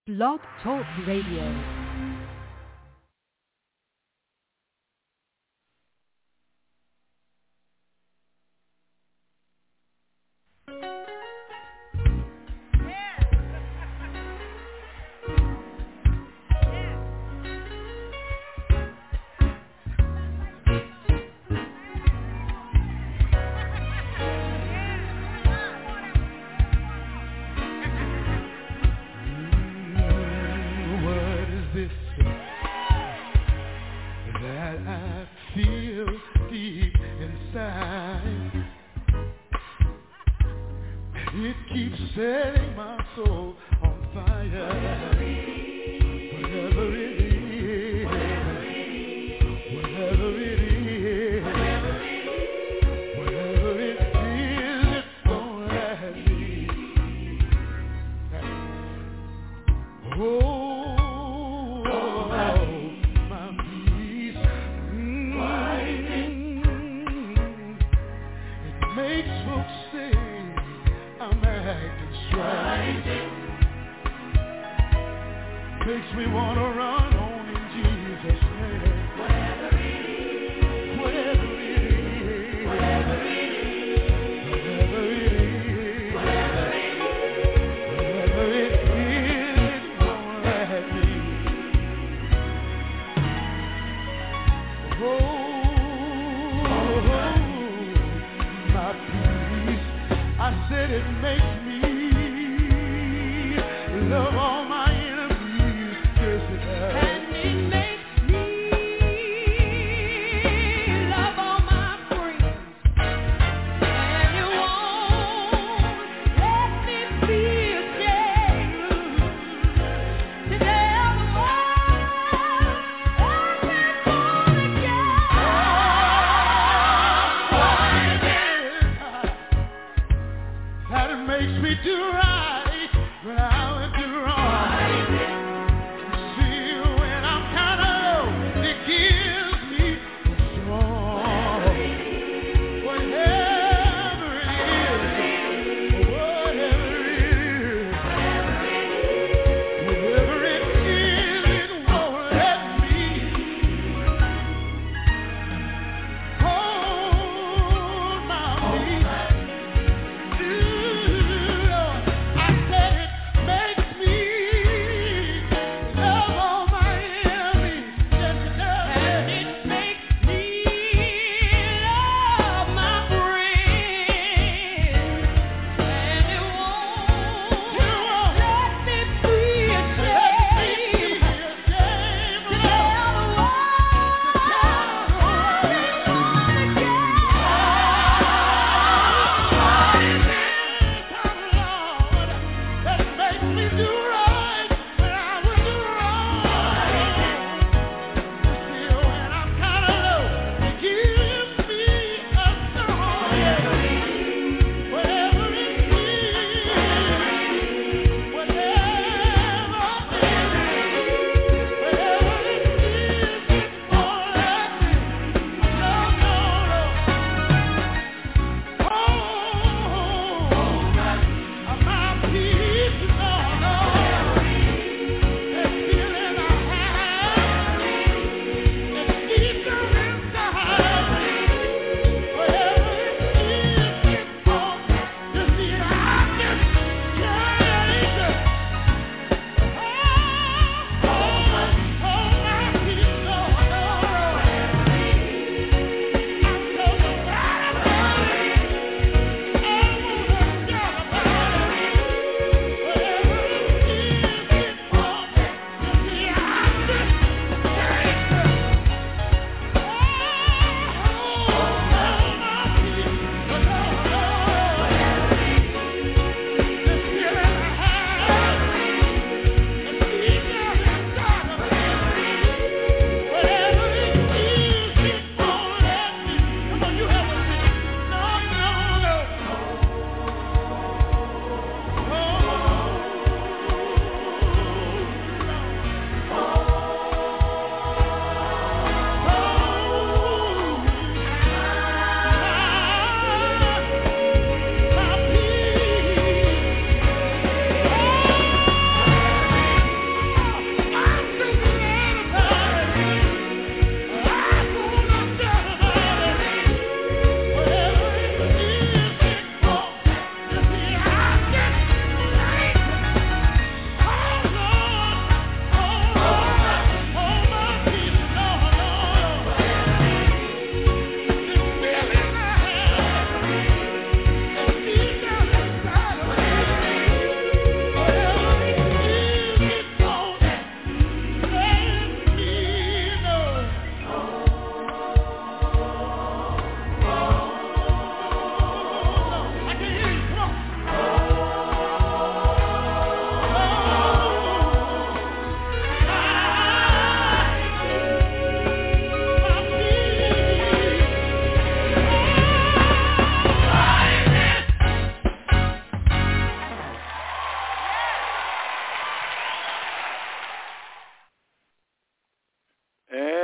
Blog Talk Radio. Love all my enemies, yes it does.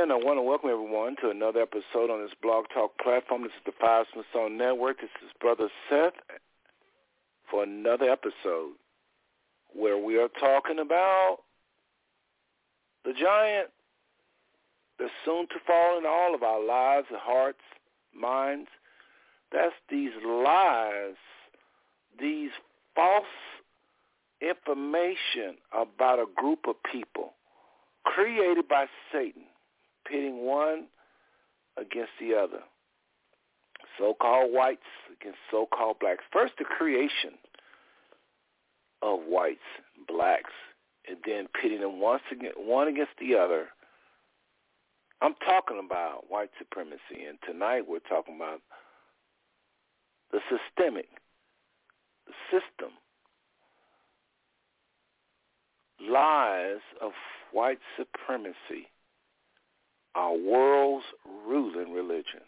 And I want to welcome everyone to another episode on this Blog Talk platform. This is the Five Smith Stone Network. This is Brother Seth for another episode where we are talking about the giant that's soon to fall in all of our lives, hearts, minds. That's these lies, these false information about a group of people created by Satan, pitting one against the other. So-called whites against so-called blacks. First, the creation of whites, blacks, and then pitting them one against the other. I'm talking about white supremacy, and tonight we're talking about the systemic, the system, lies of white supremacy, our world's ruling religion.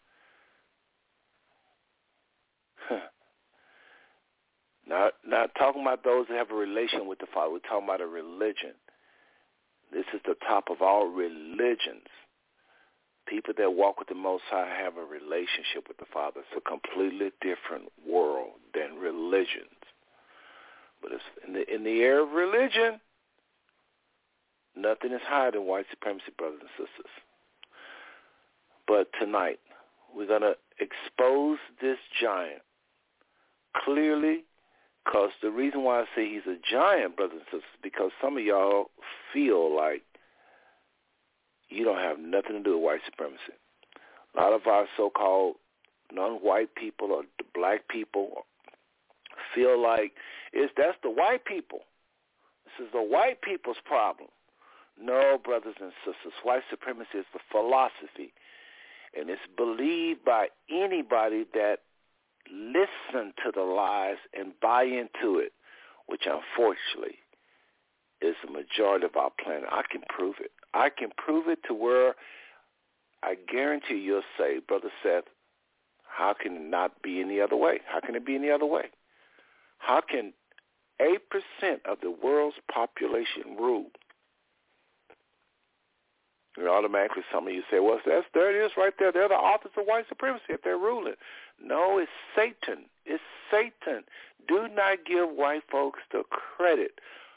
Not talking about those that have a relation with the Father. We're talking about a religion. This is the top of all religions. People that walk with the Most High have a relationship with the Father. It's a completely different world than religions. But it's in the area of religion, nothing is higher than white supremacy, brothers and sisters. But tonight, we're going to expose this giant clearly, because the reason why I say he's a giant, brothers and sisters, is because some of y'all feel like you don't have nothing to do with white supremacy. A lot of our so-called non-white people or the black people feel like that's the white people. This is the white people's problem. No, brothers and sisters, white supremacy is the philosophy, and it's believed by anybody that listen to the lies and buy into it, which unfortunately is the majority of our planet. I can prove it. I can prove it to where I guarantee you'll say, Brother Seth, how can it not be any other way? How can it be any other way? How can 8% of the world's population rule? And automatically some of you say, well, there it is right there. They're the authors of white supremacy if they're ruling. No, it's Satan. It's Satan. Do not give white folks the credit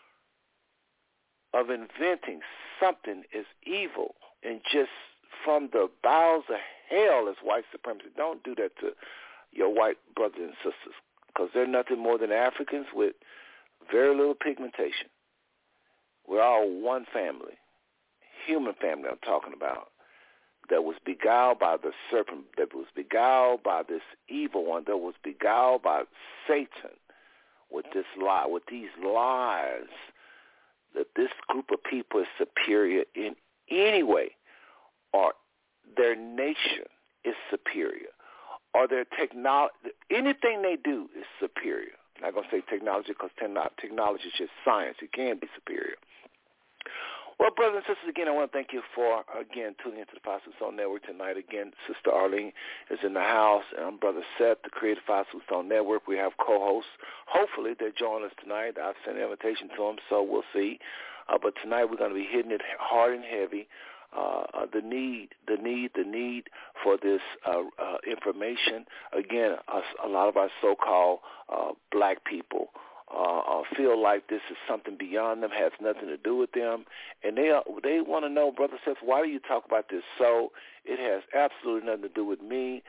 of inventing something as evil and just from the bowels of hell as white supremacy. Don't do that to your white brothers and sisters, because they're nothing more than Africans with very little pigmentation. We're all one family, human family I'm talking about, that was beguiled by the serpent, that was beguiled by this evil one, that was beguiled by Satan with this lie, with these lies, that this group of people is superior in any way, or their nation is superior, or their technology, anything they do is superior. I'm not going to say technology, because technology is just science. It can be superior. Well, brothers and sisters, again, I want to thank you for, again, tuning into the Five Smith Stone Network tonight. Again, Sister Arlene is in the house, and I'm Brother Seth, the creator of Five Smith Stone Network. We have co-hosts. Hopefully, they'll join us tonight. I've sent an invitation to them, so we'll see. But tonight, we're going to be hitting it hard and heavy. The need for this information. Again, a lot of our so-called black people feel like this is something beyond them, has nothing to do with them, and they want to know, Brother Seth, why do you talk about this? So it has absolutely nothing to do with me.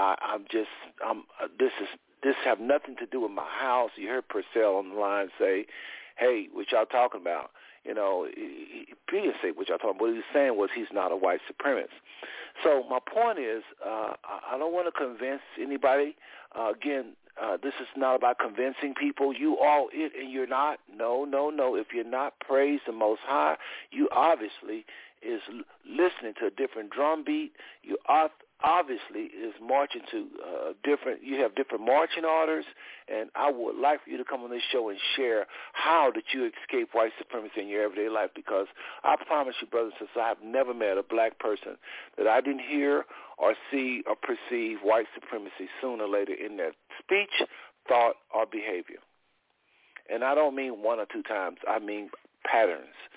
This have nothing to do with my house. You heard Purcell on the line say, "Hey, what y'all talking about?" You know, he didn't say what y'all talking about. What he was saying was he's not a white supremacist. So my point is, I don't want to convince anybody. Again, this is not about convincing people. You all it and you're not. No. If you're not, praise the Most High. You obviously is listening to a different drum beat. You obviously is marching to you have different marching orders, and I would like for you to come on this show and share how did you escape white supremacy in your everyday life, because I promise you, brothers and sisters, I have never met a black person that I didn't hear or see or perceive white supremacy sooner or later in their speech, thought, or behavior. And I don't mean one or two times. I mean patterns.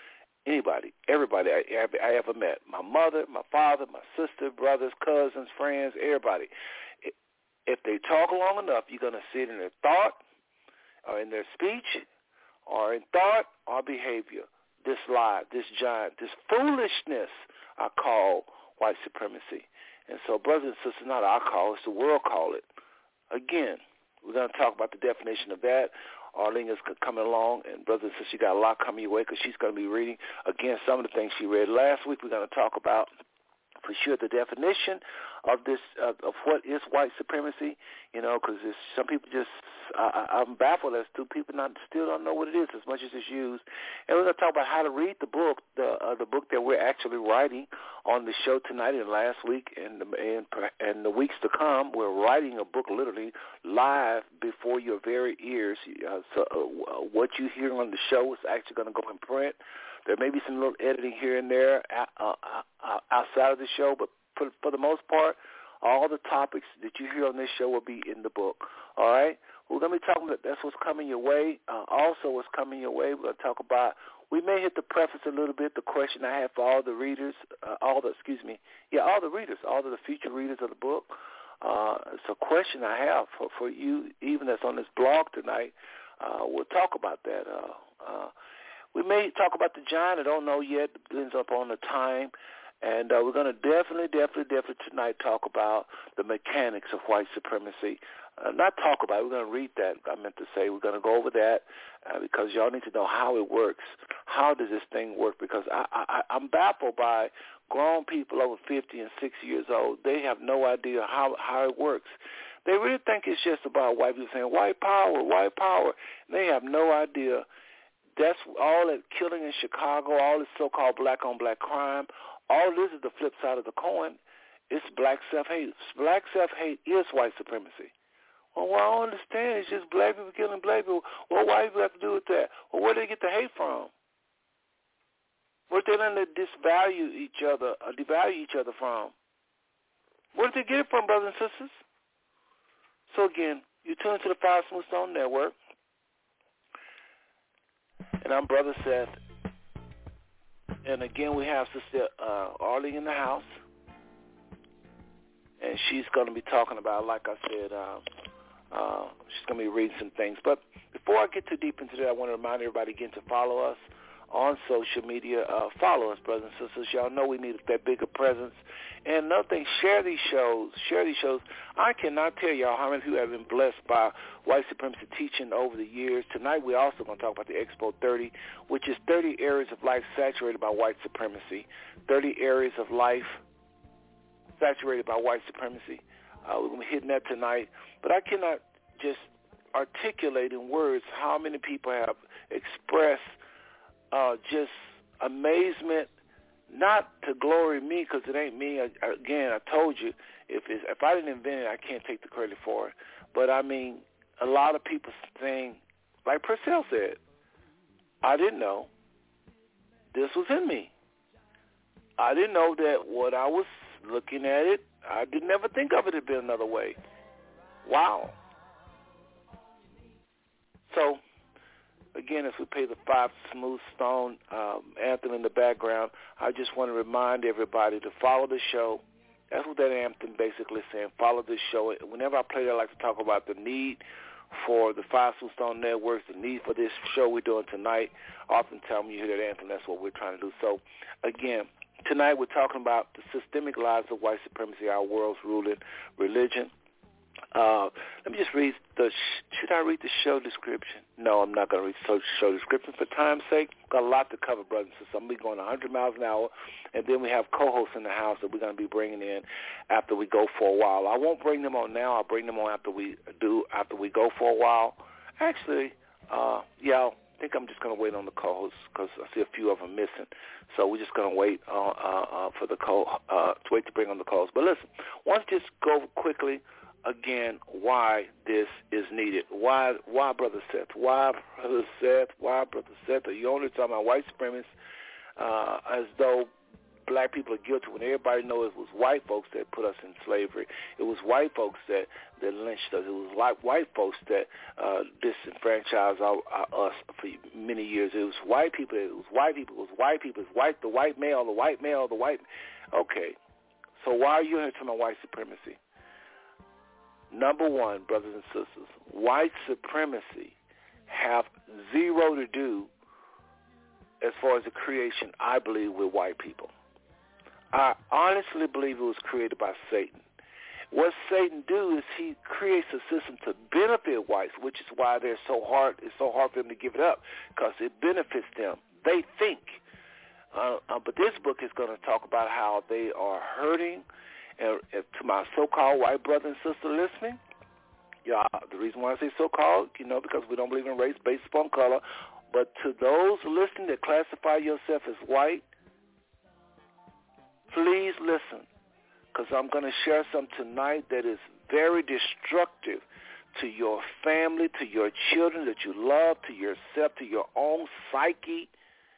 Anybody, everybody I ever met, my mother, my father, my sister, brothers, cousins, friends, everybody. If they talk long enough, you're going to see it in their thought or in their speech or in thought or behavior. This lie, this giant, this foolishness I call white supremacy. And so, brothers and sisters, not I call, it's the world call it. Again, we're going to talk about the definition of that. Arlene is coming along, and brothers and sisters, you got a lot coming your way because she's going to be reading, again, some of the things she read last week. We're going to talk about, for sure, the definition of this, of what is white supremacy, because some people just, I'm baffled as to people still don't know what it is as much as it's used. And we're going to talk about how to read the book, the book that we're actually writing on the show tonight and last week and the weeks to come. We're writing a book literally live before your very ears. What you hear on the show is actually going to go in print. There may be some little editing here and there outside of the show, but for the most part, all the topics that you hear on this show will be in the book. All right? We're going to be talking about that's what's coming your way. Also what's coming your way, we're going to talk about, we may hit the preface a little bit, the question I have for all the readers, all the future readers of the book. It's a question I have for you, even that's on this blog tonight. We'll talk about that. We may talk about the giant. I don't know yet. It depends upon the time. And we're going to definitely tonight talk about the mechanics of white supremacy. Not talk about it. We're going to read that. I meant to say we're going to go over that because y'all need to know how it works. How does this thing work? Because I'm baffled by grown people over 50 and 60 years old. They have no idea how it works. They really think it's just about white people saying, white power, white power. And they have no idea. That's all that killing in Chicago, all this so-called black-on-black crime. All this is the flip side of the coin. It's black self-hate. Black self-hate is white supremacy. Well, what I don't understand is just black people killing black people. Well, why do you have to do with that? Well, where do they get the hate from? Where do they learn to disvalue each other, or devalue each other from? Where did they get it from, brothers and sisters? So, again, you tune to the Five Smooth Stone Network. And I'm Brother Seth. And again, we have Sister Arlene in the house. And she's going to be talking about, like I said, she's going to be reading some things. But before I get too deep into that, I want to remind everybody again to follow us on social media. Follow us, brothers and sisters. Y'all know we need that bigger presence. And another thing, share these shows. I cannot tell y'all how many people have been blessed by white supremacy teaching over the years. Tonight we're also going to talk about the Expo 30, which is 30 areas of life saturated by white supremacy. 30 areas of life saturated by white supremacy. We're going to be hitting that tonight. But I cannot just articulate in words how many people have expressed just amazement, not to glory me because it ain't me. Again, I told you, if I didn't invent it, I can't take the credit for it. But, I mean, a lot of people saying, like Purcell said, I didn't know this was in me. I didn't know that what I was looking at it, I didn't ever think of it as being another way. Wow. So, again, as we play the Five Smooth Stone anthem in the background, I just want to remind everybody to follow the show. That's what that anthem basically is saying. Follow this show. Whenever I play that, I like to talk about the need for the Five Smooth Stone Networks, the need for this show we're doing tonight. Oftentimes when you hear that anthem, that's what we're trying to do. So, again, tonight we're talking about the systemic lies of white supremacy, our world's ruling religion. Let me just read should I read the show description? No, I'm not going to read the show description for time's sake. Got a lot to cover, brothers and sisters. I'm going to be going 100 miles an hour, and then we have co-hosts in the house that we're going to be bringing in after we go for a while. I won't bring them on now. I'll bring them on after we go for a while. Actually, I think I'm just going to wait on the co-hosts because I see a few of them missing. So we're just going to wait for the to bring on the co-hosts. But listen, once just go quickly. Again, why this is needed. Why, Brother Seth? Why, Brother Seth? Why, Brother Seth? Are you only talking about white supremacists as though black people are guilty when everybody knows it was white folks that put us in slavery. It was white folks that lynched us. It was like white folks that disenfranchised us for many years. It was white people. It was white people. It was white people. It was the white male, the white male, the white. Okay, so why are you here talking about white supremacy? Number one, brothers and sisters, white supremacy have zero to do as far as the creation, I believe, with white people. I honestly believe it was created by Satan. What Satan do is he creates a system to benefit whites, which is why it's so hard for them to give it up, because it benefits them. They think. But this book is going to talk about how they are hurting. And to my so-called white brother and sister listening, the reason why I say so-called, because we don't believe in race based upon color. But to those listening that classify yourself as white, please listen, because I'm going to share something tonight that is very destructive to your family, to your children that you love, to yourself, to your own psyche.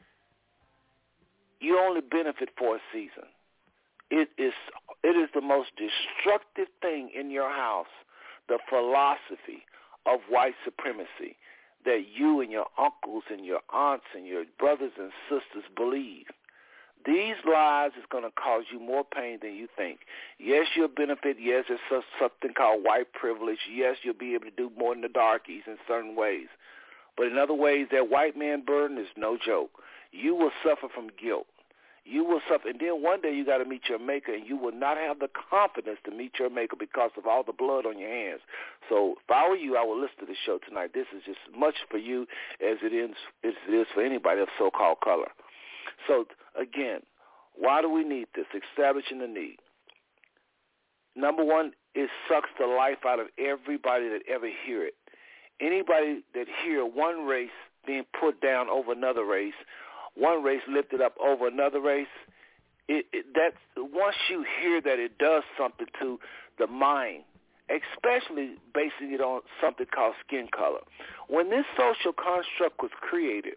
You only benefit for a season. It is the most destructive thing in your house, the philosophy of white supremacy that you and your uncles and your aunts and your brothers and sisters believe. These lies is going to cause you more pain than you think. Yes, you'll benefit. Yes, there's something called white privilege. Yes, you'll be able to do more than the darkies in certain ways. But in other ways, that white man burden is no joke. You will suffer from guilt. You will suffer. And then one day you got to meet your maker, and you will not have the confidence to meet your maker because of all the blood on your hands. So if I were you, I would listen to the show tonight. This is just as much for you as it is for anybody of so-called color. So, again, why do we need this? Establishing the need. Number one, it sucks the life out of everybody that ever hear it. Anybody that hear one race being put down over another race, one race lifted up over another race, that's once you hear that, it does something to the mind, especially basing it on something called skin color. When this social construct was created,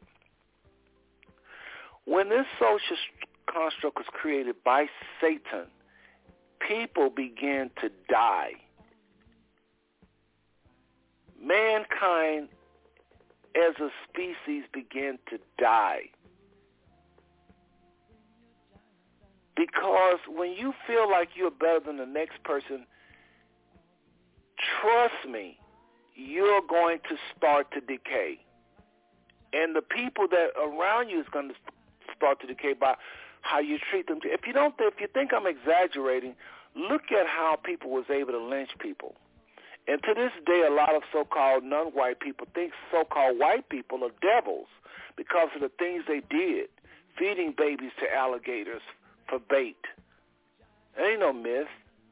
by Satan, people began to die. Mankind as a species began to die. Because when you feel like you're better than the next person, trust me, you're going to start to decay. And the people that around you is going to start to decay by how you treat them. If you think I'm exaggerating, look at how people was able to lynch people. And to this day, a lot of so-called non-white people think so-called white people are devils because of the things they did, feeding babies to alligators for bait. It ain't no myth.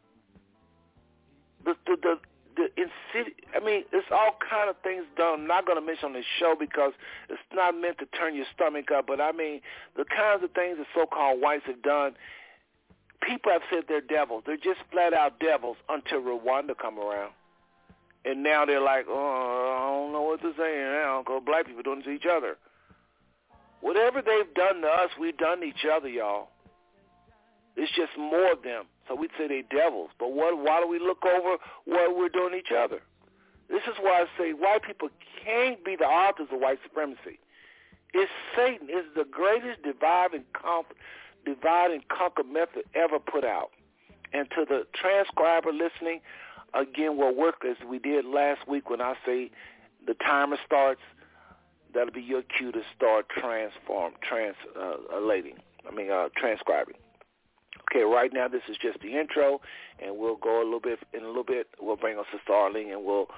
It's all kind of things done. I'm not going to mention on this show because it's not meant to turn your stomach up, but the kinds of things that so-called whites have done, people have said they're devils. They're just flat-out devils until Rwanda come around. And now they're like, I don't know what to say now because black people doing it to each other. Whatever they've done to us, we've done to each other, y'all. It's just more of them. So we'd say they're devils. But why do we look over what we're doing to each other? This is why I say white people can't be the authors of white supremacy. It's Satan. It's the greatest divide and conquer method ever put out. And to the transcriber listening, again, we'll work as we did last week when I say the timer starts. That'll be your cue to start transcribing. Okay, right now this is just the intro, and we'll go in a little bit. We'll bring us to Arlene, and we'll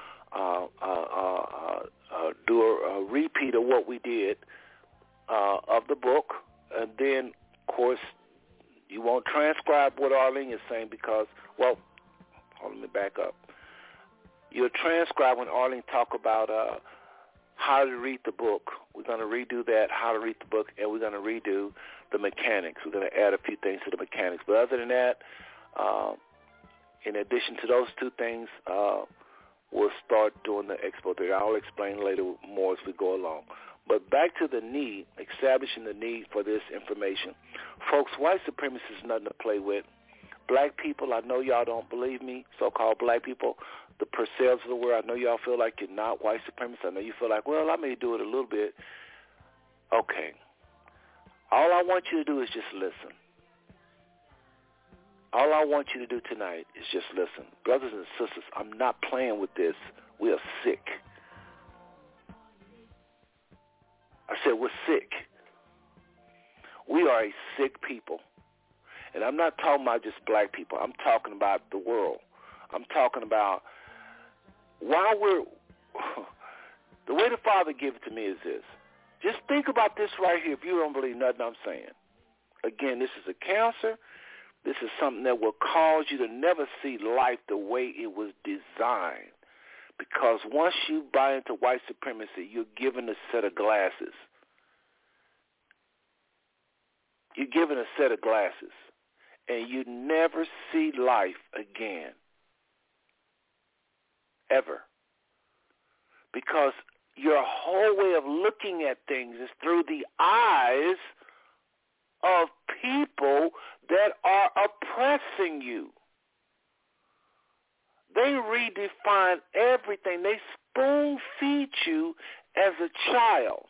do a repeat of what we did of the book, and then, of course, you won't transcribe what Arlene is saying because, let me back up. You'll transcribe when Arlene talk about how to read the book. We're going to redo that, how to read the book, and we're going to redo the mechanics. We're going to add a few things to the mechanics. But other than that, in addition to those two things, we'll start doing the expo theory. I'll explain later more as we go along. But back to the need, establishing the need for this information. Folks, white supremacy is nothing to play with. Black people, I know y'all don't believe me, so-called black people, the Purcells of the world, I know y'all feel like you're not white supremacists. I know you feel like, well, I may do it a little bit. Okay. All I want you to do is just listen. All I want you to do tonight is just listen. Brothers and sisters, I'm not playing with this. We are sick. I said we're sick. We are a sick people. And I'm not talking about just black people. I'm talking about the world. I'm talking about while we're, the way the Father gave it to me is this. Just think about this right here if you don't believe nothing I'm saying. Again, this is a cancer. This is something that will cause you to never see life the way it was designed. Because once you buy into white supremacy, you're given a set of glasses. You're given a set of glasses. And you never see life again. Ever. Because your whole way of looking at things is through the eyes of people that are oppressing you. They redefine everything. They spoon feed you as a child,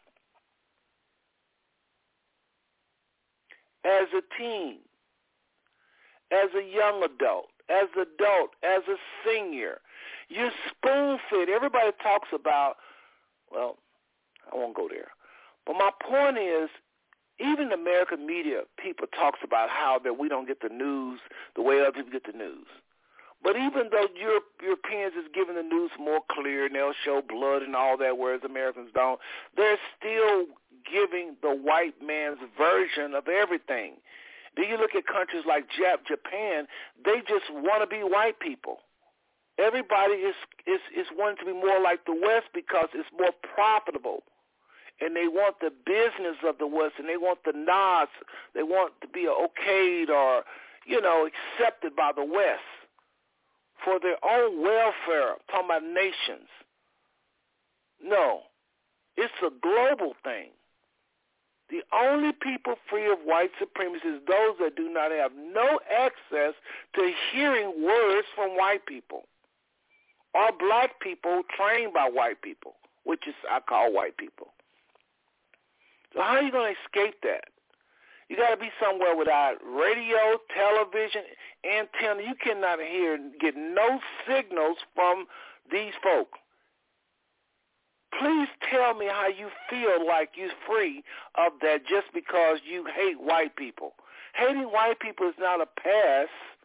as a teen, as a young adult, as a senior. You spoon feed. Everybody talks about, well, I won't go there. But my point is, even the American media people talks about how that we don't get the news the way other people get the news. But even though Europeans is giving the news more clear and they'll show blood and all that, whereas Americans don't, they're still giving the white man's version of everything. Then you look at countries like Japan, they just want to be white people. Everybody is wanting to be more like the West because it's more profitable. And they want the business of the West, and they want the nods. They want to be okayed or, accepted by the West for their own welfare. I'm talking about nations. No, it's a global thing. The only people free of white supremacy is those that do not have no access to hearing words from white people or black people trained by white people, which is I call white people. So how are you going to escape that? You got to be somewhere without radio, television, antenna. You cannot get no signals from these folk. Please tell me how you feel like you're free of that just because you hate white people. Hating white people is not a pass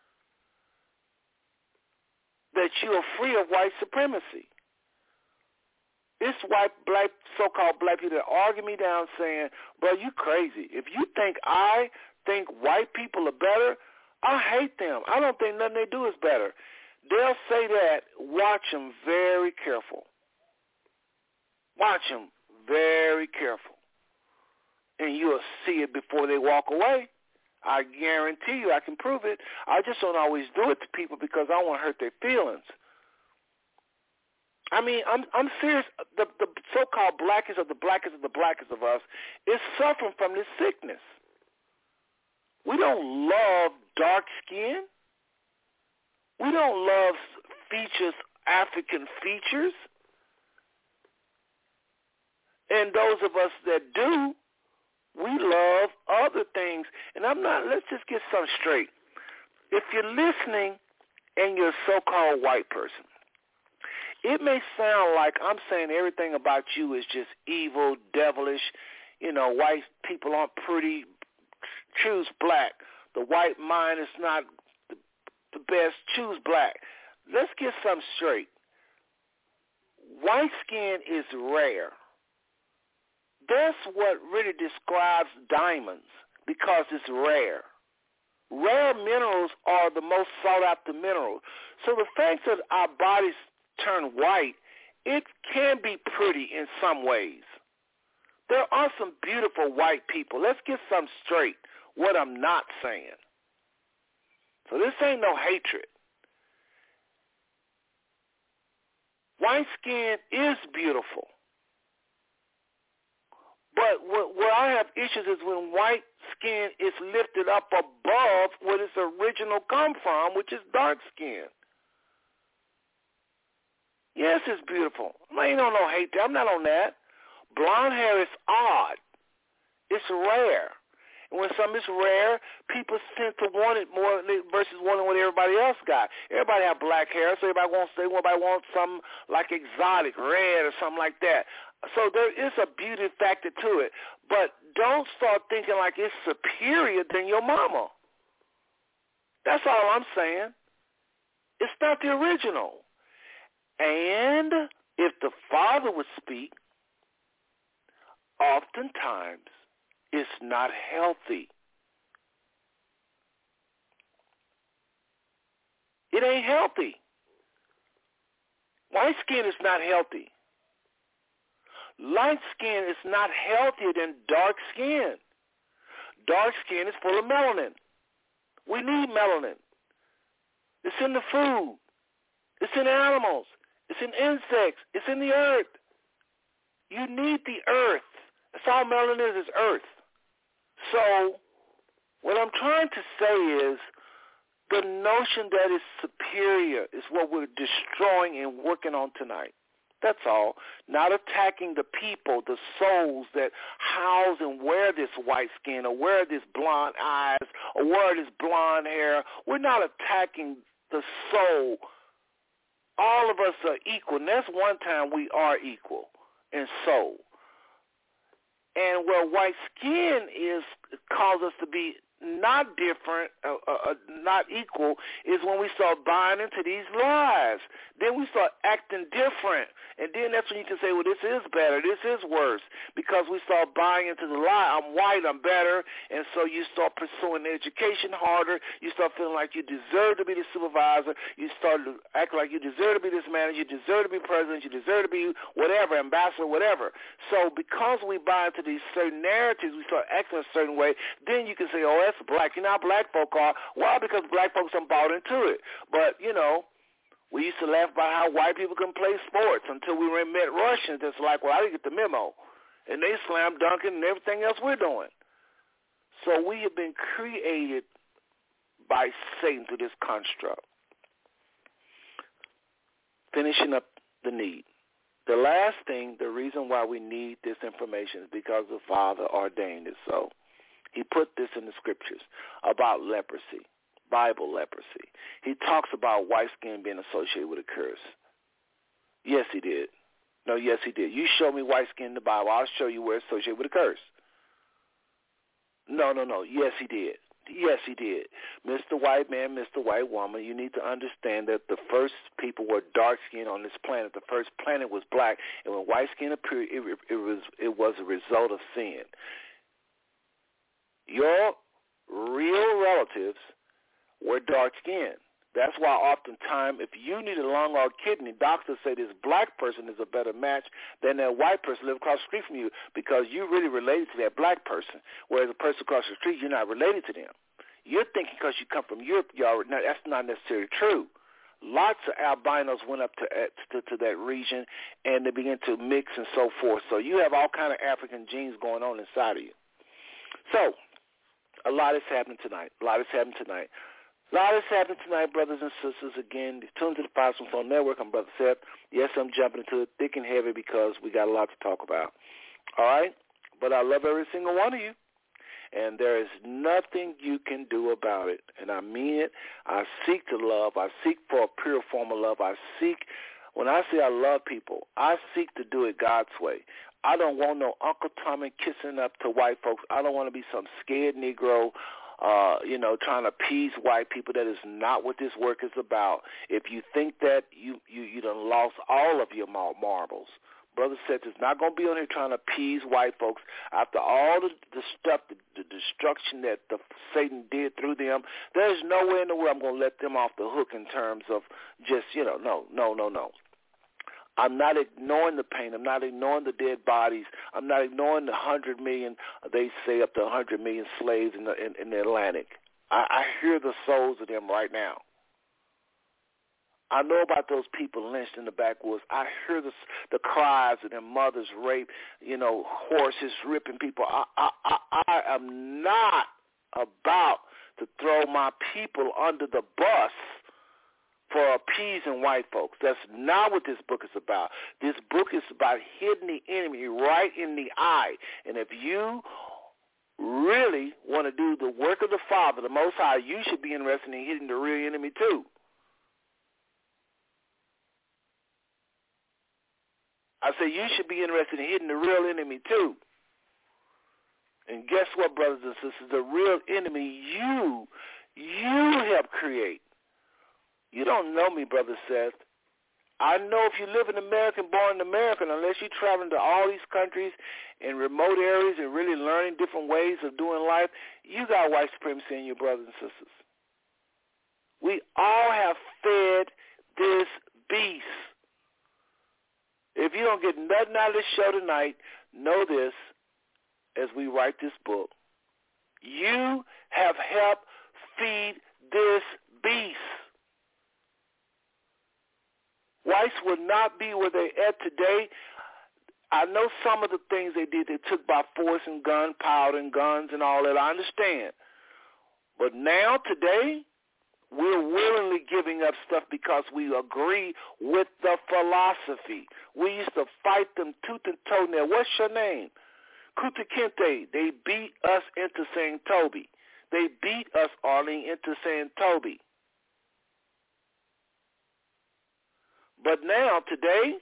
that you are free of white supremacy. It's black, so-called black people that argue me down saying, bro, you crazy. If you think I think white people are better, I hate them. I don't think nothing they do is better. They'll say that. Watch them very careful. Watch them very careful. And you'll see it before they walk away. I guarantee you I can prove it. I just don't always do it to people because I don't want to hurt their feelings. I mean, I'm serious. The so-called blackest of the blackest of the blackest of us is suffering from this sickness. We don't love dark skin. We don't love African features. And those of us that do, we love other things. And let's just get something straight. If you're listening and you're a so-called white person, it may sound like I'm saying everything about you is just evil, devilish, white people aren't pretty, choose black. The white mind is not the best, choose black. Let's get something straight. White skin is rare. That's what really describes diamonds, because it's rare. Rare minerals are the most sought-after minerals. So the fact that our bodies turn white, it can be pretty in some ways. There are some beautiful white people. Let's get something straight, what I'm not saying. So this ain't no hatred. White skin is beautiful. But where I have issues is when white skin is lifted up above where its original come from, which is dark skin. Yes, it's beautiful. I ain't on no hate there. I'm not on that. Blonde hair is odd. It's rare. And when something is rare, people tend to want it more versus wanting what everybody else got. Everybody have black hair, so everybody wants something like exotic, red or something like that. So there is a beauty factor to it. But don't start thinking like it's superior than your mama. That's all I'm saying. It's not the original. And if the father would speak, oftentimes it's not healthy. It ain't healthy. White skin is not healthy. Light skin is not healthier than dark skin. Dark skin is full of melanin. We need melanin. It's in the food. It's in animals. It's in insects. It's in the earth. You need the earth. That's all melanin is earth. So what I'm trying to say is the notion that it's superior is what we're destroying and working on tonight. That's all. Not attacking the people, the souls that house and wear this white skin or wear this blonde eyes or wear this blonde hair. We're not attacking the soul. All of us are equal, and that's one time we are equal in soul. And where white skin is cause us to be not different, not equal, is when we start buying into these lies. Then we start acting different. And then that's when you can say, well, this is better, this is worse, because we start buying into the lie. I'm white, I'm better. And so you start pursuing education harder. You start feeling like you deserve to be the supervisor. You start to act like you deserve to be this manager. You deserve to be president. You deserve to be whatever, ambassador, whatever. So because we buy into these certain narratives, we start acting a certain way, then you can say, oh, that's black. You know how black folk are? Well, because black folks are bought into it. But, you know, we used to laugh about how white people can play sports until we met Russians. It's like, well, I didn't get the memo. And they slam dunking and everything else we're doing. So we have been created by Satan through this construct. Finishing up the need. The last thing, the reason why we need this information is because the Father ordained it so. He put this in the scriptures about leprosy, Bible leprosy. He talks about white skin being associated with a curse. Yes, he did. No, yes, he did. You show me white skin in the Bible, I'll show you where it's associated with a curse. No. Yes, he did. Yes, he did. Mr. White Man, Mr. White Woman, you need to understand that the first people were dark skinned on this planet. The first planet was black, and when white skin appeared, it was a result of sin. Your real relatives were dark-skinned. That's why oftentimes if you need a lung or a kidney, doctors say this black person is a better match than that white person live across the street from you because you're really related to that black person, whereas a person across the street, you're not related to them. You're thinking because you come from Europe, that's not necessarily true. Lots of albinos went up to that region, and they began to mix and so forth. So you have all kind of African genes going on inside of you. So a lot is happening tonight. Brothers and sisters. Again, tuned to the Possum Phone Network. I'm Brother Seth. Yes, I'm jumping into it thick and heavy because we got a lot to talk about. All right? But I love every single one of you. And there is nothing you can do about it. And I mean it. I seek to love. I seek for a pure form of love. When I say I love people, I seek to do it God's way. I don't want no Uncle Tommy kissing up to white folks. I don't want to be some scared Negro, trying to appease white people. That is not what this work is about. If you think that, you done lost all of your marbles. Brother said it's not going to be on here trying to appease white folks after all the stuff, the destruction that Satan did through them. There's no way in the world I'm going to let them off the hook in terms of just, no. I'm not ignoring the pain. I'm not ignoring the dead bodies. I'm not ignoring the 100 million, they say up to 100 million slaves in the Atlantic. I hear the souls of them right now. I know about those people lynched in the backwoods. I hear the cries of their mothers raped, horses ripping people. I am not about to throw my people under the bus for appeasing white folks. That's not what this book is about. This book is about hitting the enemy right in the eye. And if you really want to do the work of the Father, the Most High, you should be interested in hitting the real enemy too. I say you should be interested in hitting the real enemy too. And guess what, brothers and sisters? The real enemy you help create. You don't know me, Brother Seth. I know if you live in America and born in America, unless you're traveling to all these countries in remote areas and really learning different ways of doing life, you got white supremacy in your brothers and sisters. We all have fed this beast. If you don't get nothing out of this show tonight, know this as we write this book. You have helped feed this beast. Whites would not be where they're at today. I know some of the things they did, they took by force and gunpowder and guns and all that. I understand. But now, today, we're willingly giving up stuff because we agree with the philosophy. We used to fight them tooth and toe. Now, what's your name? Kuta Kinte. They beat us into saying Toby. They beat us, Arlene, into saying Toby. But now, today,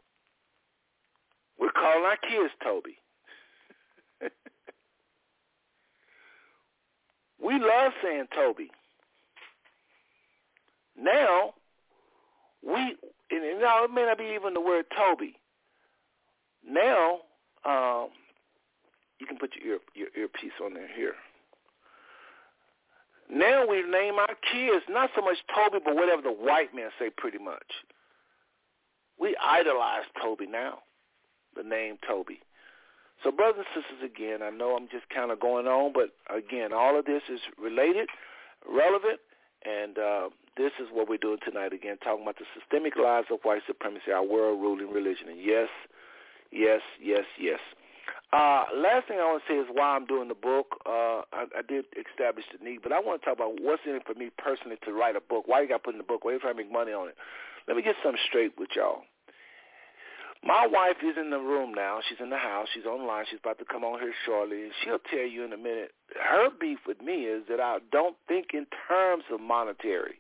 we're calling our kids Toby. We love saying Toby. Now, and now it may not be even the word Toby. Now, you can put your earpiece on there here. Now we name our kids not so much Toby, but whatever the white men say pretty much. We idolize Toby now, the name Toby. So brothers and sisters, again, I know I'm just kind of going on, but again, all of this is related, relevant, and this is what we're doing tonight, again, talking about the systemic lies of white supremacy, our world-ruling religion. And yes. Last thing I want to say is why I'm doing the book. I did establish the need, but I want to talk about what's in it for me personally to write a book. Why you got to put in the book? Why you trying to make money on it? Let me get something straight with y'all. My wife is in the room now. She's in the house. She's online. She's about to come on here shortly, and she'll tell you in a minute. Her beef with me is that I don't think in terms of monetary.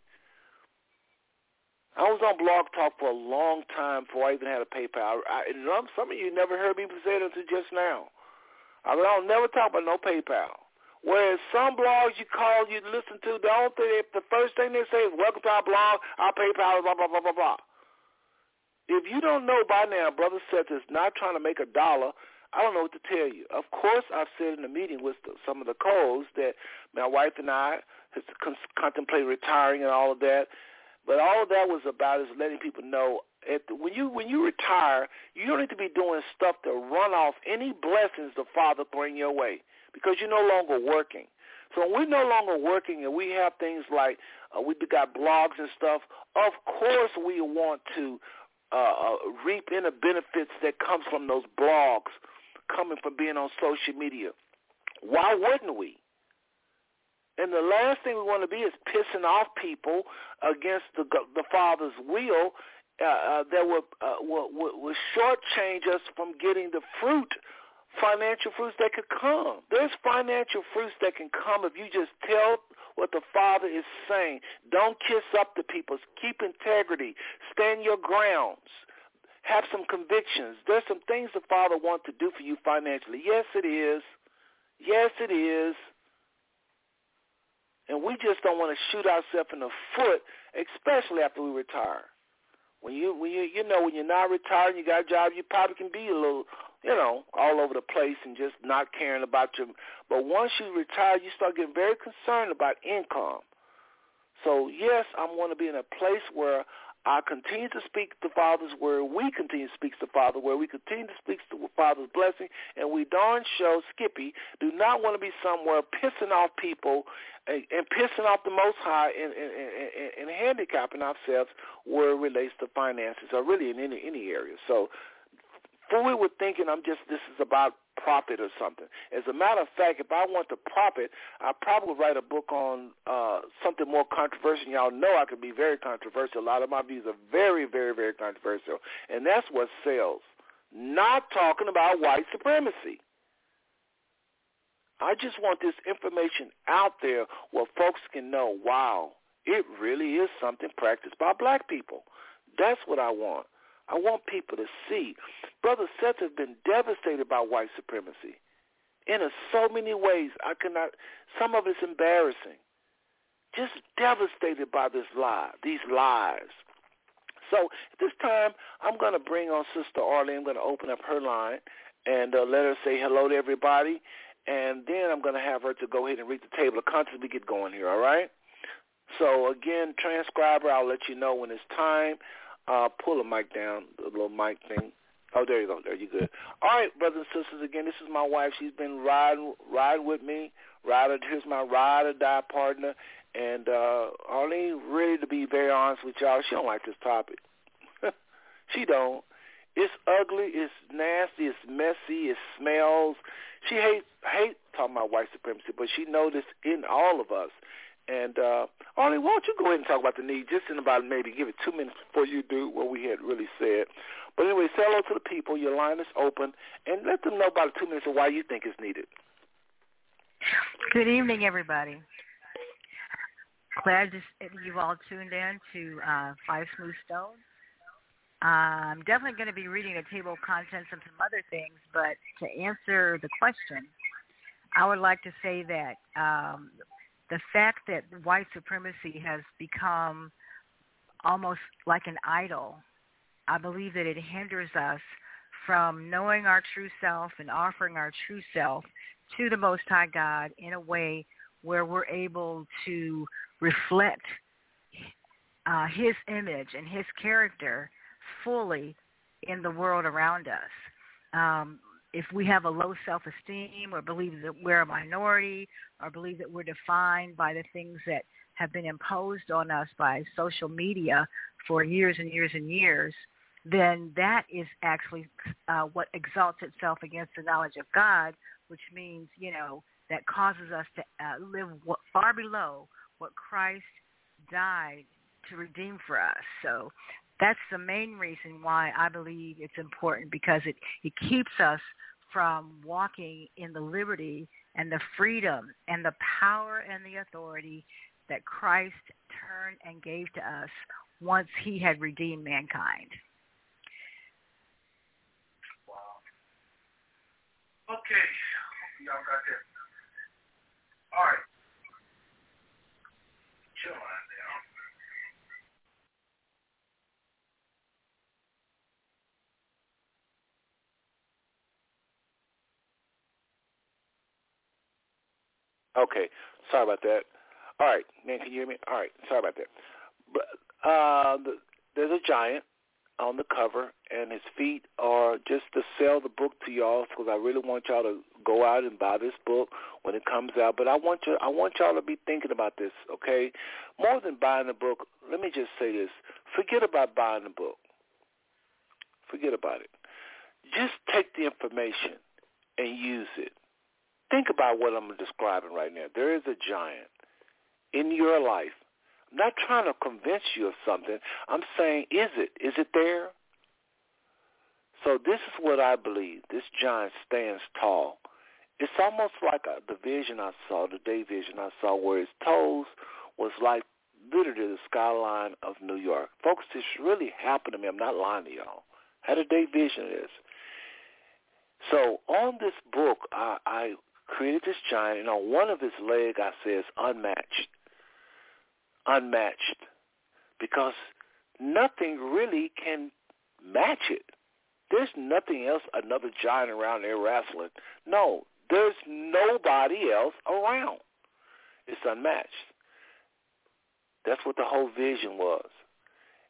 I was on Blog Talk for a long time before I even had a PayPal. Some of you never heard me say it until just now. I don't never talk about no PayPal. Whereas some blogs you call, you listen to, the first thing they say is, welcome to our blog, our PayPal, blah, blah, blah, blah, blah. If you don't know by now, Brother Seth is not trying to make $1, I don't know what to tell you. Of course, I've said in the meeting with some of the codes that my wife and I contemplate retiring and all of that. But all of that was about is letting people know when you retire, you don't need to be doing stuff to run off any blessings the Father bring your way because you're no longer working. So when we're no longer working and we have things like we got blogs and stuff, of course we want to reap any benefits that comes from those blogs coming from being on social media. Why wouldn't we? And the last thing we want to be is pissing off people against the Father's will that will shortchange us from getting the financial fruits that could come. There's financial fruits that can come if you just tell what the Father is saying. Don't kiss up to people. Keep integrity. Stand your grounds. Have some convictions. There's some things the Father wants to do for you financially. Yes, it is. Yes, it is. And we just don't want to shoot ourselves in the foot, especially after we retire. When when you're not retired and you got a job, you probably can be a little, all over the place and just not caring about your. But once you retire, you start getting very concerned about income. So yes, I want to be in a place where I continue to speak the Father's word. We continue to speak the Father's word. We continue to speak the Father's blessing. And we darn sure, Skippy, do not want to be somewhere pissing off people and pissing off the Most High and handicapping ourselves where it relates to finances or really in any area. So fully with thinking this is about profit or something. As a matter of fact, if I want to profit, I probably would write a book on something more controversial. Y'all know I can be very controversial. A lot of my views are very, very, very controversial. And that's what sells. Not talking about white supremacy. I just want this information out there where folks can know, wow, it really is something practiced by black people. That's what I want. I want people to see. Brother Seth has been devastated by white supremacy in so many ways. Some of it's embarrassing. Just devastated by these lies. So at this time, I'm going to bring on Sister Arlene. I'm going to open up her line and let her say hello to everybody. And then I'm going to have her to go ahead and read the table of contents as we get going here, all right? So, again, transcriber, I'll let you know when it's time. Pull the mic down, the little mic thing. Oh, there you go. There, you good. All right, brothers and sisters, again, this is my wife. She's been riding with me. Here's my ride or die partner. And Arlene, ready to be very honest with y'all, she don't like this topic. She don't. It's ugly. It's nasty. It's messy. It smells. She hate talking about white supremacy, but she noticed in all of us. And, Arlene, why don't you go ahead and talk about the need just in about maybe give it 2 minutes before you do what we had really said. But anyway, say hello to the people. Your line is open. And let them know about 2 minutes of why you think it's needed. Good evening, everybody. Glad you've all tuned in to Five Smooth Stones. I'm definitely going to be reading a table of contents and some other things, but to answer the question, I would like to say that the fact that white supremacy has become almost like an idol, I believe that it hinders us from knowing our true self and offering our true self to the Most High God in a way where we're able to reflect His image and His character fully in the world around us. If we have a low self-esteem or believe that we're a minority or believe that we're defined by the things that have been imposed on us by social media for years and years and years, then that is actually what exalts itself against the knowledge of God, which means, that causes us to live far below what Christ died to redeem for us. So that's the main reason why I believe it's important, because it keeps us from walking in the liberty and the freedom and the power and the authority that Christ turned and gave to us once He had redeemed mankind. Wow. Okay. Y'all got that. All right. Chill out there. Okay. Sorry about that. All right. Man, can you hear me? All right. Sorry about that. But, there's a giant on the cover, and his feet are just to sell the book to y'all, because I really want y'all to go out and buy this book when it comes out. But I want y'all to be thinking about this, okay? More than buying the book, let me just say this. Forget about buying the book. Forget about it. Just take the information and use it. Think about what I'm describing right now. There is a giant in your life. I'm not trying to convince you of something. I'm saying, is it there? So this is what I believe. This giant stands tall. It's almost like the vision I saw, the day vision I saw, where his toes was like literally the skyline of New York. Folks, this really happened to me. I'm not lying to y'all. Had a day vision of this. So on this book, I created this giant, and on one of his legs I says unmatched. Unmatched. Because nothing really can match it. There's nothing else, another giant around there wrestling. No, there's nobody else around. It's unmatched. That's what the whole vision was.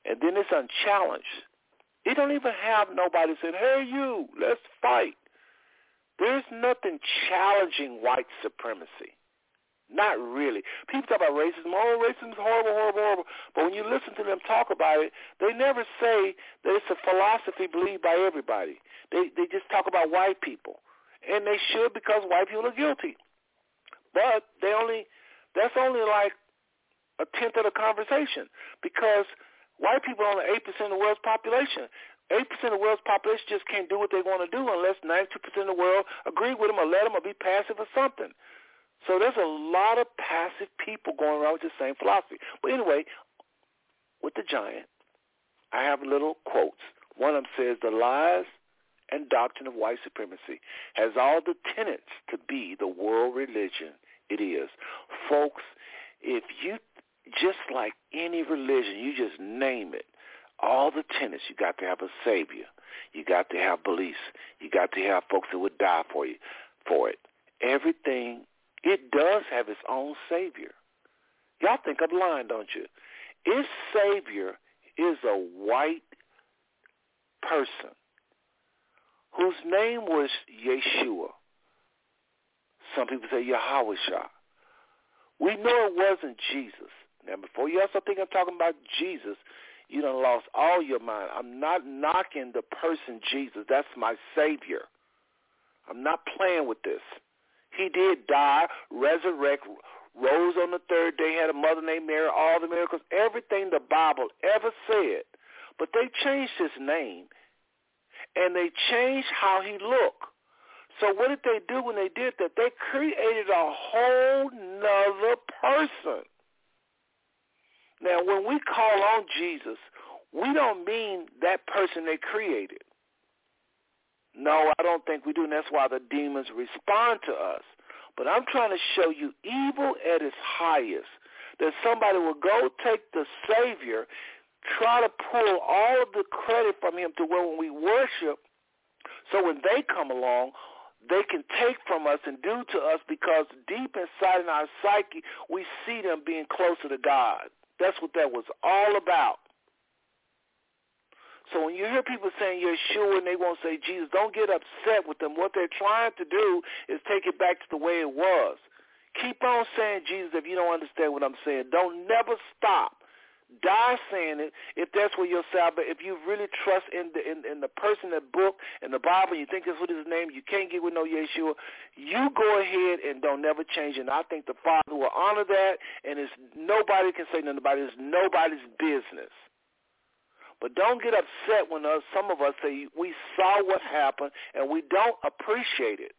and then it's unchallenged. It don't even have nobody saying, hey, you, let's fight. There's nothing challenging white supremacy. Not really. People talk about racism. Oh, racism is horrible, horrible, horrible. But when you listen to them talk about it, they never say that it's a philosophy believed by everybody. They just talk about white people. And they should, because white people are guilty. But that's only like a tenth of the conversation, because white people are only 8% of the world's population. 8% of the world's population just can't do what they want to do unless 92% of the world agree with them or let them or be passive or something. So there's a lot of passive people going around with the same philosophy. But anyway, with the giant, I have little quotes. One of them says, the lies and doctrine of white supremacy has all the tenets to be the world religion it is. Folks, if you, just like any religion, you just name it, all the tenets, you got to have a savior. You got to have beliefs. You got to have folks that would die for you, for it. Everything, it does have its own savior. Y'all think I'm lying, don't you? Its savior is a white person whose name was Yeshua. Some people say Yahweh-Shah. We know it wasn't Jesus. Now, before you also think I'm talking about Jesus, you done lost all your mind. I'm not knocking the person Jesus. That's my Savior. I'm not playing with this. He did die, resurrect, rose on the third day, had a mother named Mary, all the miracles, everything the Bible ever said. But they changed his name, and they changed how he looked. So what did they do when they did that? They created a whole nother person. Now, when we call on Jesus, we don't mean that person they created. No, I don't think we do, and that's why the demons respond to us. But I'm trying to show you evil at its highest, that somebody will go take the Savior, try to pull all of the credit from him to where when we worship, so when they come along, they can take from us and do to us, because deep inside in our psyche, we see them being closer to God. That's what that was all about. So when you hear people saying Yeshua and they won't say Jesus, don't get upset with them. What they're trying to do is take it back to the way it was. Keep on saying Jesus if you don't understand what I'm saying. Don't never stop. Die saying it if that's where you're salvation. If you really trust in the person, that book, and the Bible, you think that's what his name, you can't get with no Yeshua, you go ahead and don't never change it. And I think the Father will honor that, and nobody can say nothing about it. It's nobody's business. But don't get upset when some of us say we saw what happened and we don't appreciate it.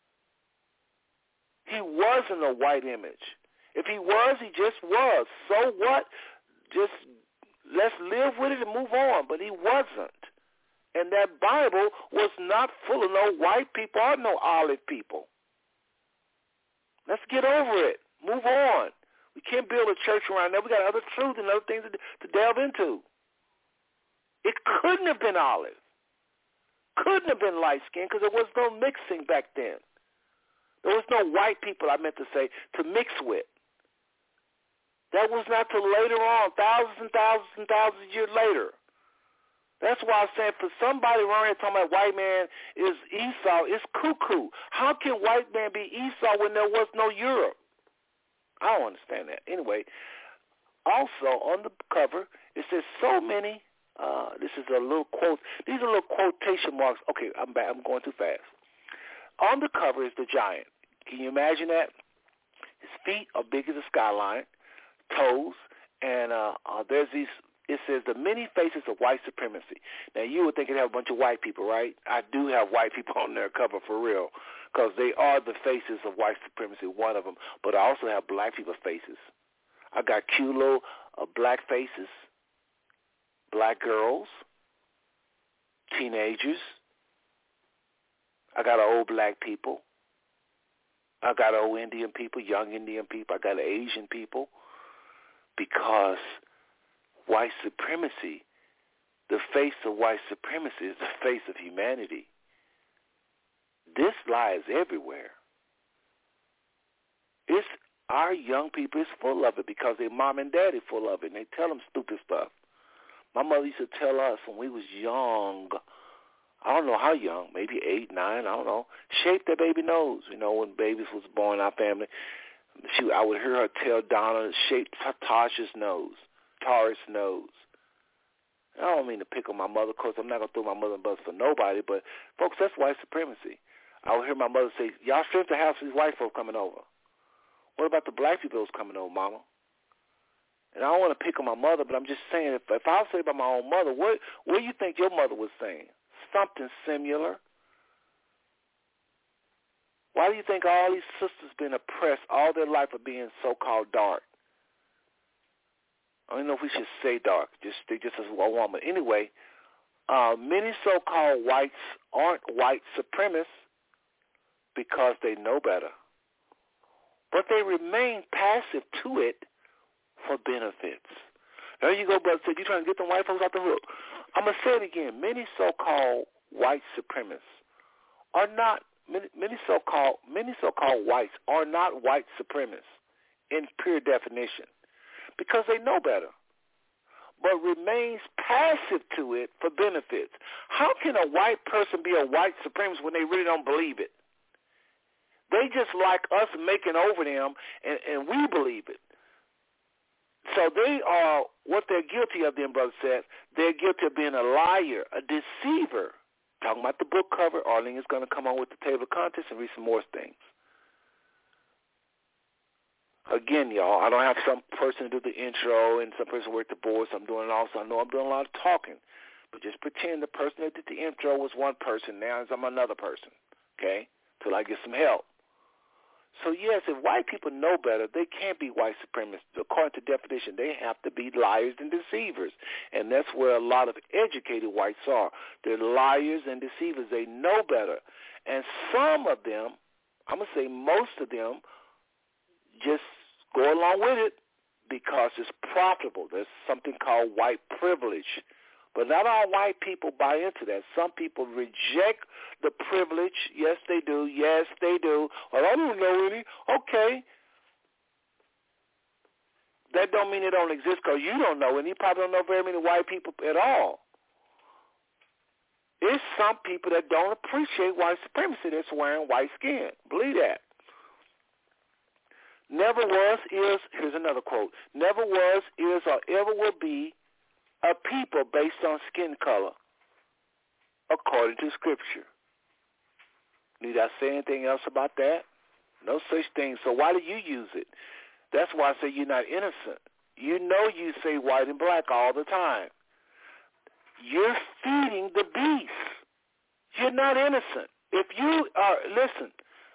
He wasn't a white image. If he was, he just was. So what? Just let's live with it and move on. But he wasn't. And that Bible was not full of no white people or no olive people. Let's get over it. Move on. We can't build a church around that. We got other truth and other things to delve into. It couldn't have been olive. Couldn't have been light skin, because there was no mixing back then. There was no white people, I meant to say, to mix with. That was not till later on, thousands and thousands and thousands of years later. That's why I'm saying for somebody around here talking about white man is Esau, it's cuckoo. How can white man be Esau when there was no Europe? I don't understand that. Anyway, also on the cover, it says so many, this is a little quote, these are little quotation marks. Okay, I'm back. I'm going too fast. On the cover is the giant. Can you imagine that? His feet are big as a skyline, toes, and there's these, it says the many faces of white supremacy. Now, you would think it have a bunch of white people, right? I do have white people on their cover for real, because they are the faces of white supremacy, one of them. But I also have black people faces. I got cute little black faces, black girls, teenagers. I got old black people. I got old Indian people, young Indian people. I got Asian people. Because white supremacy, the face of white supremacy is the face of humanity. This lie is everywhere. It's our young people is full of it because their mom and daddy full of it, and they tell them stupid stuff. My mother used to tell us when we was young, I don't know how young, maybe 8, 9, I don't know, shape their baby nose. You know, when babies was born in our family, I would hear her tell Donna to shape Tasha's nose, Taurus nose. I don't mean to pick on my mother, because I'm not going to throw my mother in bus for nobody, but, folks, that's white supremacy. I would hear my mother say, y'all strip the house for these white folk coming over. What about the black people that's coming over, Mama? And I don't want to pick on my mother, but I'm just saying, if I say about my own mother, what do you think your mother was saying? Something similar. Why do you think all these sisters been oppressed all their life of being so-called dark? I don't know if we should say dark, just as a woman. Anyway, many so-called whites aren't white supremacists because they know better. But they remain passive to it for benefits. There you go, brother. Said you trying to get them white folks out the hook. I'm going to say it again. Many so-called white supremacists are not, many so-called whites are not white supremacists in pure definition because they know better, but remains passive to it for benefits. How can a white person be a white supremacist when they really don't believe it? They just like us making over them, and we believe it. So they are, what they're guilty of, then, Brother Seth, they're guilty of being a liar, a deceiver. Talking about the book cover, Arlene is going to come on with the table of contents and read some more things. Again, y'all, I don't have some person to do the intro and some person work the board, so I'm doing it also. I know I'm doing a lot of talking, but just pretend the person that did the intro was one person. Now I'm another person, okay, till I get some help. So, yes, if white people know better, they can't be white supremacists. According to definition, they have to be liars and deceivers. And that's where a lot of educated whites are. They're liars and deceivers. They know better. And some of them, I'm going to say most of them, just go along with it because it's profitable. There's something called white privilege. But not all white people buy into that. Some people reject the privilege. Yes, they do. Yes, they do. Well, I don't know any. Okay. That don't mean it don't exist because you don't know any. You probably don't know very many white people at all. There's some people that don't appreciate white supremacy that's wearing white skin. Believe that. Never was, is, here's another quote, never was, is, or ever will be a people based on skin color, according to Scripture. Need I say anything else about that? No such thing. So why do you use it? That's why I say you're not innocent. You know you say white and black all the time. You're feeding the beast. You're not innocent. If you are, listen,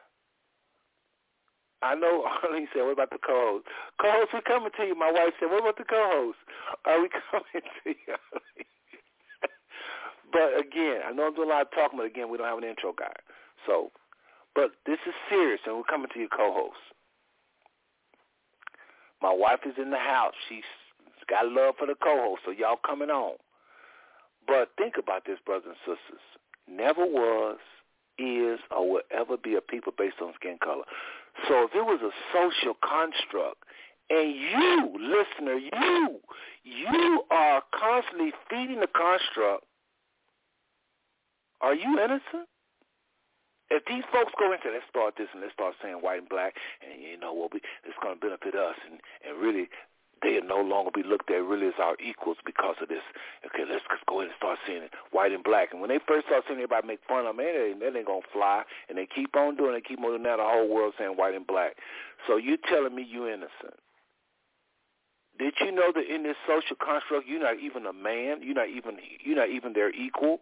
I know Arlene said, what about the co-host? Co-host, we're coming to you. My wife said, what about the co-host? Are we coming to you? But again, I know I'm doing a lot of talking, but again, we don't have an intro guy. So, but this is serious, and we're coming to you, co-host. My wife is in the house. She's got love for the co-host, so y'all coming on. But think about this, brothers and sisters. Never was, is, or will ever be a people based on skin color. So if it was a social construct, and you, listener, you are constantly feeding the construct, are you innocent? If these folks go into, let's start this and let's start saying white and black, and you know what, it's going to benefit us, and really they'll no longer be looked at really as our equals because of this. Okay, let's just go ahead and start seeing it, white and black. And when they first start seeing everybody make fun of them, that ain't going to fly. And they keep on doing it, keep on doing that, the whole world saying white and black. So you telling me you innocent. Did you know that in this social construct, you're not even a man? You're not even their equal?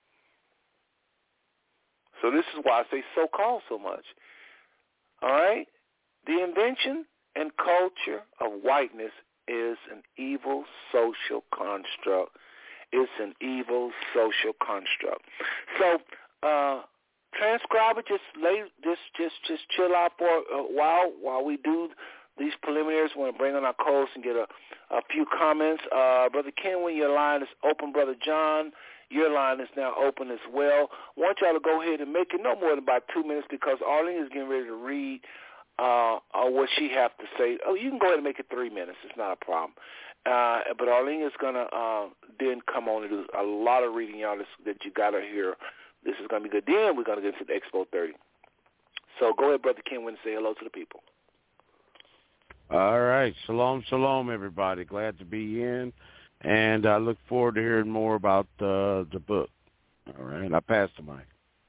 So this is why I say so-called so much. All right? The invention and culture of whiteness is an evil social construct. It's an evil social construct. So, transcriber, just chill out for a while we do these preliminaries. We want to bring on our co-host and get a few comments. Brother Ken, when your line is open, Brother John, your line is now open as well. I want y'all to go ahead and make it no more than about 2 minutes because Arlene is getting ready to read or what she have to say. Oh, you can go ahead and make it 3 minutes. It's not a problem. But Arlene is going to then come on and do a lot of reading, y'all, that you got to hear. This is going to be good. Then we're going to get into the Expo 30. So go ahead, Brother Kenwin, and say hello to the people. All right. Shalom, shalom, everybody. Glad to be in. And I look forward to hearing more about the book. All right. I pass the mic.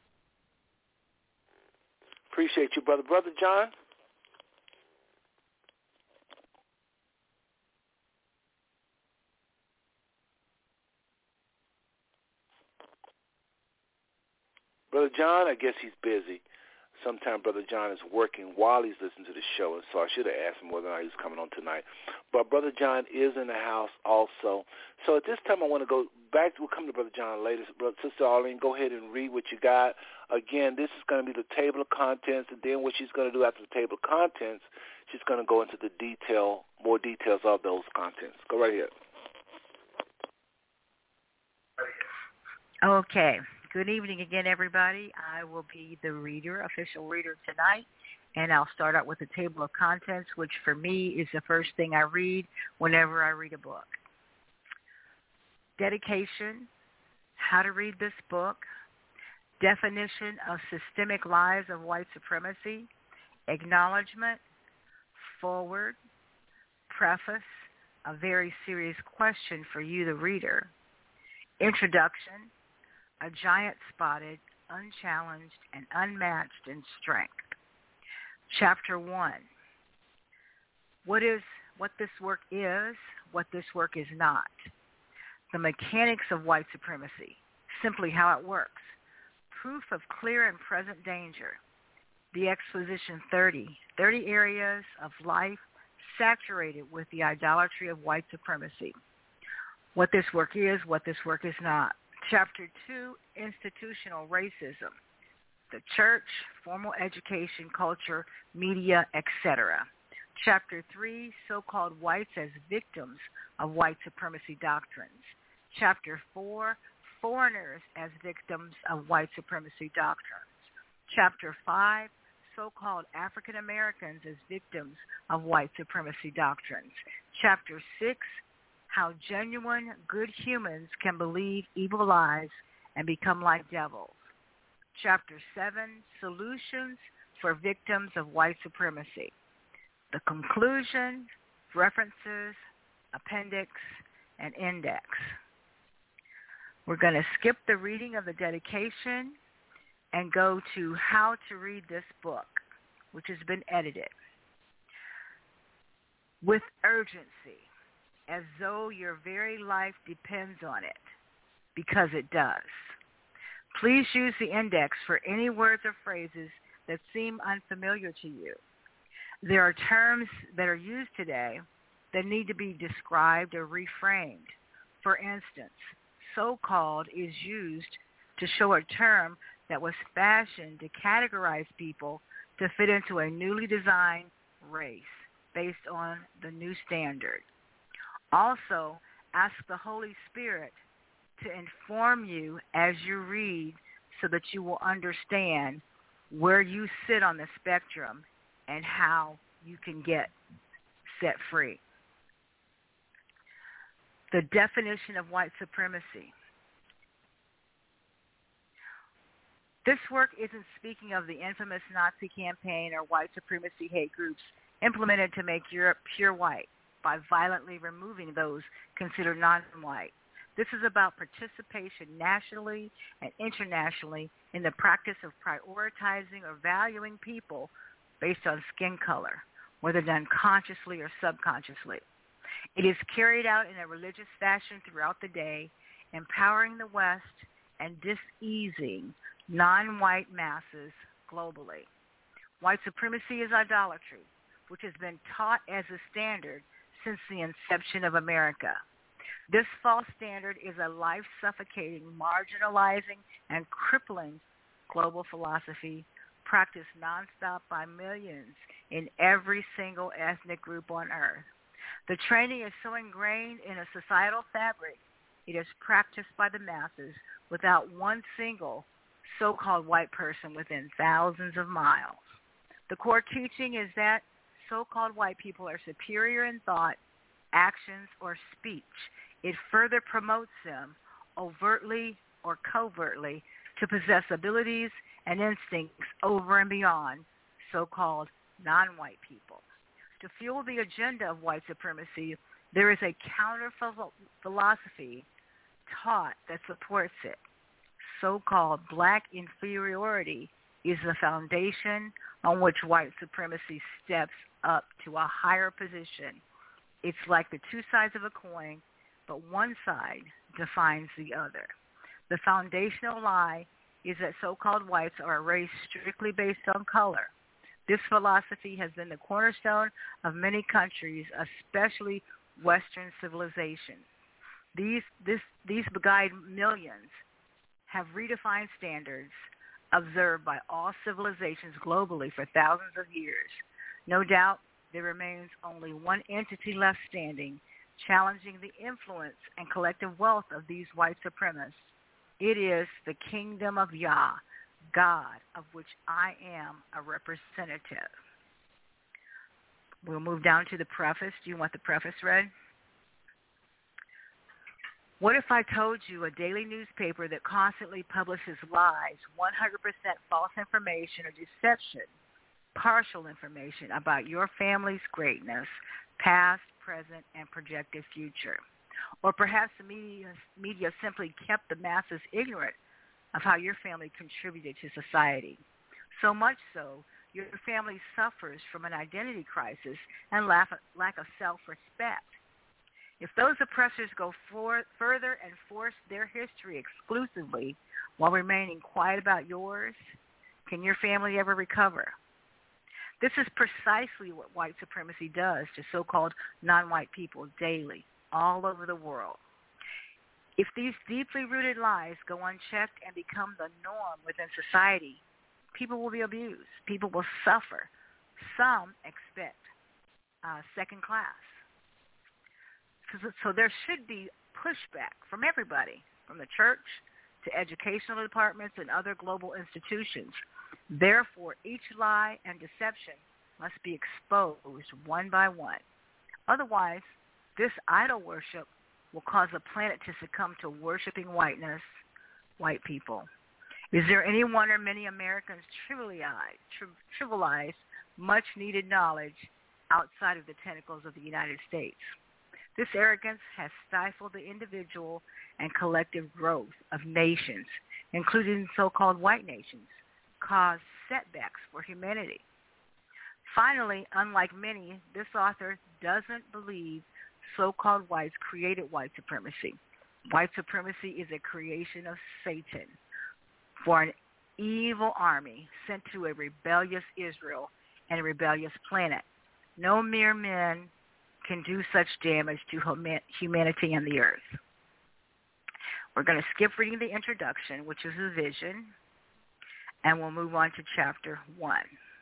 Appreciate you, brother. Brother John? Brother John, I guess he's busy. Sometimes Brother John is working while he's listening to the show, and so I should have asked him whether or not he was coming on tonight. But Brother John is in the house also. So at this time I want to go back. We'll come to Brother John later. Sister Arlene, go ahead and read what you got. Again, this is going to be the table of contents, and then what she's going to do after the table of contents, she's going to go into the more details of those contents. Go right ahead. Okay. Good evening again, everybody. I will be the official reader tonight, and I'll start out with the table of contents, which for me is the first thing I read whenever I read a book. Dedication, how to read this book, definition of systemic lies of white supremacy, acknowledgement, forward, preface, a very serious question for you, the reader, introduction, a giant spotted, unchallenged, and unmatched in strength. Chapter 1. What this work is, what this work is not. The mechanics of white supremacy, simply how it works. Proof of clear and present danger. The exposition 30 areas of life saturated with the idolatry of white supremacy. What this work is, what this work is not. Chapter 2, institutional racism, the church, formal education, culture, media, etc. Chapter 3, so-called whites as victims of white supremacy doctrines. Chapter 4, foreigners as victims of white supremacy doctrines. Chapter 5, so-called African Americans as victims of white supremacy doctrines. Chapter 6, how genuine, good humans can believe evil lies and become like devils. Chapter 7, solutions for victims of white supremacy. The conclusion, references, appendix, and index. We're going to skip the reading of the dedication and go to how to read this book, which has been edited. With urgency, as though your very life depends on it, because it does. Please use the index for any words or phrases that seem unfamiliar to you. There are terms that are used today that need to be described or reframed. For instance, so-called is used to show a term that was fashioned to categorize people to fit into a newly designed race based on the new standard. Also, ask the Holy Spirit to inform you as you read so that you will understand where you sit on the spectrum and how you can get set free. The definition of white supremacy. This work isn't speaking of the infamous Nazi campaign or white supremacy hate groups implemented to make Europe pure white by violently removing those considered non-white. This is about participation nationally and internationally in the practice of prioritizing or valuing people based on skin color, whether done consciously or subconsciously. It is carried out in a religious fashion throughout the day, empowering the West and diseasing non-white masses globally. White supremacy is idolatry, which has been taught as a standard since the inception of America. This false standard is a life-suffocating, marginalizing, and crippling global philosophy practiced nonstop by millions in every single ethnic group on earth. The training is so ingrained in a societal fabric, it is practiced by the masses without one single so-called white person within thousands of miles. The core teaching is that so-called white people are superior in thought, actions, or speech. It further promotes them, overtly or covertly, to possess abilities and instincts over and beyond so-called non-white people. To fuel the agenda of white supremacy, there is a counter-philosophy taught that supports it. So-called black inferiority is the foundation on which white supremacy steps up to a higher position. It's like the two sides of a coin, but one side defines the other. The foundational lie is that so-called whites are a race strictly based on color. This philosophy has been the cornerstone of many countries, especially Western civilizations. These beguiled millions have redefined standards observed by all civilizations globally for thousands of years. No doubt there remains only one entity left standing, challenging the influence and collective wealth of these white supremacists. It is the kingdom of Yah, God, of which I am a representative. We'll move down to the preface. Do you want the preface read? What if I told you a daily newspaper that constantly publishes lies, 100% false information or deception, partial information about your family's greatness, past, present, and projected future? Or perhaps the media simply kept the masses ignorant of how your family contributed to society. So much so, your family suffers from an identity crisis and lack of self-respect. If those oppressors go further and force their history exclusively while remaining quiet about yours, can your family ever recover? This is precisely what white supremacy does to so-called non-white people daily, all over the world. If these deeply rooted lies go unchecked and become the norm within society, people will be abused. People will suffer. Some expect second class. So there should be pushback from everybody, from the church to educational departments and other global institutions. Therefore, each lie and deception must be exposed one by one. Otherwise, this idol worship will cause the planet to succumb to worshiping whiteness, white people. Is there any wonder many Americans trivialize much-needed knowledge outside of the tentacles of the United States? This arrogance has stifled the individual and collective growth of nations, including so-called white nations, caused setbacks for humanity. Finally, unlike many, this author doesn't believe so-called whites created white supremacy. White supremacy is a creation of Satan for an evil army sent to a rebellious Israel and a rebellious planet. No mere men can do such damage to humanity and the earth. We're going to skip reading the introduction, which is a vision, and we'll move on to chapter 1.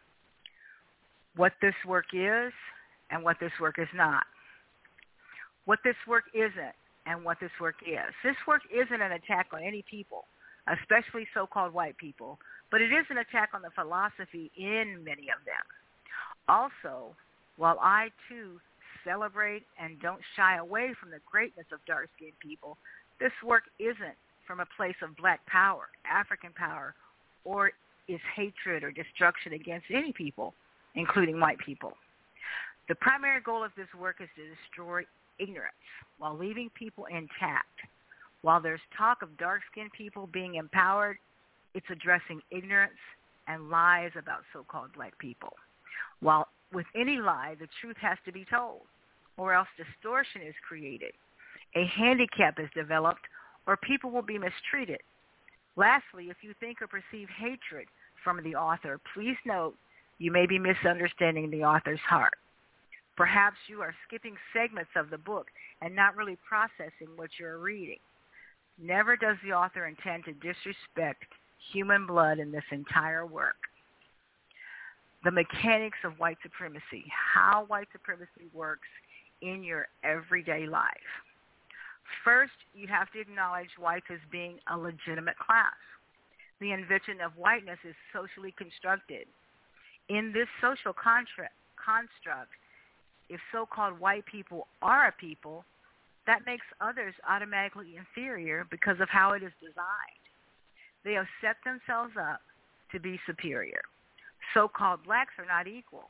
What this work is and what this work is not. What this work isn't and what this work is. This work isn't an attack on any people, especially so-called white people, but it is an attack on the philosophy in many of them. Also, while I, too, celebrate and don't shy away from the greatness of dark-skinned people, this work isn't from a place of black power, African power, or is hatred or destruction against any people, including white people. The primary goal of this work is to destroy ignorance while leaving people intact. While there's talk of dark-skinned people being empowered, it's addressing ignorance and lies about so-called black people. While with any lie, the truth has to be told, or else distortion is created. A handicap is developed, or people will be mistreated. Lastly, if you think or perceive hatred from the author, please note you may be misunderstanding the author's heart. Perhaps you are skipping segments of the book and not really processing what you're reading. Never does the author intend to disrespect human blood in this entire work. The mechanics of white supremacy, how white supremacy works in your everyday life. First, you have to acknowledge whites as being a legitimate class. The invention of whiteness is socially constructed. In this social construct, if so-called white people are a people, that makes others automatically inferior because of how it is designed. They have set themselves up to be superior. So-called blacks are not equal,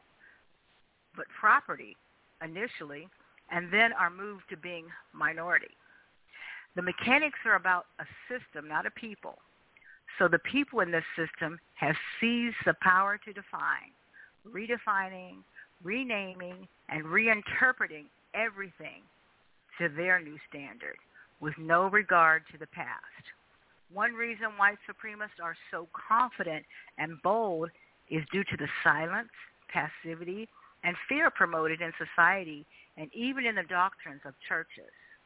but property initially, and then are moved to being minority. The mechanics are about a system, not a people. So the people in this system have seized the power to define, redefining, renaming, and reinterpreting everything to their new standard with no regard to the past. One reason white supremacists are so confident and bold is due to the silence, passivity, and fear promoted in society and even in the doctrines of churches.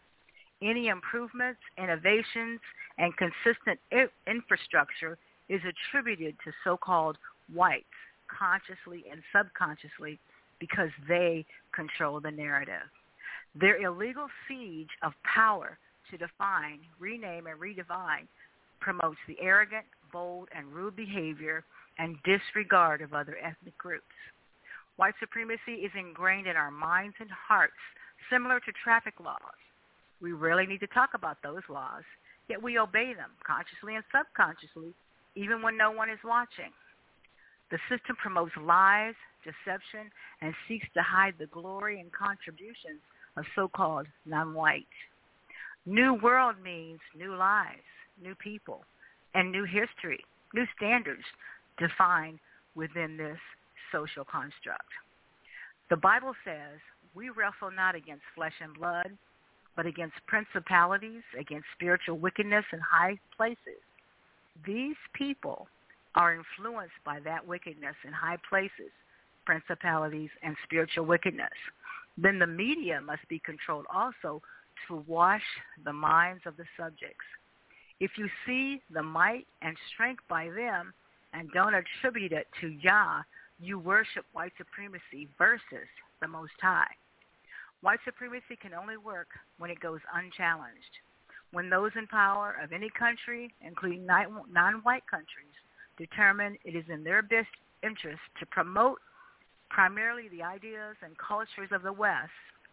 Any improvements, innovations, and consistent infrastructure is attributed to so-called whites, consciously and subconsciously, because they control the narrative. Their illegal siege of power to define, rename, and redefine promotes the arrogant, bold, and rude behavior and disregard of other ethnic groups. White supremacy is ingrained in our minds and hearts, similar to traffic laws. We rarely need to talk about those laws, yet we obey them consciously and subconsciously, even when no one is watching. The system promotes lies, deception, and seeks to hide the glory and contributions of so-called non-white. New world means new lives, new people, and new history, new standards defined within this social construct. The Bible says, we wrestle not against flesh and blood, but against principalities, against spiritual wickedness in high places. These people are influenced by that wickedness in high places, principalities, and spiritual wickedness. Then the media must be controlled also to wash the minds of the subjects. If you see the might and strength by them and don't attribute it to Yah, you worship white supremacy versus the Most High. White supremacy can only work when it goes unchallenged. When those in power of any country, including non-white countries, determine it is in their best interest to promote primarily the ideas and cultures of the West,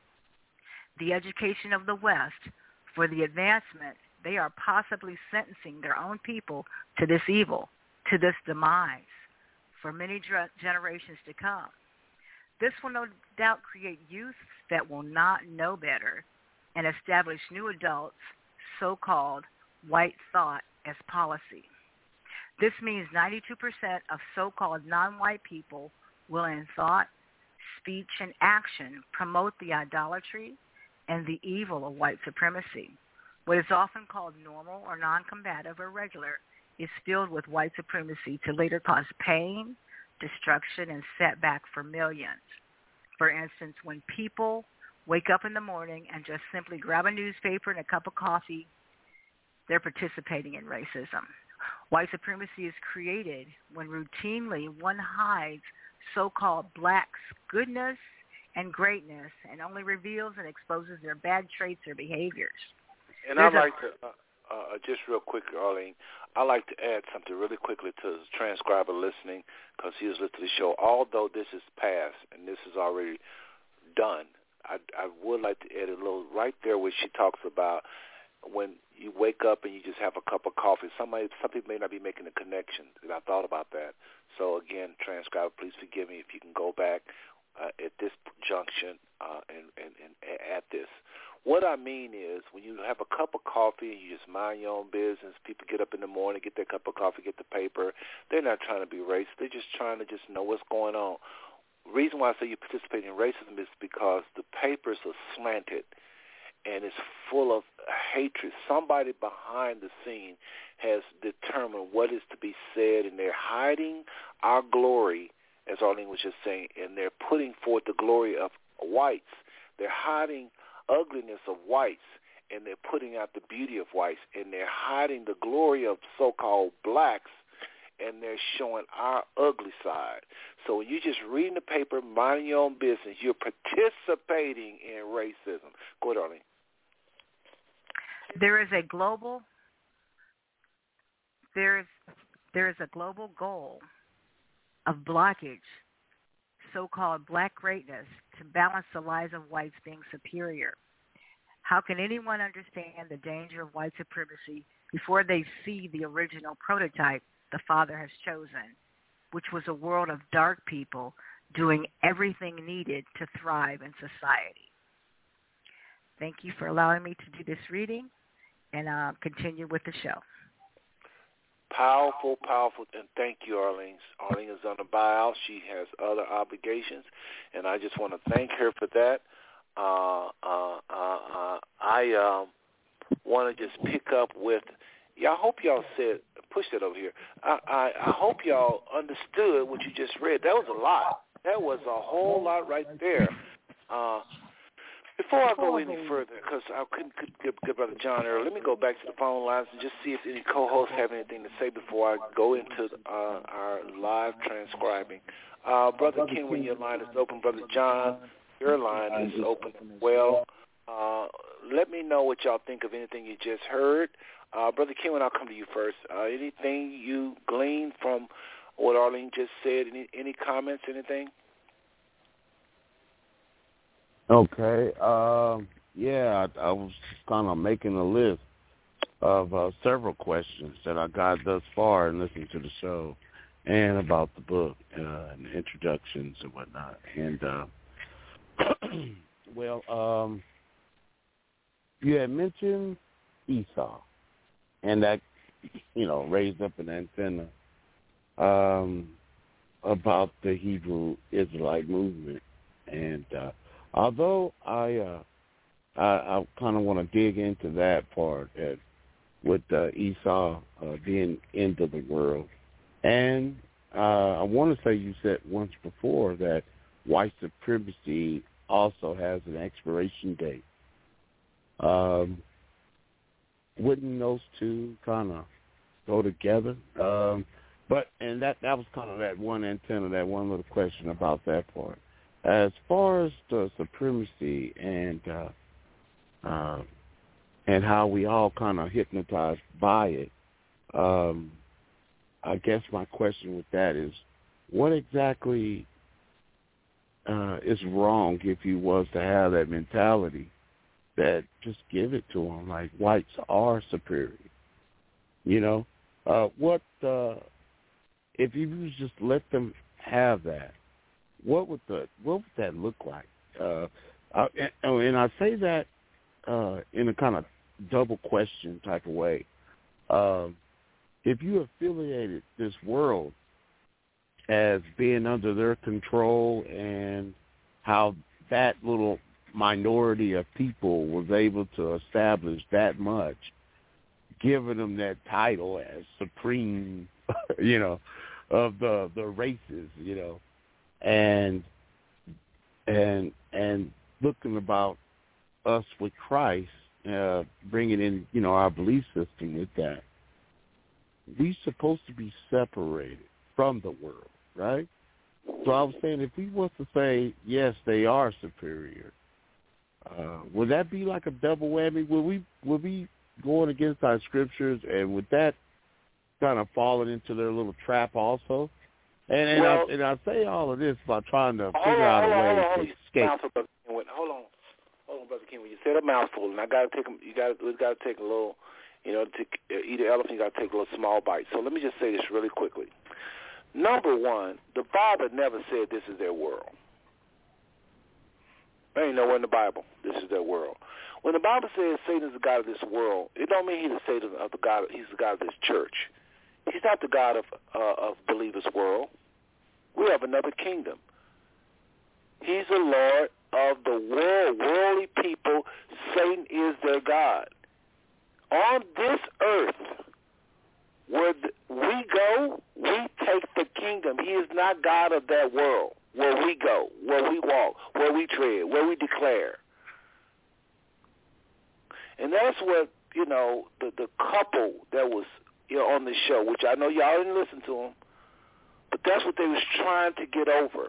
the education of the West, for the advancement, they are possibly sentencing their own people to this evil, to this demise, for many generations to come. This will no doubt create youth that will not know better and establish new adults, so-called white thought as policy. This means 92% of so-called non-white people will in thought, speech, and action promote the idolatry and the evil of white supremacy. What is often called normal or non-combative or regular is filled with white supremacy to later cause pain, destruction, and setback for millions. For instance, when people wake up in the morning and just simply grab a newspaper and a cup of coffee, they're participating in racism. White supremacy is created when routinely one hides so-called blacks' goodness and greatness and only reveals and exposes their bad traits or behaviors. And I'd like to, just real quick, Arlene, I'd like to add something really quickly to the transcriber listening, because he was listening to the show. Although this is past and this is already done, I would like to add a little right there where she talks about when you wake up and you just have a cup of coffee. Some people may not be making the connection, and I thought about that. So, again, transcriber, please forgive me if you can go back at this junction and add this. What I mean is when you have a cup of coffee and you just mind your own business, people get up in the morning, get their cup of coffee, get the paper. They're not trying to be racist. They're just trying to just know what's going on. The reason why I say you participate in racism is because the papers are slanted and it's full of hatred. Somebody behind the scene has determined what is to be said, and they're hiding our glory, as Arlene was just saying, and they're putting forth the glory of whites. They're hiding ugliness of whites, and they're putting out the beauty of whites, and they're hiding the glory of so-called blacks, and they're showing our ugly side. So when you're just reading the paper, minding your own business, you're participating in racism. Go ahead, Arlene. There is a global goal of blockage so-called black greatness to balance the lies of whites being superior. How can anyone understand the danger of white supremacy before they see the original prototype the Father has chosen, which was a world of dark people doing everything needed to thrive in society? Thank you for allowing me to do this reading, and continue with the show. Powerful, powerful, and thank you, Arlene. Arlene is on a buyout. She has other obligations, and I just want to thank her for that. I want to just pick up with, I hope y'all said, push that over here. I hope y'all understood what you just read. That was a lot. That was a whole lot right there. Before I go any further, because I couldn't get Brother John earlier, let me go back to the phone lines and just see if any co-hosts have anything to say before I go into our live transcribing. Brother Kenwin, your line is open. Brother John, your line is open as well. Let me know what y'all think of anything you just heard. Brother Kenwin, I'll come to you first. Anything you gleaned from what Arlene just said? Any comments, anything? Okay. Yeah, I was kind of making a list of several questions that I got thus far and listening to the show and about the book and the introductions and whatnot. And, well, you had mentioned Esau and that, raised up an antenna about the Hebrew Israelite movement. And although I kind of want to dig into that part with Esau being end of the world. And I want to say you said once before that white supremacy also has an expiration date. Wouldn't those two kind of go together? And that was kind of that one antenna, that one little question about that part. As far as the supremacy and how we all kind of hypnotized by it, I guess my question with that is, what exactly is wrong if you was to have that mentality that just give it to them, like whites are superior? What if you just let them have that? What would that look like? And I say that in a kind of double question type of way. If you affiliated this world as being under their control and how that little minority of people was able to establish that much, giving them that title as supreme, of the races, and looking about us with Christ, bringing in, our belief system with that. We're supposed to be separated from the world, right? So I was saying, if we was to say, yes, they are superior, would that be like a double whammy? Would we going against our scriptures, and would that kind of falling into their little trap also? And I say all of this by trying to figure out a way to escape. Hold on, Brother King. When you said a mouthful, and we got to take a little, to eat an elephant, you got to take a little small bite. So let me just say this really quickly. Number one, the Bible never said this is their world. There ain't nowhere in the Bible this is their world. When the Bible says Satan is the god of this world, it don't mean he's the Satan of the God. He's the god of this church. He's not the God of believers' world. We have another kingdom. He's the Lord of the world, worldly people. Satan is their God. On this earth, where we go, we take the kingdom. He is not God of that world. Where we go, where we walk, where we tread, where we declare. And that's what, the couple that was on the show, which I know y'all didn't listen to them, but that's what they was trying to get over.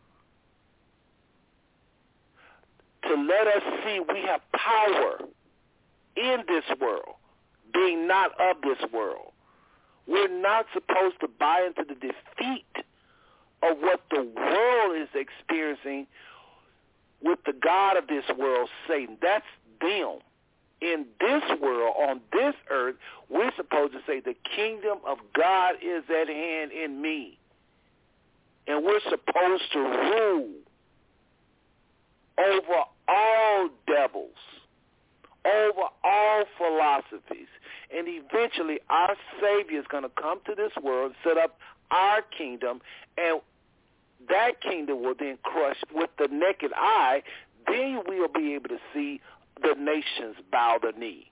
To let us see we have power in this world, being not of this world. We're not supposed to buy into the defeat of what the world is experiencing with the God of this world, Satan. That's them. In this world, on this earth, we're supposed to say the kingdom of God is at hand in me. And we're supposed to rule over all devils, over all philosophies. And eventually our Savior is going to come to this world, set up our kingdom, and that kingdom will then crush with the naked eye. Then we'll be able to see the nations bow the knee.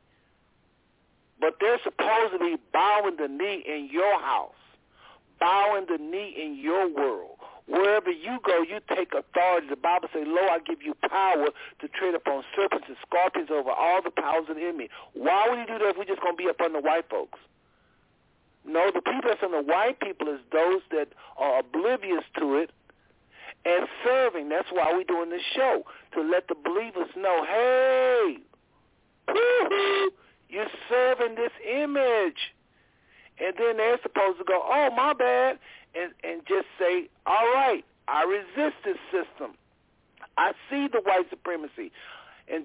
But they're supposed to be bowing the knee in your house, bowing the knee in your world. Wherever you go, you take authority. The Bible says, "Lo, I give you power to tread upon serpents and scorpions over all the powers of the enemy." Why would you do that if we're just going to be up on the white folks? No, the people that's on the white people is those that are oblivious to it and serving. That's why we're doing this show, to let the believers know, hey, woo-hoo, you're serving this image. And then they're supposed to go, oh, my bad, and just say, all right, I resist this system. I see the white supremacy. And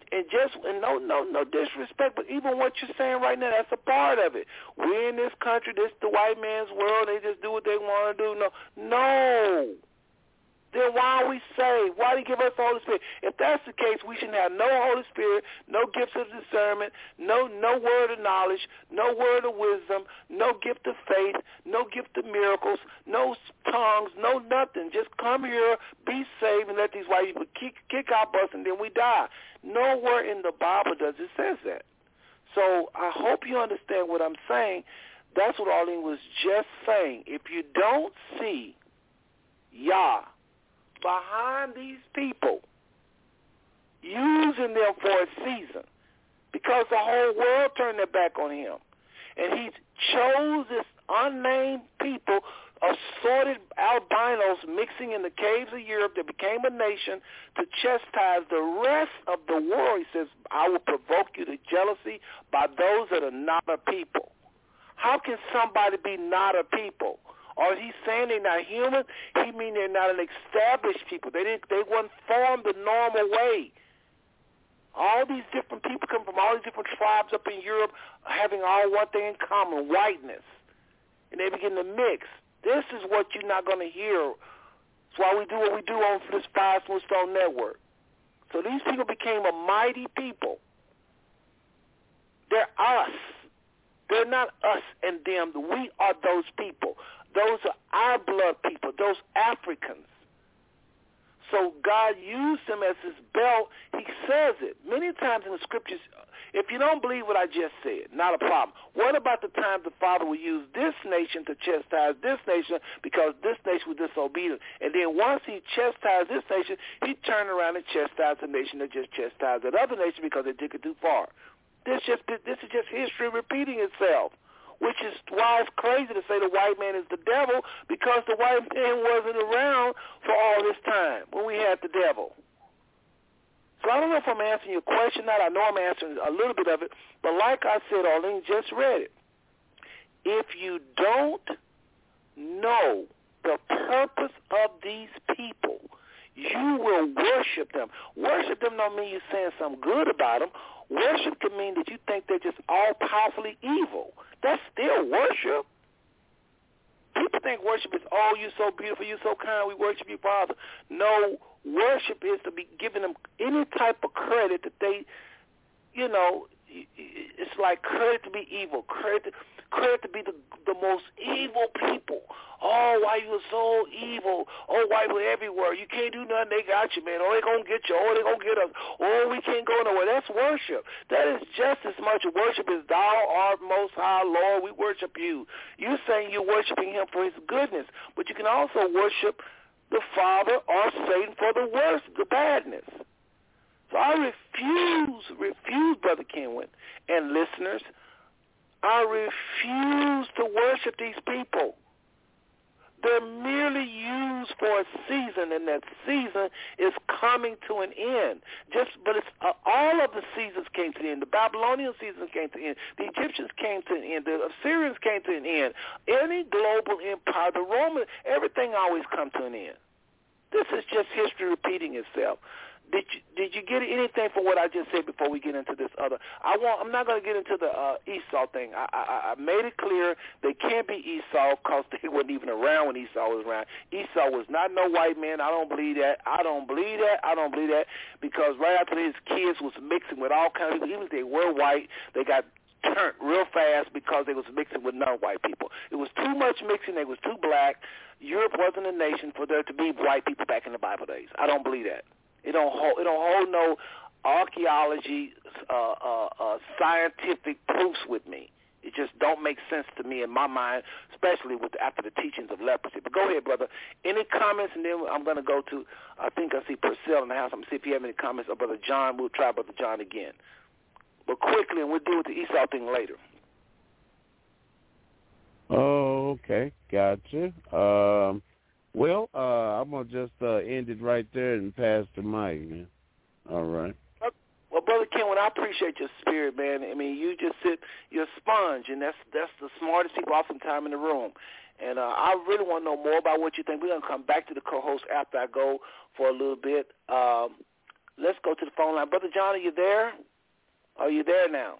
no disrespect, but even what you're saying right now, that's a part of it. We're in this country, this the white man's world, they just do what they want to do. No. Then why are we saved? Why do you give us the Holy Spirit? If that's the case, we should have no Holy Spirit, no gifts of discernment, no word of knowledge, no word of wisdom, no gift of faith, no gift of miracles, no tongues, no nothing. Just come here, be saved, and let these white people kick our butts, and then we die. Nowhere in the Bible does it say that. So I hope you understand what I'm saying. That's what Arlene was just saying. If you don't see Yah behind these people, using them for a season, because the whole world turned their back on him. And he chose this unnamed people, assorted albinos mixing in the caves of Europe that became a nation, to chastise the rest of the world. He says, I will provoke you to jealousy by those that are not a people. How can somebody be not a people? Or is he saying they're not human? He mean they're not an established people. They weren't formed the normal way. All these different people come from all these different tribes up in Europe, having all one thing in common, whiteness. And they begin to mix. This is what you're not going to hear. That's why we do what we do on this Five Smooth Stone Network. So these people became a mighty people. They're us. They're not us and them. We are those people. Those are our blood people, those Africans. So God used them as his belt. He says it many times in the scriptures. If you don't believe what I just said, not a problem. What about the time the Father will use this nation to chastise this nation because this nation was disobedient? And then once he chastised this nation, he turned around and chastised the nation that just chastised that other nation because they took it too far. This is just history repeating itself, which is why it's crazy to say the white man is the devil, because the white man wasn't around for all this time when we had the devil. So I don't know if I'm answering your question or not. I know I'm answering a little bit of it, but like I said, Arlene just read it. If you don't know the purpose of these people, you will worship them. Worship them don't mean you're saying something good about them. Worship can mean that you think they're just all-powerfully evil. That's still worship. People think worship is, oh, you're so beautiful, you're so kind, we worship you, Father. No, worship is to be giving them any type of credit that they, it's like credit to be evil, credit to be the most evil people. Oh, why you so evil? Oh, why you everywhere? You can't do nothing. They got you, man. Oh, they going to get you. Oh, they going to get us. Oh, we can't go nowhere. That's worship. That is just as much worship as thou art most high, Lord. We worship you. You're saying you're worshiping him for his goodness, but you can also worship the Father or Satan for the worst, the badness. So I refuse, Brother Kenwin and listeners, I refuse to worship these people. They're merely used for a season, and that season is coming to an end. But it's all of the seasons came to an end. The Babylonian season came to an end. The Egyptians came to an end. The Assyrians came to an end. Any global empire, the Roman, everything always comes to an end. This is just history repeating itself. Did you get anything from what I just said before we get into this other? I'm not going to get into the Esau thing. I made it clear they can't be Esau because they weren't even around when Esau was around. Esau was not no white man. I don't believe that. I don't believe that because right after his kids was mixing with all kinds of people, even if they were white, they got turned real fast because they was mixing with non-white people. It was too much mixing. They was too black. Europe wasn't a nation for there to be white people back in the Bible days. I don't believe that. It don't hold no archaeology, scientific proofs with me. It just don't make sense to me in my mind, especially after the teachings of leprosy. But go ahead, brother. Any comments, and then I'm going to go to, I think I see Purcell in the house. I'm going to see if you have any comments. Or Brother John, we'll try Brother John again. But quickly, and we'll deal with the Esau thing later. Oh, okay. Gotcha. Well, I'm going to just end it right there and pass the mic, man. All right. Well, Brother Kenwood, I appreciate your spirit, man. I mean, you just you're a sponge, and that's the smartest people oftentimes in the room. And I really want to know more about what you think. We're going to come back to the co-host after I go for a little bit. Let's go to the phone line. Brother John, are you there? Are you there now?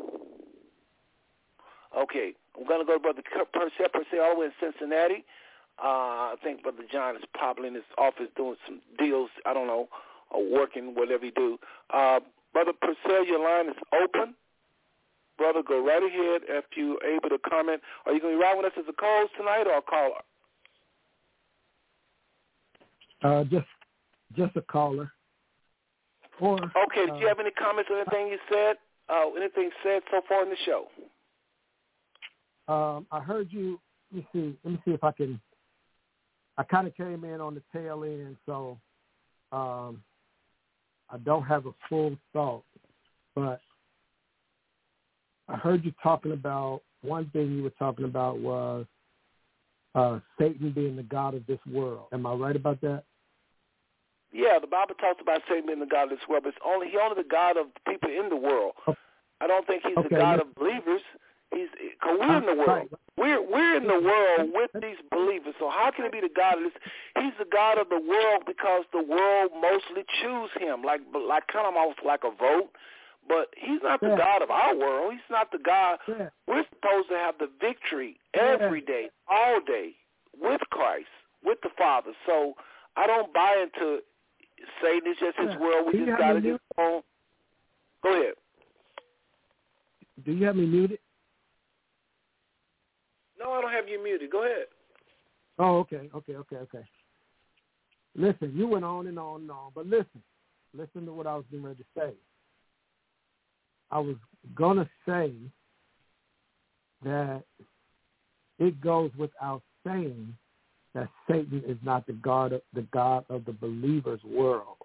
Okay. I'm going to go to Brother Purcell all the way in Cincinnati. I think Brother John is probably in his office doing some deals, I don't know, or working, whatever he do. Brother Purcell, your line is open. Brother, go right ahead if you're able to comment. Are you going to be riding with us as a co-host tonight or a caller? Just a caller. Okay, did you have any comments on anything you said? Anything said so far in the show? I heard you. Let me see if I can. I kind of came in on the tail end, so I don't have a full thought. But I heard you talking about, one thing you were talking about was Satan being the god of this world. Am I right about that? Yeah, the Bible talks about Satan being the god of this world, but he's only the god of the people in the world. I don't think he's the god of believers. Because we're in the world. We're in the world with these believers. So how can he be the God of this? He's the God of the world because the world mostly choose him, like kind of almost like a vote. But he's not the God of our world. He's not the God. Yeah. We're supposed to have the victory every day, all day, with Christ, with the Father. So I don't buy into Satan is just his world. We just got to get on. Go ahead. Do you have me muted? No, I don't have you muted. Go ahead. Oh, okay. Listen, you went on and on and on, but listen to what I was getting ready to say. I was going to say that it goes without saying that Satan is not the God of the believer's world.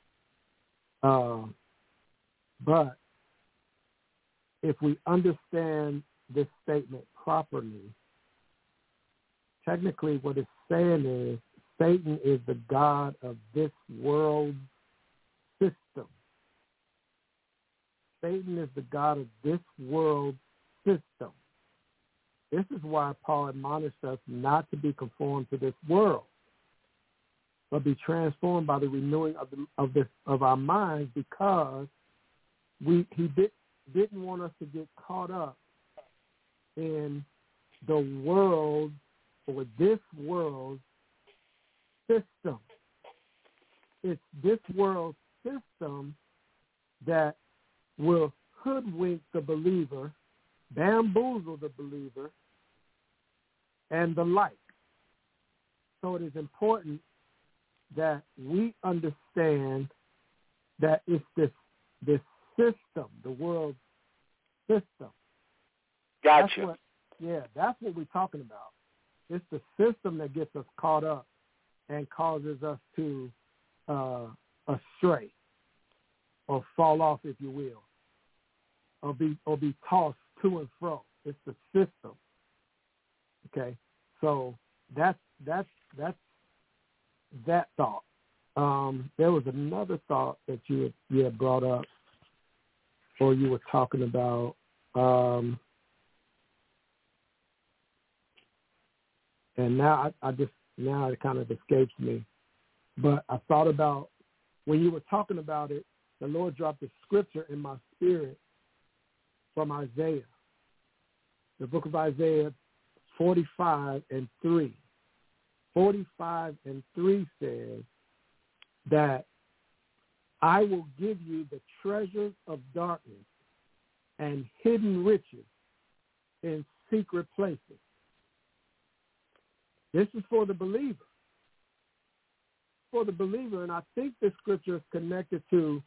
But if we understand this statement properly, technically what it's saying is Satan is the god of this world's system. Satan is the god of this world's system. This is why Paul admonished us not to be conformed to this world, but be transformed by the renewing of our minds, because he didn't want us to get caught up in the world or this world's system. It's this world's system that will hoodwink the believer, bamboozle the believer, and the like. So it is important that we understand that it's this system, the world's system. Gotcha. That's what we're talking about. It's the system that gets us caught up and causes us to astray or fall off, if you will, or be tossed to and fro. It's the system. Okay, so that's that thought. There was another thought that you had brought up, or you were talking about. And now now it kind of escapes me. But I thought about when you were talking about it, the Lord dropped a scripture in my spirit from Isaiah, the book of Isaiah 45:3. 45:3 says that I will give you the treasures of darkness and hidden riches in secret places. This is for the believer. For the believer, and I think this scripture is connected to.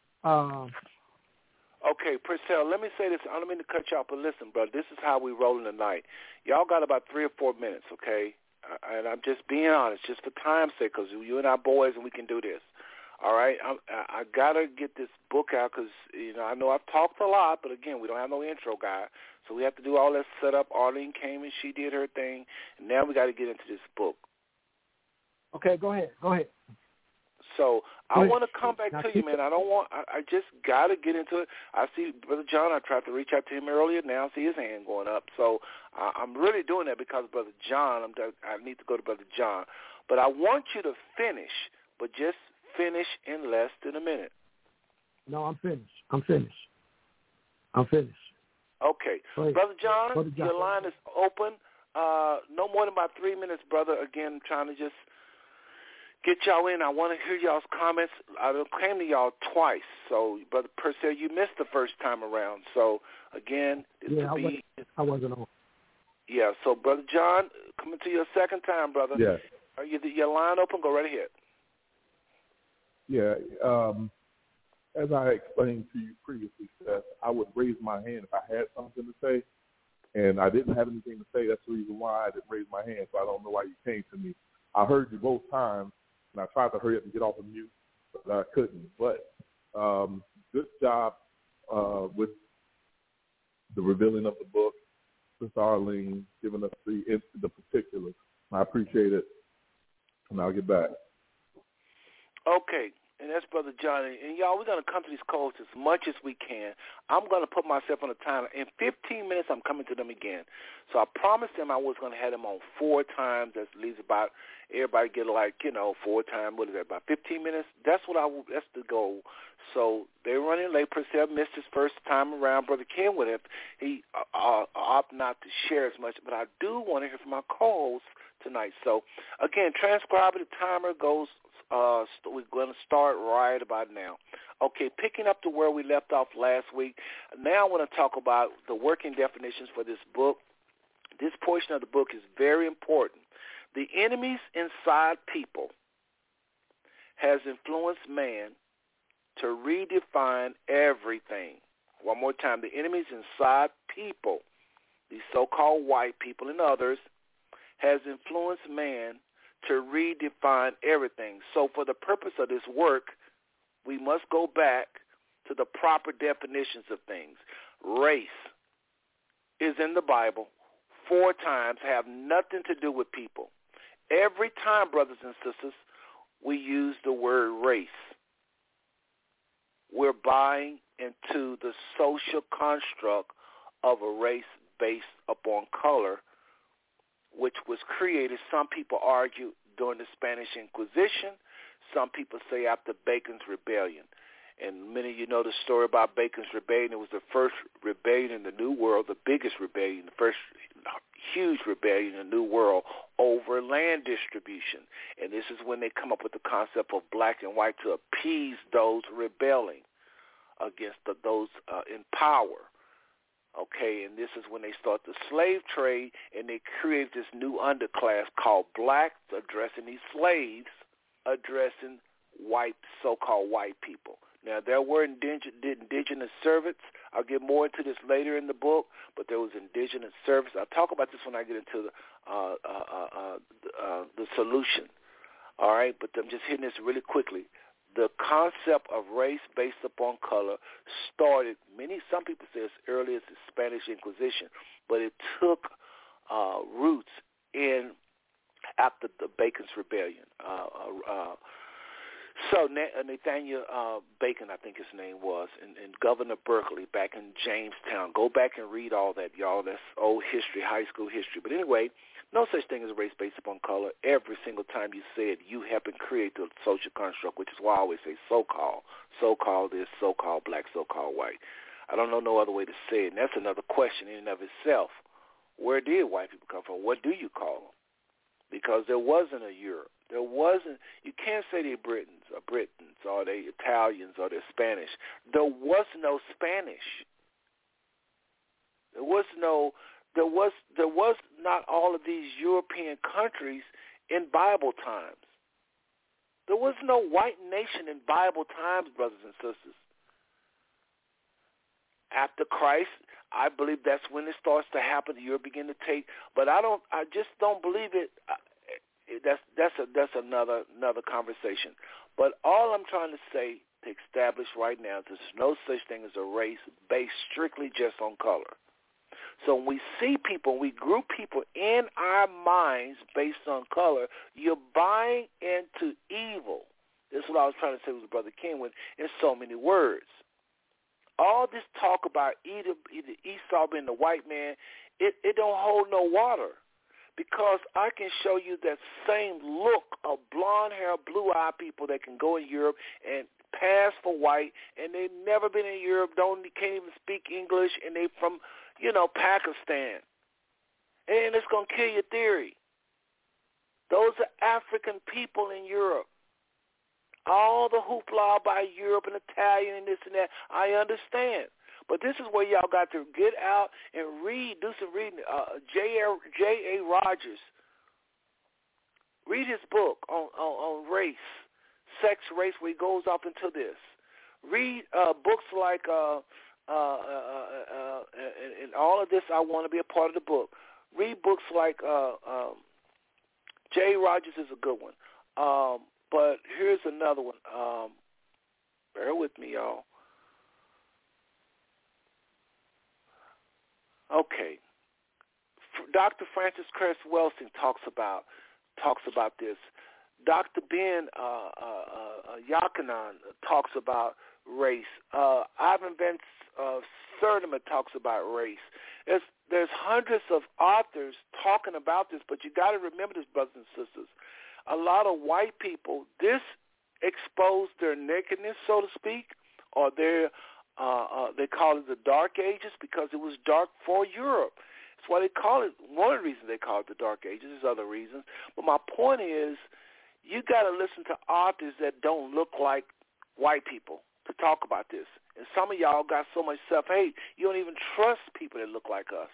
Okay, Purcell, let me say this. I don't mean to cut you off, but listen, brother, this is how we rolling tonight. Y'all got about 3 or 4 minutes, okay? And I'm just being honest, just for time's sake, because you and I boys, and we can do this. All right? I got to get this book out because, I know I've talked a lot, but, again, we don't have no intro guy. So we have to do all that setup. Arlene came and she did her thing, and now we got to get into this book. Okay, go ahead. So I want to come back to you, man. I just got to get into it. I see Brother John. I tried to reach out to him earlier. Now I see his hand going up. So I'm really doing that because Brother John, I need to go to Brother John. But I want you to finish, but just finish in less than a minute. No, I'm finished. Okay. Brother John, your line is open. No more than about 3 minutes, brother. Again, trying to just get y'all in. I want to hear y'all's comments. I came to y'all twice. So, Brother Purcell, you missed the first time around. So, again, I wasn't on. Yeah, so, Brother John, coming to your second time, brother. Yes. Are your line open? Go right ahead. Yeah. As I explained to you previously, Seth, I would raise my hand if I had something to say, and I didn't have anything to say. That's the reason why I didn't raise my hand, so I don't know why you came to me. I heard you both times, and I tried to hurry up and get off of mute, but I couldn't. But good job with the revealing of the book, Sister Arlene, giving us the particulars. I appreciate it, and I'll get back. Okay. And that's Brother John. And, y'all, we're going to come to these calls as much as we can. I'm going to put myself on a timer. In 15 minutes, I'm coming to them again. So I promised them I was going to have them on 4 times. That leaves about everybody get 4 times. What is that, about 15 minutes? That's the goal. So they're running late. Purcell missed his first time around. Brother Ken would have. He opted not to share as much. But I do want to hear from my calls tonight. So, again, transcribe it. The timer goes. We're going to start right about now. Okay, picking up to where we left off last week. Now I want to talk about the working definitions for this book. This portion of the book is very important. The enemies inside people has influenced man to redefine everything. One more time. The enemies inside people, these so-called white people and others, has influenced man to redefine everything. So for the purpose of this work, we must go back to the proper definitions of things. Race is in the Bible 4 times, have nothing to do with people. Every time, brothers and sisters, we use the word race, we're buying into the social construct of a race based upon color, which was created, some people argue, during the Spanish Inquisition. Some people say after Bacon's Rebellion. And many of you know the story about Bacon's Rebellion. It was the first rebellion in the New World, the biggest rebellion, the first huge rebellion in the New World over land distribution. And this is when they come up with the concept of black and white to appease those rebelling against those in power. Okay, and this is when they start the slave trade, and they created this new underclass called blacks, addressing these slaves, addressing white, so-called white people. Now, there were indigenous servants. I'll get more into this later in the book, but there was indigenous servants. I'll talk about this when I get into the solution. All right, but I'm just hitting this really quickly. The concept of race based upon color started, some people say as early as the Spanish Inquisition, but it took roots in after the Bacon's Rebellion. So Nathaniel Bacon, I think his name was, and Governor Berkeley back in Jamestown. Go back and read all that, y'all. That's old history, high school history. But anyway, no such thing as a race based upon color. Every single time you say it, you helping create the social construct, which is why I always say so-called this, so-called black, so-called white. I don't know no other way to say it, and that's another question in and of itself. Where did white people come from? What do you call them? Because there wasn't a Europe. There wasn't. You can't say they're Britons or they Italians or they're Spanish. There was no Spanish. There was not all of these European countries in Bible times. There was no white nation in Bible times, brothers and sisters. After Christ, I believe that's when it starts to happen. You begin to take, but I just don't believe it. That's another conversation. But all I'm trying to say to establish right now is there's no such thing as a race based strictly just on color. So when we see people, we group people in our minds based on color, you're buying into evil. This is what I was trying to say with Brother King in so many words. All this talk about either Esau being the white man, it don't hold no water. Because I can show you that same look of blonde-haired, blue-eyed people that can go in Europe and pass for white, and they've never been in Europe, can't even speak English, and they from, Pakistan. And it's going to kill your theory. Those are African people in Europe. All the hoopla about Europe and Italian and this and that, I understand. But this is where y'all got to get out and do some reading. J.A. Rogers, read his book on race, sex, race, where he goes off into this. Read books like, and all of this, I want to be a part of the book. Read books like J.A. Rogers is a good one. But here's another one. Bear with me, y'all. Okay, Dr. Francis Cress Welsing talks about this. Dr. Ben Yakanan talks about race. Ivan Van Sertima talks about race. There's hundreds of authors talking about this, but you got to remember this, brothers and sisters. A lot of white people, this exposed their nakedness, so to speak, or their they call it the Dark Ages because it was dark for Europe. That's why they call it, one of the reasons they call it the Dark Ages. There's other reasons. But my point is, you got to listen to authors that don't look like white people to talk about this. And some of y'all got so much self-hate, you don't even trust people that look like us.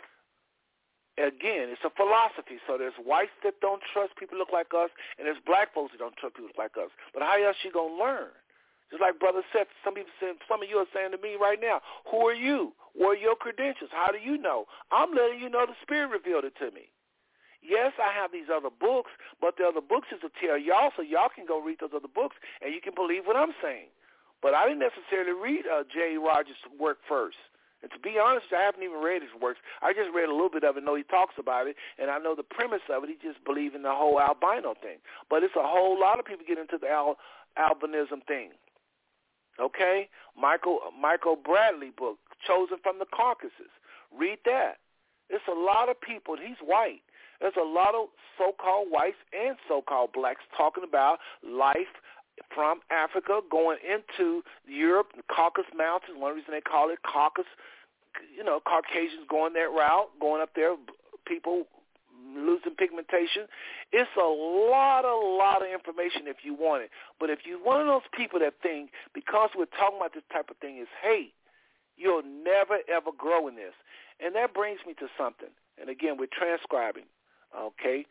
Again, it's a philosophy. So there's whites that don't trust people look like us, and there's black folks that don't trust people look like us. But how else you going to learn? Just like Brother Seth, some of you are saying to me right now, who are you? What are your credentials? How do you know? I'm letting you know the Spirit revealed it to me. Yes, I have these other books, but the other books is to tell y'all so y'all can go read those other books and you can believe what I'm saying. But I didn't necessarily read J. Rogers' work first. And to be honest, I haven't even read his works. I just read a little bit of it, know he talks about it, and I know the premise of it. He just believes in the whole albino thing. But it's a whole lot of people get into the albinism thing. Okay? Michael Bradley book, Chosen from the Caucasus. Read that. It's a lot of people, and he's white. There's a lot of so-called whites and so-called blacks talking about life from Africa going into Europe, the Caucasus Mountains. One reason they call it Caucasus, Caucasians going that route, going up there, people losing pigmentation. It's a lot of information if you want it. But if you're one of those people that think because we're talking about this type of thing is hate, you'll never, ever grow in this. And that brings me to something. And again, we're transcribing, okay?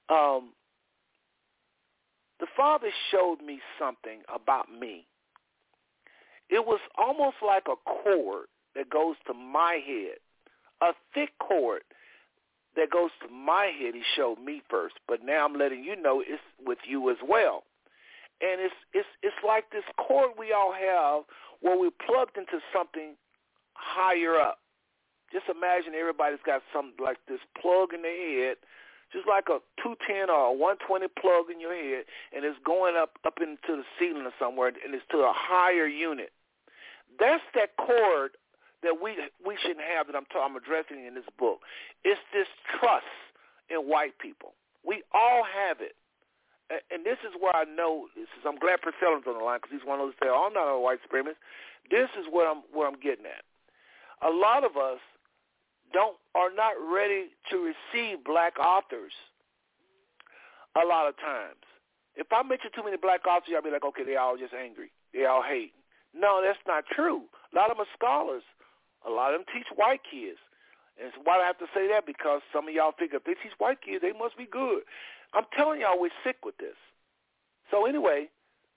The Father showed me something about me. It was almost like a cord that goes to my head, a thick cord that goes to my head. He showed me first, but now I'm letting you know it's with you as well. And it's like this cord we all have where we're plugged into something higher up. Just imagine everybody's got something like this plug in their head just like a 210 or a 120 plug in your head, and it's going up into the ceiling or somewhere, and it's to a higher unit. That's that cord that we shouldn't have that I'm addressing in this book. It's this trust in white people. We all have it. And this is where I know, I'm glad Priscilla's on the line because he's one of those that say, I'm not a white supremacist. This is where I'm getting at. A lot of us are not ready to receive black authors a lot of times. If I mention too many black authors, I'll be like, okay, they all just angry. They all hate. No, that's not true. A lot of them are scholars. A lot of them teach white kids. And why do I have to say that? Because some of y'all figure if they teach white kids, they must be good. I'm telling y'all we're sick with this. So anyway,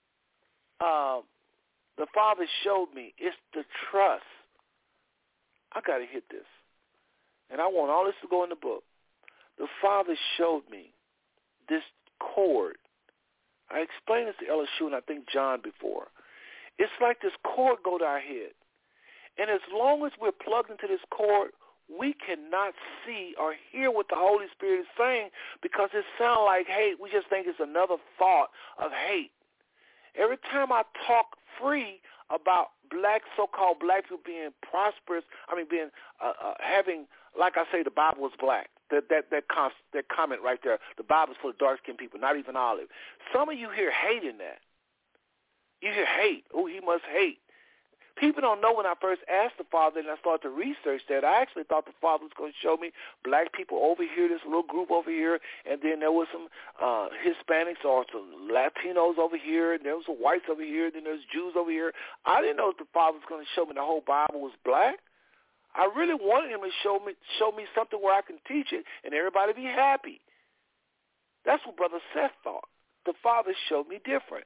the Father showed me it's the trust. I got to hit this. And I want all this to go in the book. The Father showed me this cord. I explained this to Ella Shue and I think John before. It's like this cord go to our head. And as long as we're plugged into this cord, we cannot see or hear what the Holy Spirit is saying because it sounds like hate. We just think it's another thought of hate. Every time I talk free about so-called black people being prosperous, having, like I say, the Bible is black. That comment right there, the Bible's for the dark-skinned people, not even olive. Some of you hear hate in that. You hear hate. Oh, he must hate. People don't know when I first asked the Father and I started to research that, I actually thought the Father was going to show me black people over here, this little group over here, and then there was some Hispanics or some Latinos over here, and there was some whites over here, and then there's Jews over here. I didn't know if the Father was going to show me the whole Bible was black. I really wanted him to show me something where I can teach it and everybody be happy. That's what Brother Seth thought. The Father showed me different.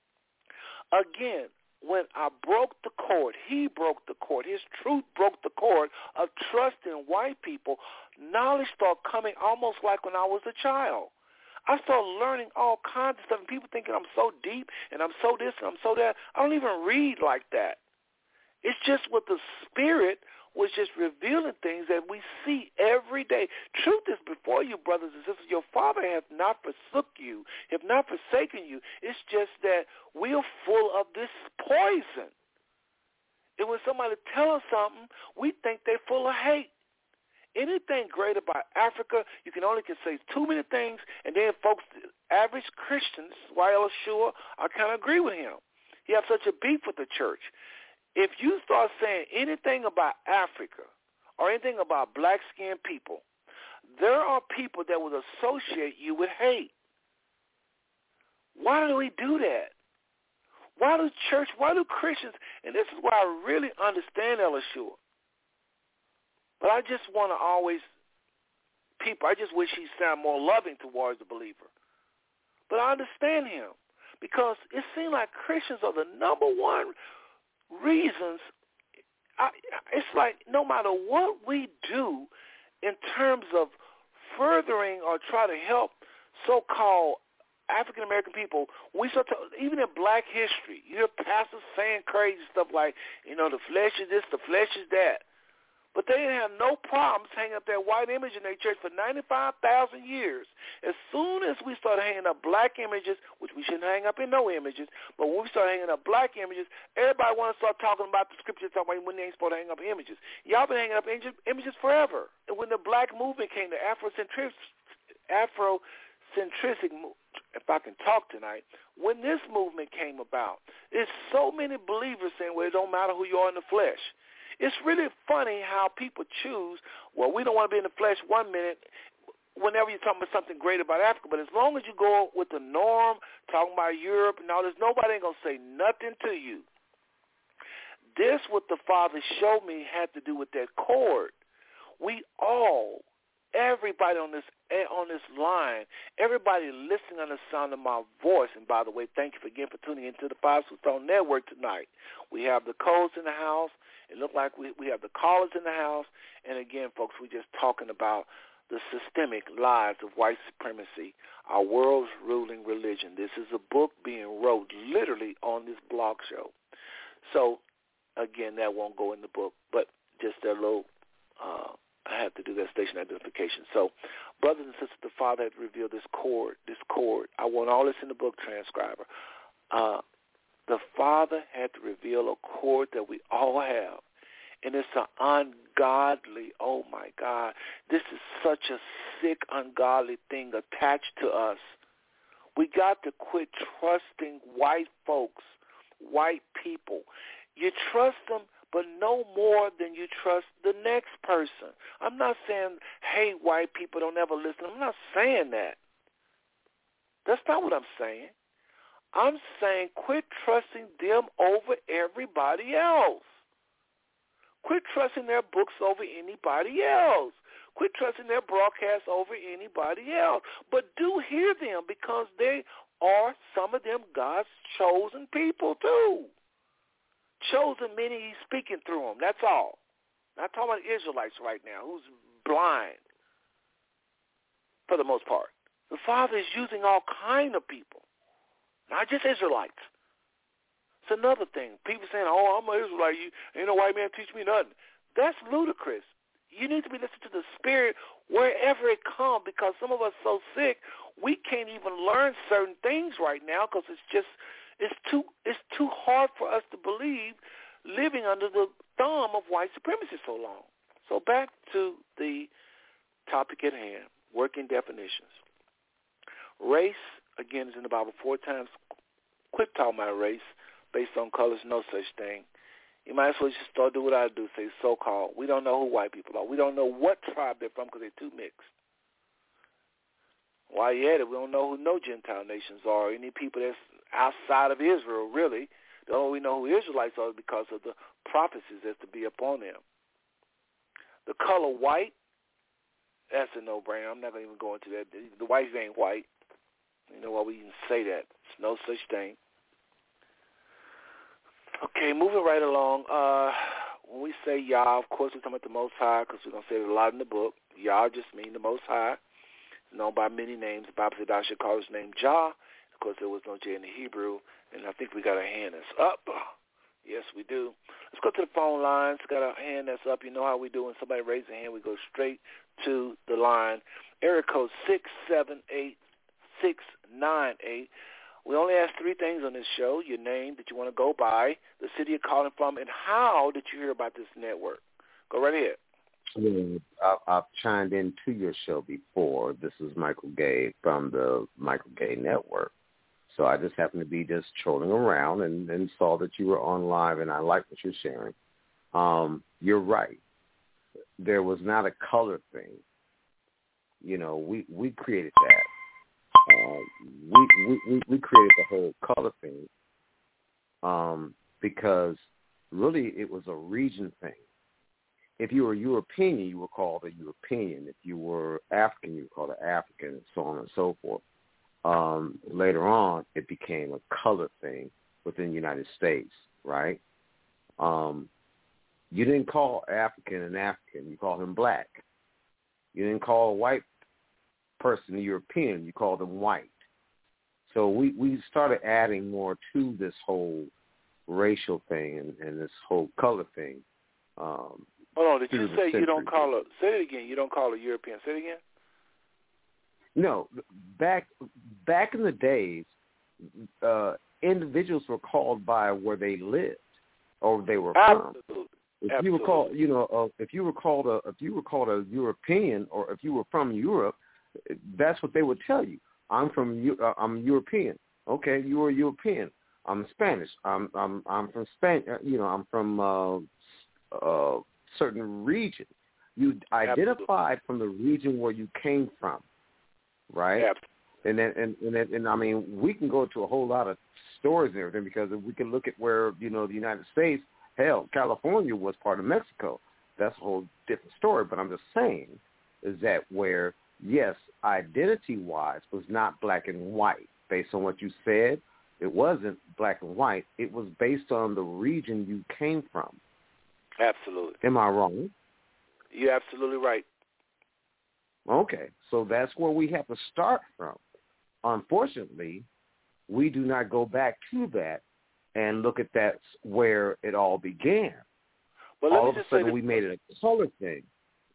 Again, when I broke the cord, he broke the cord. His truth broke the cord of trust in white people. Knowledge started coming almost like when I was a child. I started learning all kinds of stuff, and people thinking I'm so deep and I'm so this and I'm so that. I don't even read like that. It's just what the Spirit was just revealing things that we see every day. Truth is before you, brothers and sisters. Your Father hath not forsook you, have not forsaken you. It's just that we are full of this poison. And when somebody tells us something, we think they're full of hate. Anything great about Africa, you can only say too many things, and then folks, average Christians, Ella Shue, I kind of agree with him. He has such a beef with the church. If you start saying anything about Africa or anything about black-skinned people, there are people that would associate you with hate. Why do we do that? Why do Christians, and this is why I really understand Ella Shue, but I just want to I just wish he'd sound more loving towards the believer. But I understand him because it seems like Christians are the number one reasons. It's like no matter what we do in terms of furthering or try to help so-called African-American people, we start to, even in black history, you hear pastors saying crazy stuff like, the flesh is this, the flesh is that. But they didn't have no problems hanging up that white image in their church for 95,000 years. As soon as we start hanging up black images, which we shouldn't hang up in no images, but when we start hanging up black images, everybody wants to start talking about the scripture talking about when they ain't supposed to hang up images. Y'all been hanging up images forever. And when the black movement came, the Afrocentric, if I can talk tonight, when this movement came about, there's so many believers saying, well, it don't matter who you are in the flesh. It's really funny how people choose, well, we don't want to be in the flesh 1 minute whenever you're talking about something great about Africa, but as long as you go with the norm, talking about Europe and all this, nobody ain't going to say nothing to you. This, what the Father showed me, had to do with that cord. We all, everybody on this line, everybody listening on the sound of my voice, and by the way, thank you again for tuning into the Five Smooth Stone Network tonight. We have the codes in the house. It looked like we have the callers in the house. And again, folks, we're just talking about the systemic lies of white supremacy, our world's ruling religion. This is a book being wrote literally on this blog show. So, again, that won't go in the book, but just a little I have to do that station identification. So, brothers and sisters, the Father had revealed this chord. I want all this in the book, transcriber. The Father had to reveal a chord that we all have. And it's an ungodly, oh my God, this is such a sick, ungodly thing attached to us. We got to quit trusting white folks, white people. You trust them, but no more than you trust the next person. I'm not saying, hey, white people, don't ever listen. I'm not saying that. That's not what I'm saying. I'm saying quit trusting them over everybody else. Quit trusting their books over anybody else. Quit trusting their broadcasts over anybody else. But do hear them, because they are, some of them, God's chosen people too. Chosen meaning he's speaking through them. That's all. Not talking about Israelites right now, who's blind for the most part. The Father is using all kind of people, not just Israelites. It's another thing. People saying, oh, I'm an Israelite. Ain't no white man teach me nothing. That's ludicrous. You need to be listening to the Spirit wherever it comes, because some of us are so sick, we can't even learn certain things right now because it's too hard for us to believe living under the thumb of white supremacy so long. So back to the topic at hand, working definitions. Race, again, is in the Bible 4 times. Quit talking about race based on colors, no such thing. You might as well just start doing what I do, say so-called. We don't know who white people are. We don't know what tribe they're from because they're too mixed. While you're at it, we don't know who no Gentile nations are, any people that's outside of Israel, really. The only we know who Israelites are because of the prophecies that's to be upon them. The color white, that's a no-brainer. I'm not going to even go into that. The white ain't white. You know why we even say that. There's no such thing. Okay, moving right along. When we say Yah, of course we're talking about the Most High, because we're going to say it a lot in the book. Yah just means the Most High. It's known by many names. The Bible said, "Thou shalt call his name Jah." Of course, there was no J in the Hebrew, and I think we got a hand that's up. Yes, we do. Let's go to the phone lines. Got a hand that's up. You know how we do. When somebody raises a hand, we go straight to the line. Area code 678-698. We only ask 3 things on this show: your name that you want to go by, the city you're calling from, and how did you hear about this network. Go right ahead. I've chimed into your show before. This is Michael Gay from the Michael Gay Network. So I just happened to be just trolling around and saw that you were on live, and I like what you're sharing. You're right. There was not a color thing. You know, we created that. We created the whole color thing because really it was a region thing. If you were European, you were called a European. If you were African, you were called an African, and so on and so forth. Later on, it became a color thing within the United States, right? You didn't call African an African. You called him black. You didn't call a white person a European. You called them white. So we started adding more to this whole racial thing and this whole color thing. Hold on, did you say you don't call a, say it again, you don't call a European, say it again? No, back in the days, individuals were called by where they lived or they were from. If you were called, if you were called a European, or if you were from Europe, that's what they would tell you. I'm European. Okay, you are European. I'm Spanish. I'm from Spain. I'm from certain region. You identified from the region where you came from, right? And I mean, we can go to a whole lot of stories and everything, because if we can look at where the United States, hell, California was part of Mexico. That's a whole different story. But I'm just saying is that where, yes, identity-wise was not black and white. Based on what you said, it wasn't black and white. It was based on the region you came from. Absolutely. Am I wrong? You're absolutely right. Okay, so that's where we have to start from. Unfortunately, we do not go back to that and look at that's where it all began. Well, all of a sudden, we made it a color thing.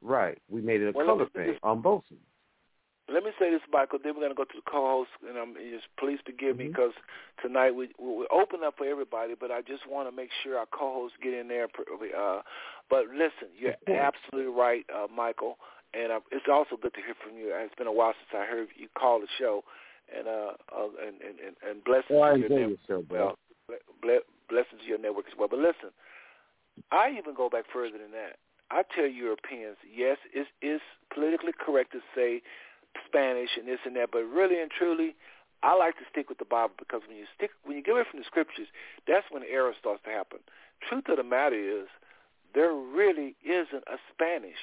Right. We made it a color thing on both sides. Let me say this, Michael. Then we're going to go to the co-host, and just please forgive me because tonight we're open up for everybody, but I just want to make sure our co-hosts get in there. But listen, you're absolutely right, Michael, and it's also good to hear from you. It's been a while since I heard you call the show, and blessings to your network. Well, blessings to your network as well. But listen, I even go back further than that. I tell Europeans, yes, it is politically correct to say Spanish and this and that, but really and truly, I like to stick with the Bible because when you get away from the scriptures, that's when error starts to happen. Truth of the matter is, there really isn't a Spanish.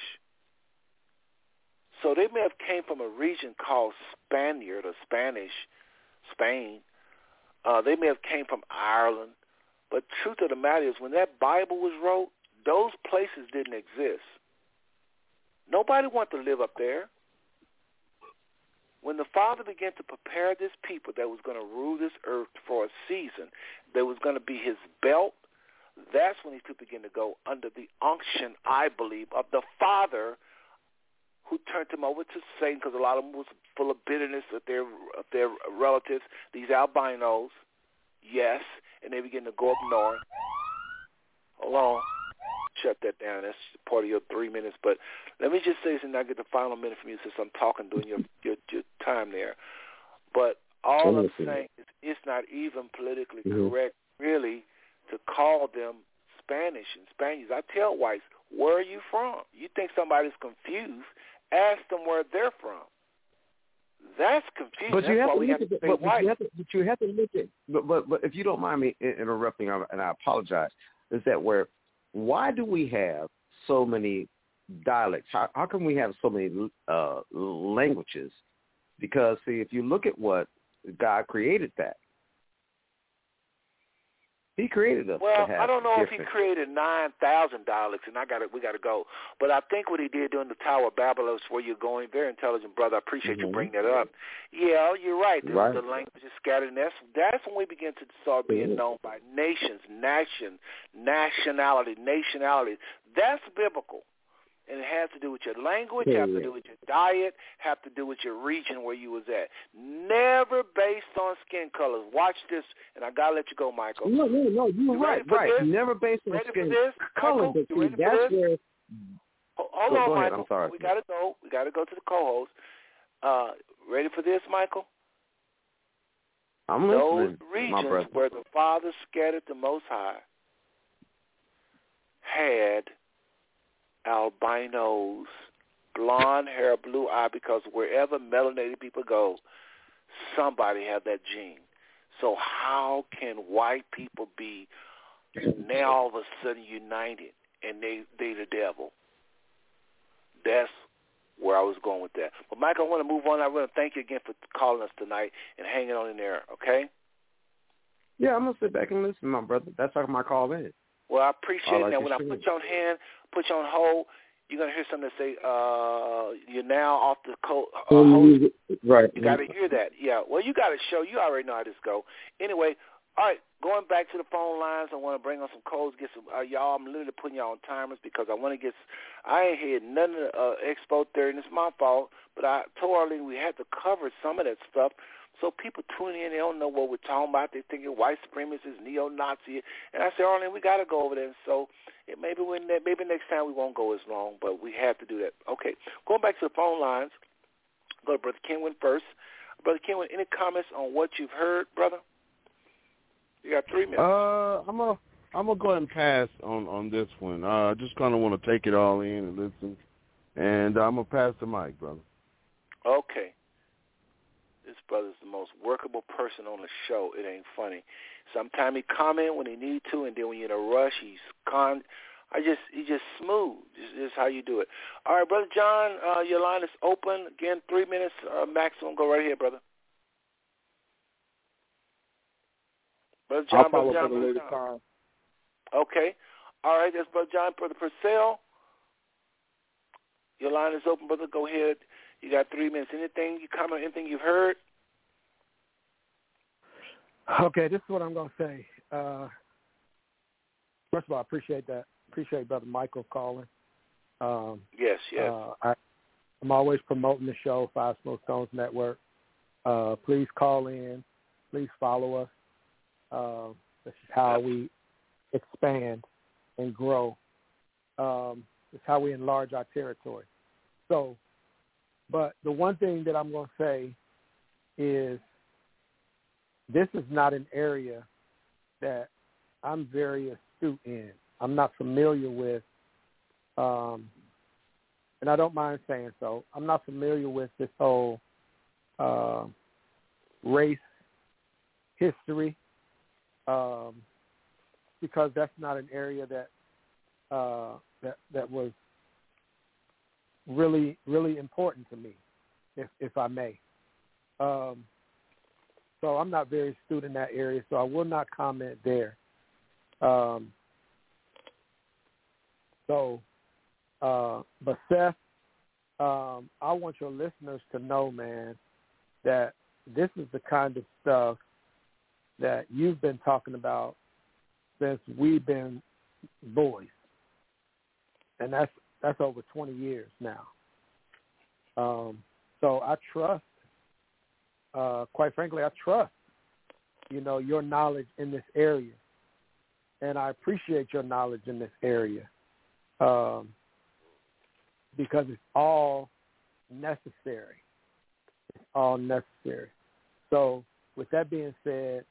So they may have came from a region called Spaniard or Spanish, Spain. They may have came from Ireland, but truth of the matter is, when that Bible was wrote, those places didn't exist. Nobody wanted to live up there. When the Father began to prepare this people that was going to rule this earth for a season, there was going to be his belt, that's when these people began to go under the unction, I believe, of the Father who turned them over to Satan, because a lot of them was full of bitterness of their relatives, these albinos, yes, and they began to go up north. Hold on. Shut that down. That's part of your 3 minutes. But let me just say this, and I get the final minute from you since I'm talking during your time there. But all I'm saying is it's not even politically correct, really, to call them Spanish and Spaniards. I tell whites, where are you from? You think somebody's confused, ask them where they're from. That's confusing. But you That's have why to we look have at to say but white. you have to look at. But if you don't mind me interrupting, and I apologize, is that why do we have so many dialects? How can we have so many languages? Because see, if you look at what God created, that He created us. Well, to have I don't know different. if he created 9,000 dialects, and we got to go. But I think what he did during the Tower of Babel is where you're going. Very intelligent, brother. I appreciate you bringing that up. Yeah, you're right. The language is scattered, and that's when we begin to start being known by nations, nationality. That's biblical. And it has to do with your language, have to do with your diet, have to do with your region where you was at. Never based on skin colors. Watch this, and I got to let you go, Michael. No, you're right. Right. Never based on skin color. But see, that's where... Hold on, ahead. Michael. I'm sorry. We got to go. We got to go to the co-host. Ready for this, Michael? I'm listening, Those regions my brother. where the Father scattered the Most High had albinos, blonde hair, blue eye, because wherever melanated people go, somebody have that gene. So how can white people be now all of a sudden united and they the devil? That's where I was going with that. But Michael, I want to move on. I want to thank you again for calling us tonight and hanging on in there, okay? Yeah, I'm going to sit back and listen, my brother. That's how my call is. Well, I appreciate it. Now, when I put you on hold, you're going to hear something that say, you're now off the host. Right. You got to hear that. Yeah. Well, you got to show. You already know how this go. Anyway, all right, going back to the phone lines, I want to bring on some codes, get some, y'all, I'm literally putting y'all on timers because I want to get, I ain't heard none of the Expo 30, and it's my fault, but I told Arlene we had to cover some of that stuff. So people tune in, they don't know what we're talking about. They think white supremacists, neo-Nazi. And I said, Arlene, we got to go over there. And so maybe next time we won't go as long, but we have to do that. Okay, going back to the phone lines, go to Brother Kenwin first. Brother Kenwin, any comments on what you've heard, brother? You got 3 minutes. I'm gonna go ahead and pass on this one. Just kind of want to take it all in and listen, and I'm gonna pass the mic, brother. Okay. This brother's the most workable person on the show. It ain't funny. Sometimes he comment when he need to, and then when you're in a rush, he's just smooth. This is how you do it. All right, Brother John, your line is open. Again, 3 minutes maximum. Go right here, brother. Brother John, I'll follow up at a later time. Okay. All right, that's Brother John. Brother Purcell, your line is open, brother. Go ahead. You got 3 minutes. Anything you comment, anything you've heard? Okay, this is what I'm going to say. First of all, I appreciate that. Appreciate Brother Michael calling. Yes. I'm always promoting the show, Five Smooth Stones Network. Please call in. Please follow us. This is how we expand and grow. It's how we enlarge our territory. So, but the one thing that I'm going to say is this is not an area that I'm very astute in. I'm not familiar with, and I don't mind saying so, I'm not familiar with this whole race history because that's not an area that that was really, really important to me, if I may. So I'm not very astute in that area, so I will not comment there. But Seth, I want your listeners to know, man, that this is the kind of stuff that you've been talking about since we've been boys. And that's over 20 years now. So I trust, quite frankly, I trust, your knowledge in this area. And I appreciate your knowledge in this area because it's all necessary. It's all necessary. So with that being said,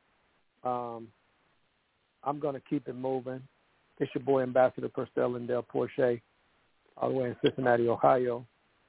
I'm going to keep it moving. It's your boy, Ambassador Purcell Lindell Porsche, all the way in Cincinnati, Ohio,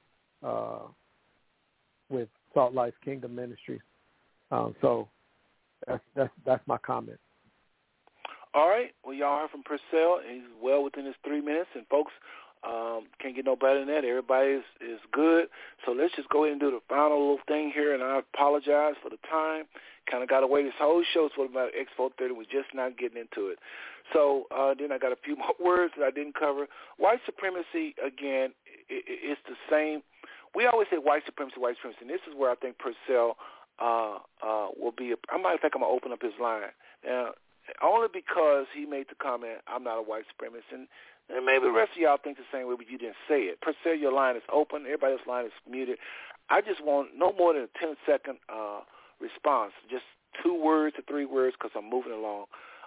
with Salt Life Kingdom Ministries. So that's my comment. All right. Well, y'all heard from Purcell. He's well within his 3 minutes. And, folks, can't get no better than that. Everybody is good. So let's just go ahead and do the final little thing here. And I apologize for the time. Kind of got away. This whole show is about X430. We're just not getting into it. So then I got a few more words that I didn't cover. White supremacy, again, it's the same. We always say white supremacy, and this is where I think Purcell will be. I might think I'm going to open up his line. Now, only because he made the comment, I'm not a white supremacist. And maybe the rest of y'all think the same way, but you didn't say it. Purcell, your line is open. Everybody else's line is muted. I just want no more than a 10-second response, just 2 words to 3 words because I'm moving along.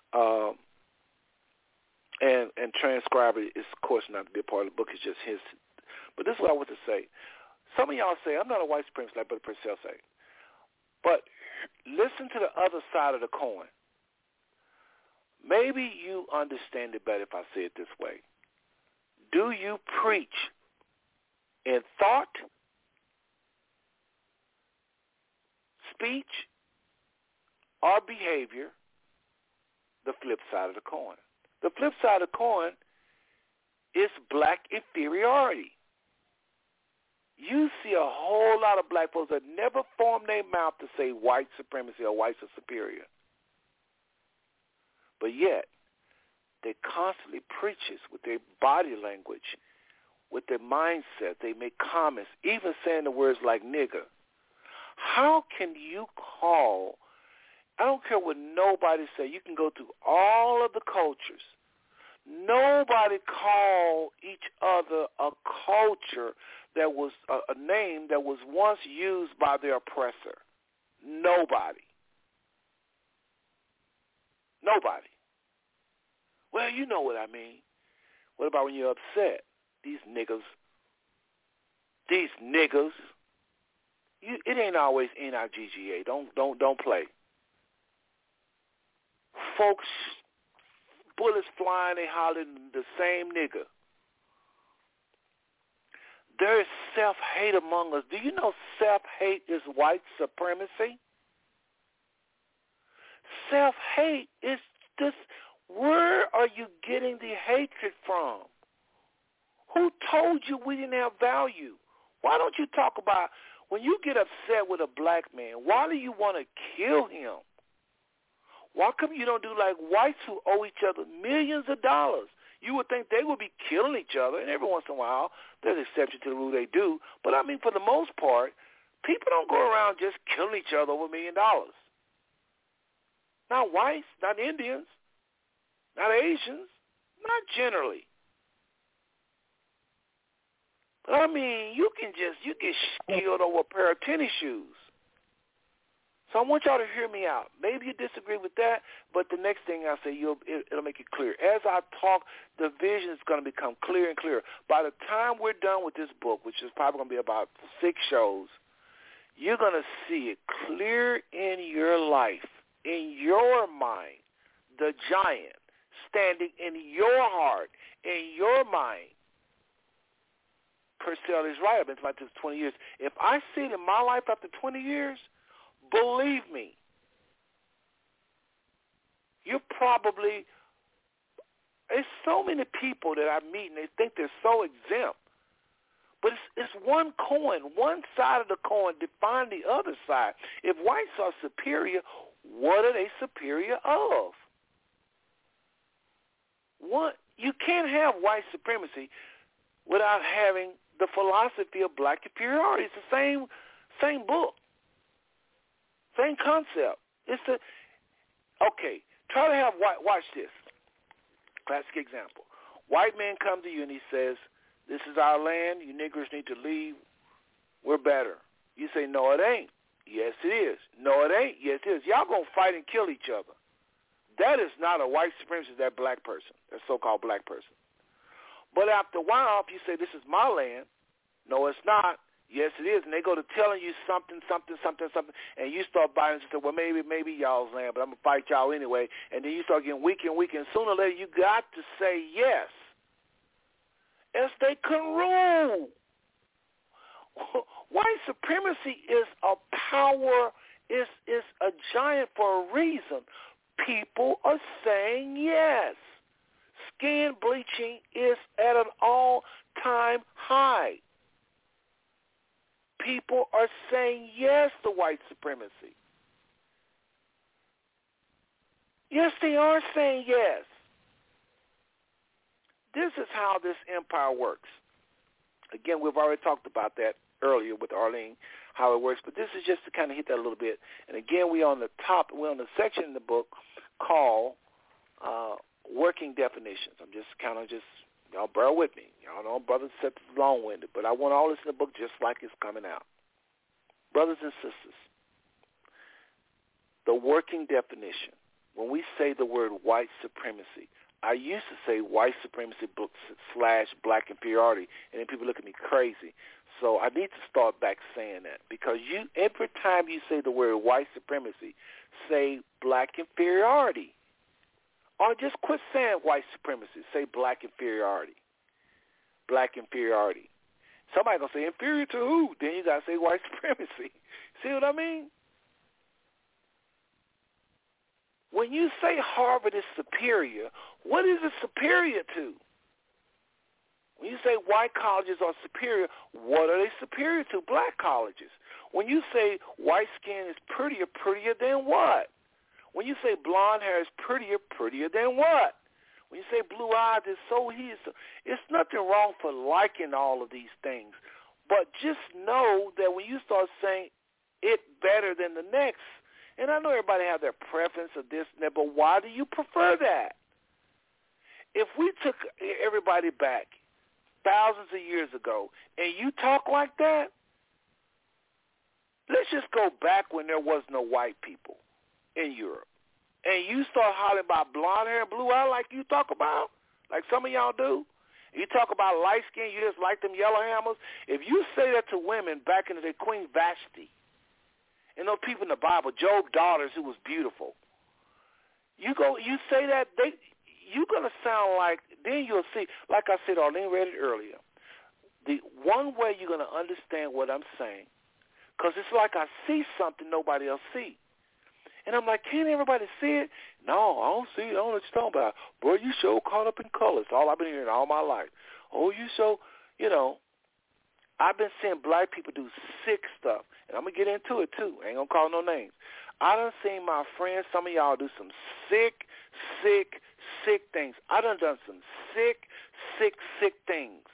And transcribe it is, of course, not to be a part of the book. It's just his. But this is what I want to say. Some of y'all say, I'm not a white supremacist like Brother Purcell say. But listen to the other side of the coin. Maybe you understand it better if I say it this way. Do you preach in thought, speech, or behavior? The flip side of the coin. The flip side of the coin is black inferiority. You see a whole lot of black folks that never form their mouth to say white supremacy or whites are superior. But yet, they constantly preach this with their body language, with their mindset. They make comments, even saying the words like nigger. How can you call, I don't care what nobody say, you can go through all of the cultures. Nobody call each other a culture that was a name that was once used by their oppressor. Nobody. Nobody. Well, you know what I mean. What about when you're upset? These niggas. It ain't always N-I-G-G-A. Don't play. Folks, bullets flying, they hollering the same nigga. There is self-hate among us. Do you know self-hate is white supremacy? Self-hate is this. Where are you getting the hatred from? Who told you we didn't have value? Why don't you talk about when you get upset with a black man, why do you want to kill him? Why come you don't do like whites who owe each other millions of dollars? You would think they would be killing each other, and every once in a while, there's exception to the rule, they do. But, I mean, for the most part, people don't go around just killing each other over $1 million. Not whites, not Indians, not Asians, not generally. But I mean, you get skilled over a pair of tennis shoes. So I want y'all to hear me out. Maybe you disagree with that, but the next thing I say, it'll make it clear. As I talk, the vision is going to become clearer and clearer. By the time we're done with this book, which is probably going to be about 6 shows, you're going to see it clear in your life, in your mind, the giant standing in your heart, in your mind. Purcell is right. I've been like this 20 years. If I see it in my life after 20 years, believe me, there's so many people that I meet and they think they're so exempt. But it's one coin. One side of the coin defines the other side. If whites are superior, what are they superior of? You can't have white supremacy without having the philosophy of black superiority. It's the same book. Same concept. Try to have white, watch this. Classic example. White man comes to you and he says, this is our land, you niggers need to leave, we're better. You say, no, it ain't. Yes, it is. No, it ain't. Yes, it is. Y'all going to fight and kill each other. That is not a white supremacist, that black person, that so-called black person. But after a while, if you say, this is my land, no, it's not. Yes, it is. And they go to telling you something, and you start buying and say, well, maybe y'all's land, but I'm going to fight y'all anyway. And then you start getting weaker and weaker, and sooner or later you got to say yes. Else they can rule. White supremacy is a power, is a giant for a reason. People are saying yes. Skin bleaching is at an all-time high. People are saying yes to white supremacy. Yes, they are saying yes. This is how this empire works. Again, we've already talked about that earlier with Arlene, how it works, but this is just to kind of hit that a little bit. And again, we're on the section in the book called Working Definitions. I'm just y'all bear with me. Y'all know brothers said it's long-winded, but I want all this in the book just like it's coming out. Brothers and sisters, the working definition, when we say the word white supremacy, I used to say white supremacy / black inferiority, and then people look at me crazy. So I need to start back saying that, because every time you say the word white supremacy, say black inferiority. Or just quit saying white supremacy. Say black inferiority. Black inferiority. Somebody going to say inferior to who? Then you got to say white supremacy. See what I mean? When you say Harvard is superior, what is it superior to? When you say white colleges are superior, what are they superior to? Black colleges. When you say white skin is prettier than what? When you say blonde hair is prettier than what? When you say blue eyes is it's nothing wrong for liking all of these things. But just know that when you start saying it better than the next, and I know everybody have their preference of this and that, but why do you prefer that? If we took everybody back thousands of years ago and you talk like that, let's just go back when there was no white people in Europe, and you start hollering about blonde hair and blue eye like you talk about, like some of y'all do. You talk about light skin, you just like them yellow hammers. If you say that to women back in the day, Queen Vashti, and those people in the Bible, Job's daughters who was beautiful, you say that, you're going to sound like, then you'll see, like I said, Arlene read it earlier, the one way you're going to understand what I'm saying, because it's like I see something nobody else see. And I'm like, can't everybody see it? No, I don't see it. I don't know what you're talking about. Boy, you so caught up in colors. All I've been hearing all my life. Oh, you so, I've been seeing black people do sick stuff. And I'm going to get into it, too. I ain't going to call no names. I done seen my friends, some of y'all do some sick things. I done some sick things.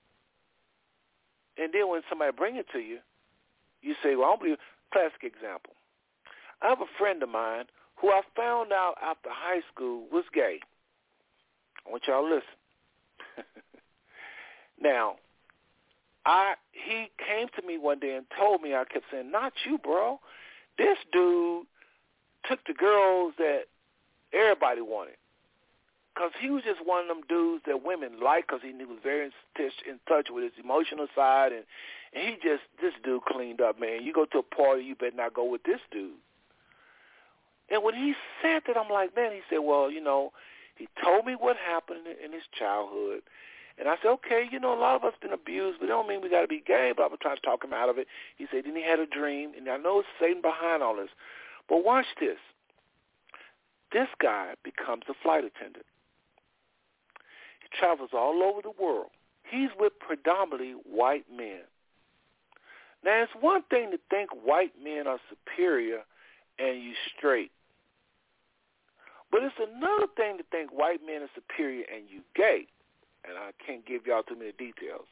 And then when somebody bring it to you, you say, well, I don't believe. Classic example. I have a friend of mine who I found out after high school was gay. I want y'all to listen. Now, he came to me one day and told me, I kept saying, not you, bro. This dude took the girls that everybody wanted. Because he was just one of them dudes that women like because he was very in touch with his emotional side. And this dude cleaned up, man. You go to a party, you better not go with this dude. And when he said that, I'm like, man, he said, well, he told me what happened in his childhood. And I said, okay, a lot of us been abused, but it don't mean we got to be gay, but I'm trying to talk him out of it. He said, then he had a dream, and I know it's Satan behind all this. But watch this. This guy becomes a flight attendant. He travels all over the world. He's with predominantly white men. Now, it's one thing to think white men are superior and you straight. But it's another thing to think white men are superior and you gay. And I can't give y'all too many details.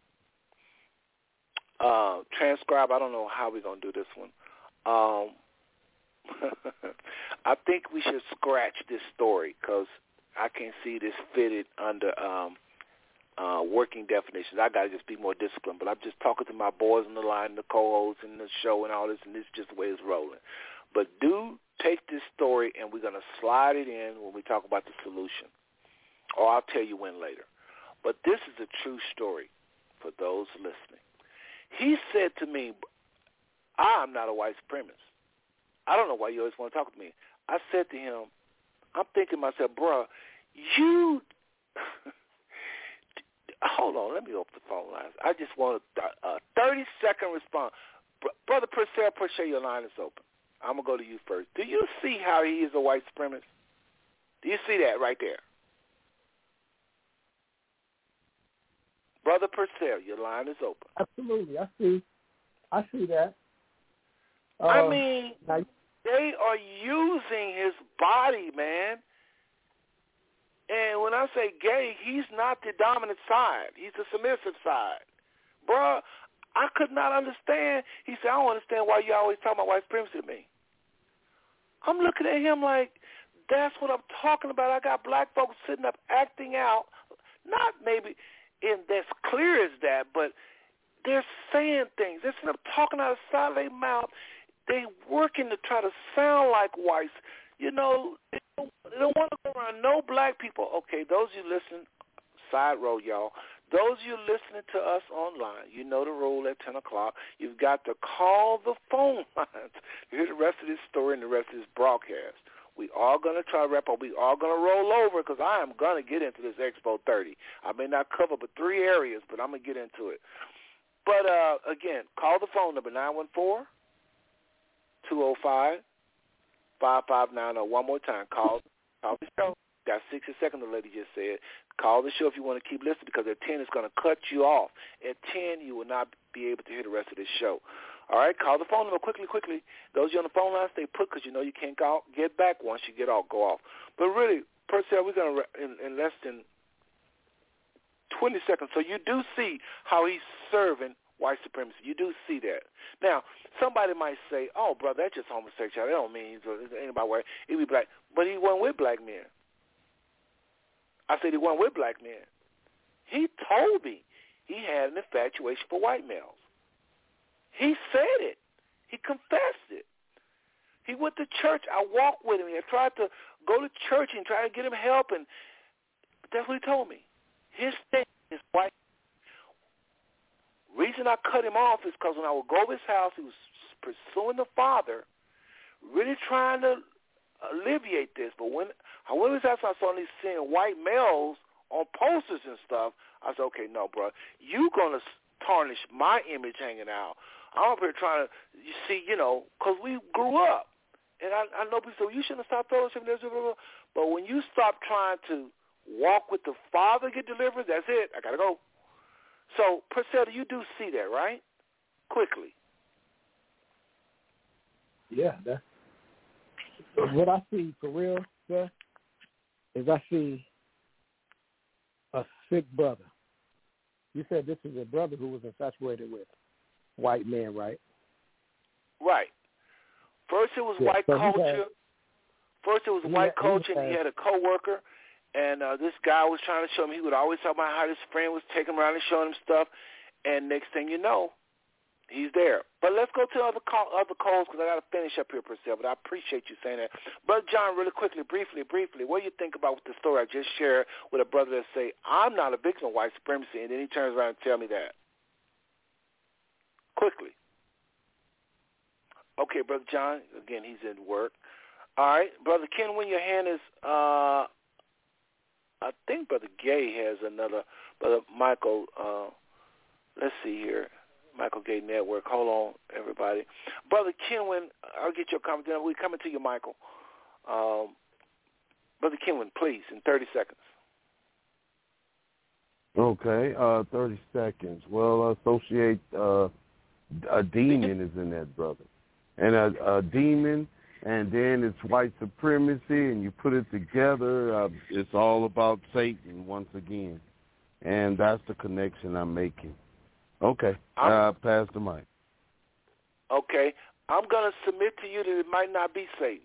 Transcribe, I don't know how we're going to do this one. I think we should scratch this story because I can't see this fitted under working definitions. I got to just be more disciplined. But I'm just talking to my boys on the line, the co-hosts and the show and all this, and this is just the way it's rolling. But do take this story, and we're going to slide it in when we talk about the solution. Or I'll tell you when later. But this is a true story for those listening. He said to me, I'm not a white supremacist. I don't know why you always want to talk to me. I said to him, I'm thinking to myself, bruh, you hold on, let me open the phone lines. I just want a 30-second response. Brother Purcell, your line is open. I'm going to go to you first. Do you see how he is a white supremacist? Do you see that right there? Brother Purcell, your line is open. Absolutely. I see that. I mean, they are using his body, man. And when I say gay, he's not the dominant side. He's the submissive side. Bruh, I could not understand. He said, I don't understand why you always talk about white supremacy to me. I'm looking at him like, that's what I'm talking about. I got black folks sitting up acting out, not maybe in as clear as that, but they're saying things. They're sitting up talking out of the side of their mouth. They working to try to sound like whites. They don't want to go around no black people. Okay, those of you listening, side road, y'all. Those of you listening to us online, you know the rule at 10 o'clock. You've got to call the phone lines to hear the rest of this story and the rest of this broadcast. We are going to try to wrap up. We are going to roll over because I am going to get into this Expo 30. I may not cover but 3 areas, but I'm going to get into it. But, again, call the phone number, 914-205-5590. One more time, call the show. Got 60 seconds, the lady just said. Call the show if you want to keep listening because at 10 it's going to cut you off. At 10 you will not be able to hear the rest of this show. All right, call the phone number quickly. Those of you on the phone line, stay put because you know you can't get back once you get off, go off. But really, Purcell, we're going to, in less than 20 seconds, so you do see how he's serving white supremacy. You do see that. Now, somebody might say, oh, brother, that's just homosexuality. That don't mean anybody white. He'd be black. But he wasn't with black men. I said he wasn't with black men. He told me he had an infatuation for white males. He said it. He confessed it. He went to church. I walked with him. I tried to go to church and try to get him help, and that's what he told me. His thing is white. Reason I cut him off is because when I would go to his house, he was pursuing the Father, really trying to alleviate this. But when I went to his house, I saw him seeing white males on posters and stuff. I said, okay, no, bro, you going to tarnish my image hanging out. I'm up here trying to, you see, because we grew up. And I know people say, well, you shouldn't have stopped fellowship. But when you stop trying to walk with the Father, get delivered, that's it. I got to go. So, Purcell, you do see that, right? Quickly. Yeah, that's what I see for real, sir, is I see a sick brother. You said this is a brother who was infatuated with white men, right? Right. First it was white culture. White culture, and he had a coworker, and this guy was trying to show him. He would always talk about how his friend was taking him around and showing him stuff. And next thing you know, he's there. But let's go to other calls because I got to finish up here, Priscilla. But I appreciate you saying that. Brother John, really quickly, briefly, what do you think about the story I just shared with a brother that say, I'm not a victim of white supremacy, and then he turns around and tell me that? Quickly. Okay, Brother John, again, he's in work. All right, Brother Ken, when your hand is, I think Brother Gay has another, Brother Michael, let's see here. Michael Gay Network. Hold on, everybody. Brother Kenwin, I'll get your comment. We're coming to you, Michael. Brother Kenwin, please, in 30 seconds. Okay, 30 seconds. Well, associate a demon is in that, brother. And a demon, and then it's white supremacy, and you put it together, it's all about Satan once again. And that's the connection I'm making. Okay, pass the mic. Okay, I'm going to submit to you that it might not be Satan.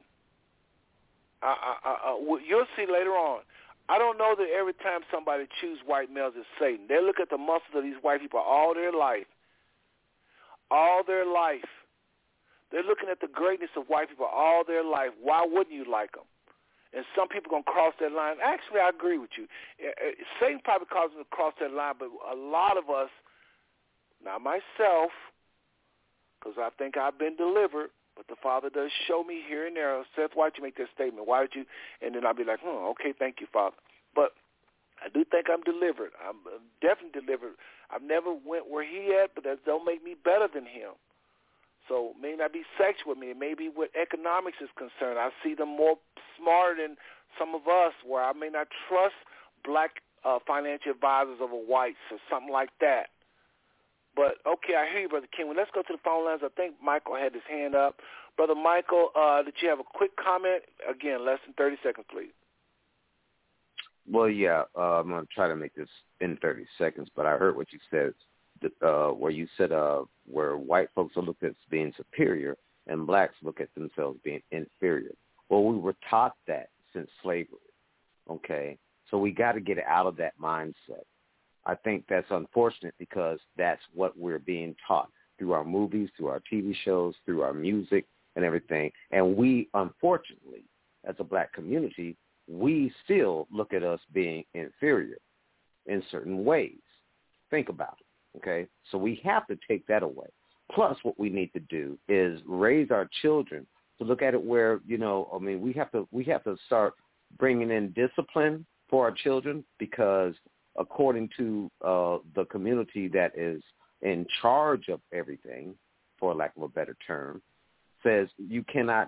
You'll see later on. I don't know that every time somebody chooses white males it's Satan. They look at the muscles of these white people all their life. All their life. They're looking at the greatness of white people all their life. Why wouldn't you like them? And some people going to cross that line. Actually, I agree with you. Satan probably causes them to cross that line, but a lot of us, not myself, because I think I've been delivered, but the Father does show me here and there. Seth, why'd you make that statement? Why did you? And then I'll be like, okay, thank you, Father. But I do think I'm delivered. I'm definitely delivered. I've never went where he at, but that don't make me better than him. So it may not be sex with me. It may be what economics is concerned. I see them more smarter than some of us, where I may not trust black financial advisors over whites or something like that. But, okay, I hear you, Brother King. Well, let's go to the phone lines. I think Michael had his hand up. Brother Michael, did you have a quick comment? Again, less than 30 seconds, please. Well, yeah, I'm going to try to make this in 30 seconds, but I heard what you said, where you said where white folks are looked at as being superior and blacks look at themselves being inferior. Well, we were taught that since slavery, okay? So we got to get out of that mindset. I think that's unfortunate because that's what we're being taught through our movies, through our TV shows, through our music and everything. And we, unfortunately, as a black community, we still look at us being inferior in certain ways. Think about it, okay? So we have to take that away. Plus, what we need to do is raise our children to look at it where, we have to start bringing in discipline for our children because according to the community that is in charge of everything, for lack of a better term, says you cannot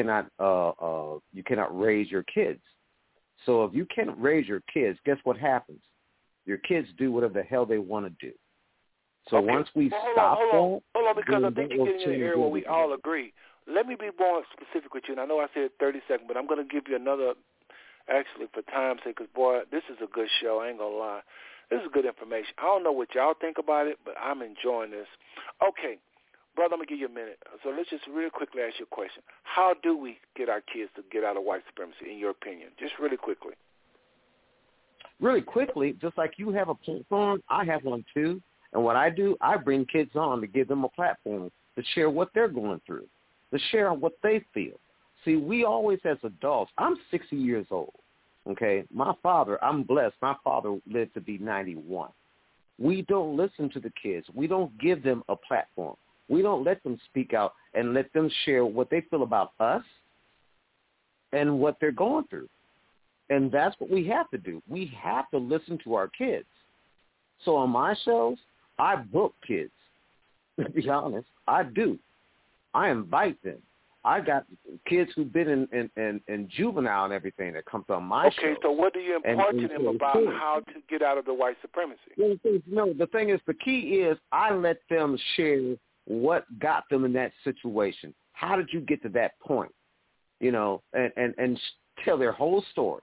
raise your kids. So if you can't raise your kids, guess what happens? Your kids do whatever the hell they want to do. So okay. Once we stop hold on, because I think you're getting in an area where we all agree. Let me be more specific with you, and I know I said 30 seconds, but I'm going to give you another. Actually, for time's sake, because, boy, this is a good show. I ain't going to lie. This is good information. I don't know what y'all think about it, but I'm enjoying this. Okay, brother, I'm going to give you a minute. So let's just really quickly ask you a question. How do we get our kids to get out of white supremacy, in your opinion? Just really quickly. Really quickly, just like you have a platform, I have one too. And what I do, I bring kids on to give them a platform to share what they're going through, to share what they feel. See, we always as adults, I'm 60 years old, okay? My father, I'm blessed. My father lived to be 91. We don't listen to the kids. We don't give them a platform. We don't let them speak out and let them share what they feel about us and what they're going through. And that's what we have to do. We have to listen to our kids. So on my shows, I book kids. To be honest, I do. I invite them. I got kids who've been in juvenile and everything that come on my show. Okay, so what do you impart to them about how to get out of the white supremacy? No, the thing is, the key is I let them share what got them in that situation. How did you get to that point? And tell their whole story.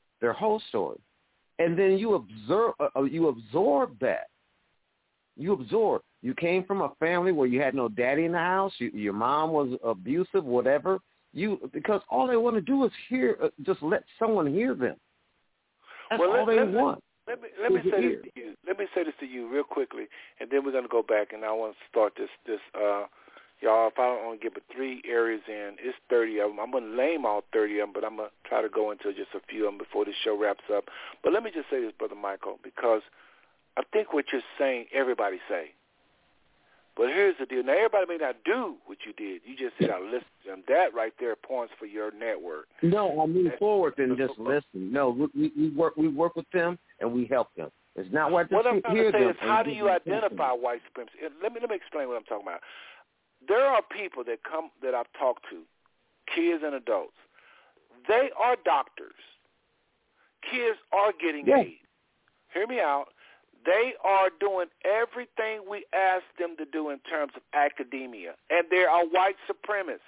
And then you absorb that. You absorb. You came from a family where you had no daddy in the house. Your mom was abusive, whatever. Because all they want to do is just let someone hear them. That's all they want. Let me say me say this to you real quickly, and then we're going to go back, and I want to start this. Y'all, if I don't only get but 3 areas in, it's 30 of them. I'm going to name all 30 of them, but I'm going to try to go into just a few of them before the show wraps up. But let me just say this, Brother Michael, because I think what you're saying, everybody say. But here's the deal. Now, everybody may not do what you did. You just said, I listen to them. That right there points for your network. No, I move forward than just listen. No, we work with them, and we help them. It's not what I'm trying to say is, how do you identify white supremacy? Let me explain what I'm talking about. There are people that come that I've talked to, kids and adults. They are doctors. Kids are getting aid. Hear me out. They are doing everything we ask them to do in terms of academia, and they are white supremacists.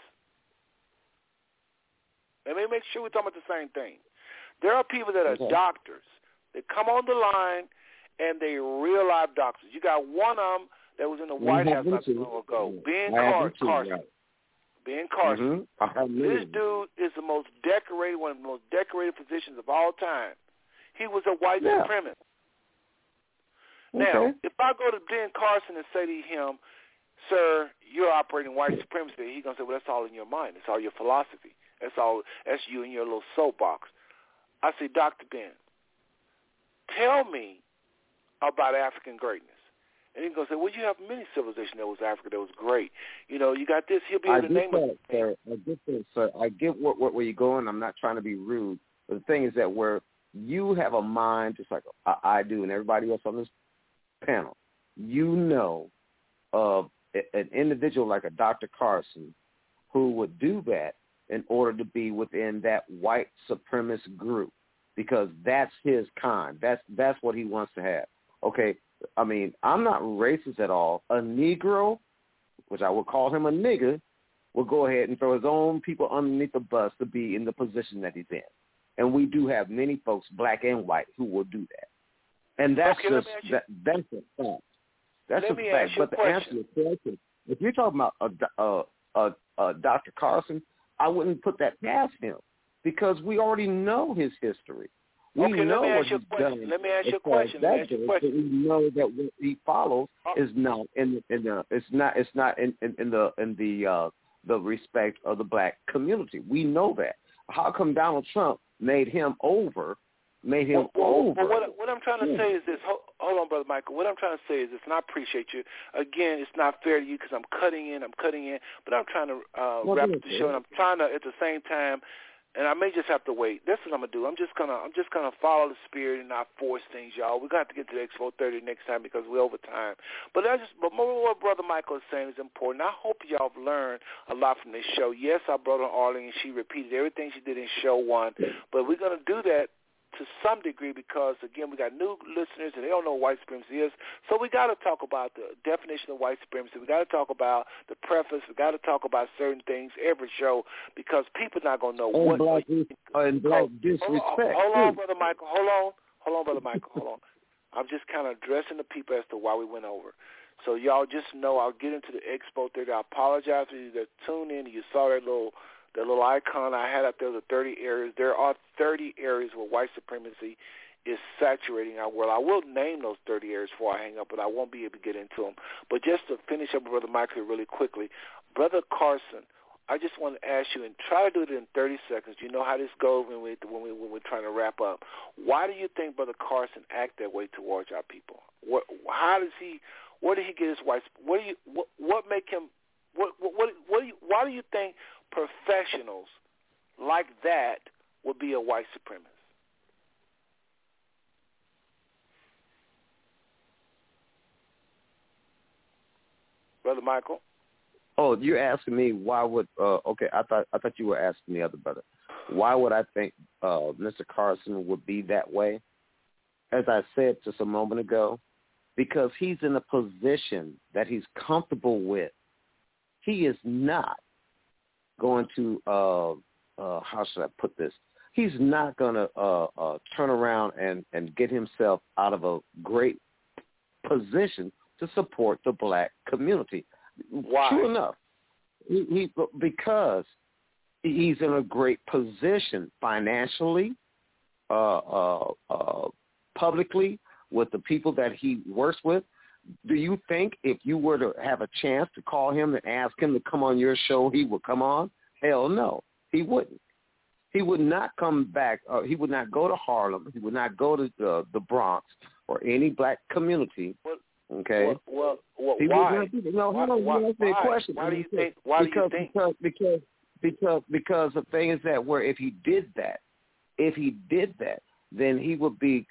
Let me make sure we're talking about the same thing. There are people that are doctors. They come on the line, and they real life doctors. You got one of them that was in the White House not too long ago, Ben Carson. Ben Carson. This dude is the most decorated, one of the most decorated physicians of all time. He was a white supremacist. Now, if I go to Ben Carson and say to him, sir, you're operating white supremacy, he's going to say, well, that's all in your mind. It's all your philosophy. That's you in your little soapbox. I say, Dr. Ben, tell me about African greatness. And he's going to say, well, you have many civilizations that was Africa that was great. You know, you got this. He'll be able to name it. I get that, sir. I get where you're going. I'm not trying to be rude. But the thing is that where you have a mind just like I do and everybody else on this panel, you know of an individual like a Dr. Carson who would do that in order to be within that white supremacist group because that's his kind. That's what he wants to have. Okay, I mean, I'm not racist at all. A Negro, which I would call him a nigger, will go ahead and throw his own people underneath the bus to be in the position that he's in. And we do have many folks, black and white, who will do that. And that's that's a fact. That's a fact. But to answer your question, if you're talking about Dr. Carson, I wouldn't put that past him because we already know his history. We know what he's done. Let me ask you a question. We know that what he follows is not in the respect of the black community. We know that. How come Donald Trump made him over? Well, what I'm trying to say is this. Hold on, Brother Michael. What I'm trying to say is this, and I appreciate you. Again, it's not fair to you because I'm cutting in, but I'm trying to wrap up the show, and I'm trying to, at the same time, and I may just have to wait. That's what I'm gonna do. I'm just gonna follow the spirit and not force things, y'all. We're gonna have to get to the X430 next time because we're over time. But more what Brother Michael is saying is important. I hope y'all have learned a lot from this show. Yes, I brought on Arlene, and she repeated everything she did in show 1, but we're gonna do that to some degree because, again, we got new listeners and they don't know what white supremacy is. So we got to talk about the definition of white supremacy. We got to talk about the preface. We got to talk about certain things every show because people not going to know what. And black disrespect. Hold on, Brother Michael. Hold on, Brother Michael. Hold on. I'm just kind of addressing the people as to why we went over. So y'all just know I'll get into the Expo 30. I apologize for you that tuned in. You saw that little icon I had up there, the 30 areas. There are 30 areas where white supremacy is saturating our world. I will name those 30 areas before I hang up, but I won't be able to get into them. But just to finish up with Brother Michael really quickly, Brother Carson, I just want to ask you, and try to do it in 30 seconds. You know how this goes when we're trying to wrap up. Why do you think Brother Carson act that way towards our people? Where did he get his white? What make him? Why do you think professionals like that would be a white supremacist? Brother Michael? Oh, you're asking me why would okay, I thought you were asking the other brother. Why would I think Mr. Carson would be that way? As I said just a moment ago, because he's in a position that he's comfortable with. He is not going to how should I put this? He's not going to turn around and get himself out of a great position to support the black community. Why? True enough, because he's in a great position financially, publicly, with the people that he works with, do you think if you were to have a chance to call him and ask him to come on your show, he would come on? Hell no, he wouldn't. He would not come back. He would not go to Harlem. He would not go to the Bronx or any black community. Okay. Well, why? Why do you think? Because the thing is that where if he did that, then he would be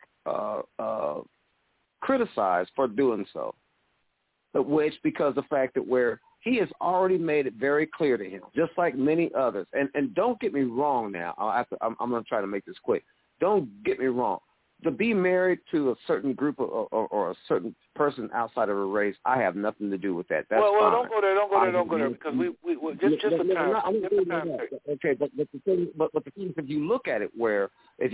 criticized for doing so. Which because the fact that where he has already made it very clear to him, just like many others. And don't get me wrong now. I'm going to try to make this quick. Don't get me wrong. To be married to a certain group or a certain person outside of a race, I have nothing to do with that. That's fine. Don't go there, because we just for time. Okay, but the thing is, if you look at it where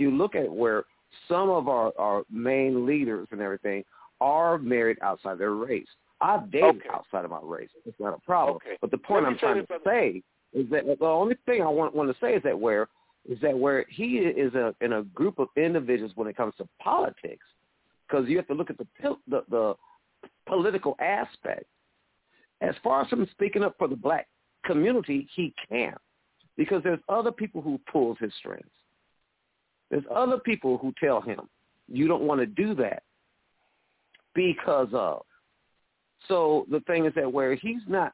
some of our main leaders and everything are married outside their race. I've dated outside of my race. It's not a problem. Okay. But the point I'm trying to say is that the only thing I want to say is that where he is in a group of individuals when it comes to politics, because you have to look at the political aspect. As far as him speaking up for the black community, he can't, because there's other people who pulls his strings. There's other people who tell him, you don't want to do that because of. So the thing is that where he's not,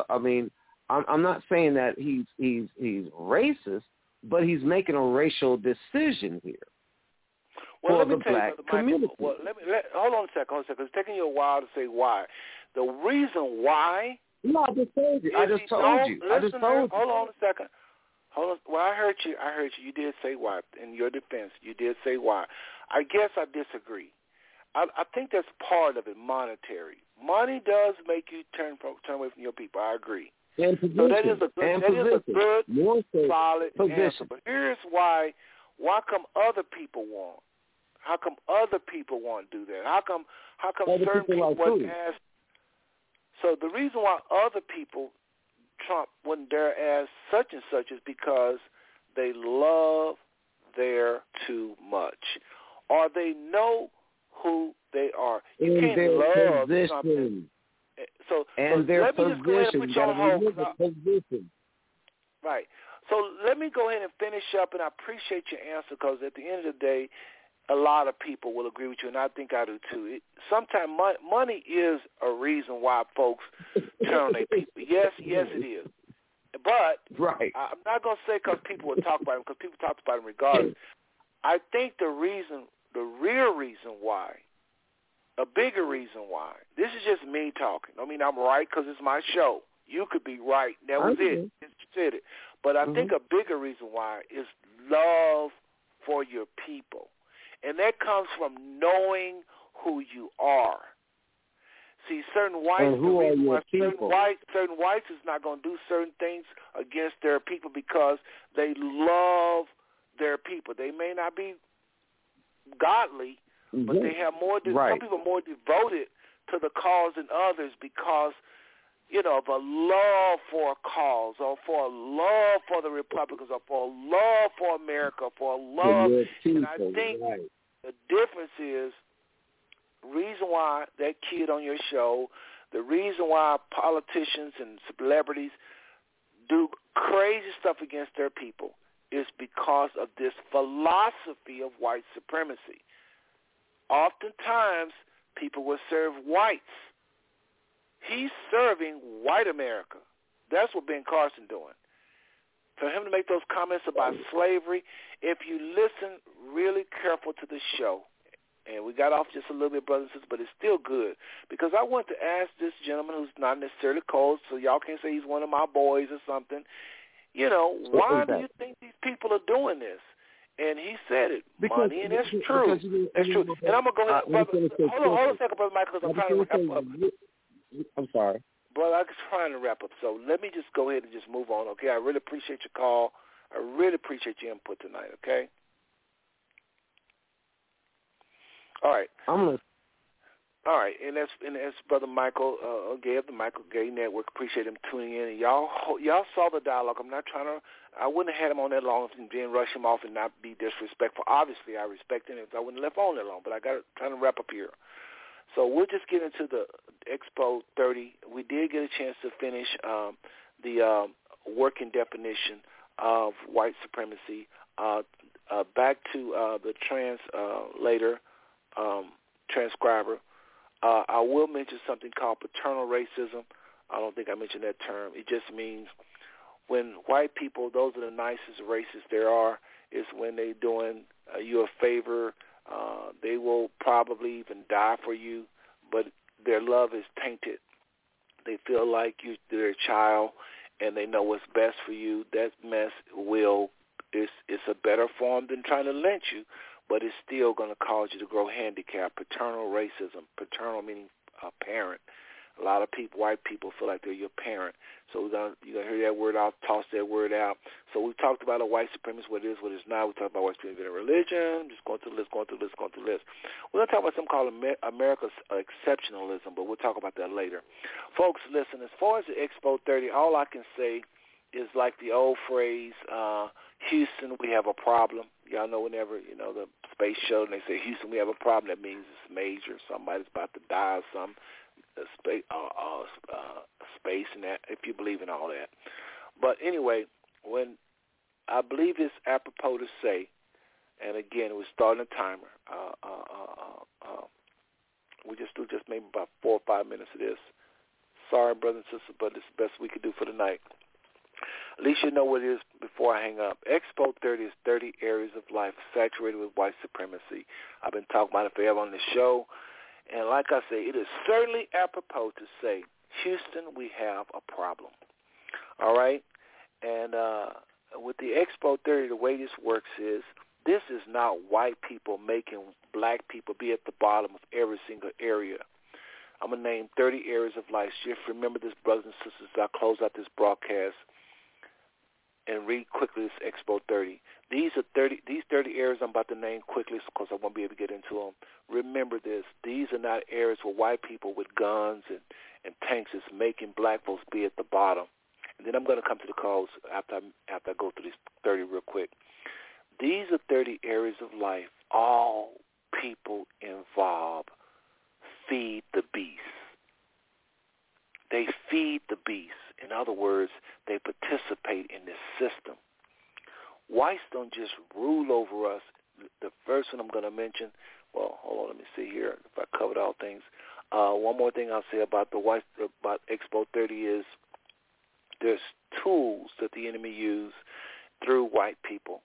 I'm not saying that he's racist, but he's making a racial decision here for the black community. Well, hold on a second. It's taking you a while to say why. The reason why. No, I just told you. Hold on a second. Hold on. Well, I heard you. You did say why. In your defense, you did say why. I guess I disagree. I think that's part of it, monetary. Money does make you turn away from your people. I agree. And position. So that is a good, solid position. answer. But here's why come other people want? How come other people want to do that? How come other certain people like wasn't asked? So the reason why other people, Trump wouldn't dare ask such and such is because they love their too much. Or they know who they are. You can't love position. Something. So their let me just go ahead and put you on hold. Position. Right. So let me go ahead and finish up, and I appreciate your answer because at the end of the day, a lot of people will agree with you, and I think I do too. Sometimes money is a reason why folks turn on their people. Yes, it is. But right. I'm not going to say because people will talk about it, because people talk about it regardless. I think the real reason why, a bigger reason why, this is just me talking. I mean, I'm right because it's my show. You could be right. That was it. You said it. But I think a bigger reason why is love for your people. And that comes from knowing who you are. See, certain whites, certain whites is not going to do certain things against their people because they love their people. They may not be godly, but they have more. Some people are more devoted to the cause than others because, of a love for a cause, or for a love for the Republicans, or for a love for America, for a love. And I think the difference is reason why that kid on your show, the reason why politicians and celebrities do crazy stuff against their people is because of this philosophy of white supremacy. Oftentimes, people will serve whites. He's serving white America. That's what Ben Carson doing. For him to make those comments about slavery, if you listen really careful to the show, and we got off just a little bit, brothers and sisters, but it's still good, because I want to ask this gentleman who's not necessarily cold, so y'all can't say he's one of my boys or something, why do you think these people are doing this? And he said it, money, and that's true. That's true. And I'm going to go ahead, brother. Hold on a second, Brother Michael, because I'm trying to wrap up. I'm sorry. Brother, I'm just trying to wrap up. So let me just go ahead and just move on, okay? I really appreciate your call. I really appreciate your input tonight, okay? All right. I'm listening. All right, and that's Brother Michael Gay of the Michael Gay Network. Appreciate him tuning in. And y'all saw the dialogue. I'm not trying to. I wouldn't have had him on that long and then rush him off and not be disrespectful. Obviously, I respect him if I wouldn't have left on that long. But I got to try to wrap up here. So we'll just get into the Expo 30. We did get a chance to finish the working definition of white supremacy. Back to the translator, transcriber. I will mention something called paternal racism. I don't think I mentioned that term. It just means when white people, those are the nicest racists there are, is when they're doing you a favor. They will probably even die for you, but their love is tainted. They feel like you're their child, and they know what's best for you. That mess it's a better form than trying to lynch you, but it's still going to cause you to grow handicapped. Paternal racism, paternal meaning a parent. A lot of people, white people, feel like they're your parent. So you're going to hear that word out, toss that word out. So we've talked about a white supremacist, what it is, what it's not. We talked about white supremacy in religion, just going through the list. We're going to talk about something called America's exceptionalism, but we'll talk about that later. Folks, listen, as far as the Expo 30, all I can say is like the old phrase, Houston, we have a problem. Y'all know whenever, the space show, and they say, Houston, we have a problem, that means it's major. Somebody's about to die or something. Space and that, if you believe in all that. But anyway, when I believe it's apropos to say, and again, we're starting a timer. We just do maybe about 4 or 5 minutes of this. Sorry, brothers and sisters, but it's the best we could do for the night. At least you know what it is before I hang up. Expo 30 is 30 areas of life saturated with white supremacy. I've been talking about it forever on the show. And like I say, it is certainly apropos to say, Houston, we have a problem. All right? And with the Expo 30, the way this works is, this is not white people making black people be at the bottom of every single area. I'm going to name 30 areas of life. Just remember this, brothers and sisters, as I close out this broadcast, and read quickly this Expo 30. These 30 areas I'm about to name quickly because I won't be able to get into them. Remember this. These are not areas where white people with guns and tanks is making black folks be at the bottom. And then I'm going to come to the calls after I go through these 30 real quick. These are 30 areas of life. All people involved feed the beast. They feed the beast. In other words, they participate in this system. Whites don't just rule over us. The first one I'm going to mention, well, hold on, let me see here if I covered all things. One more thing I'll say about about Expo 30 is there's tools that the enemy use through white people,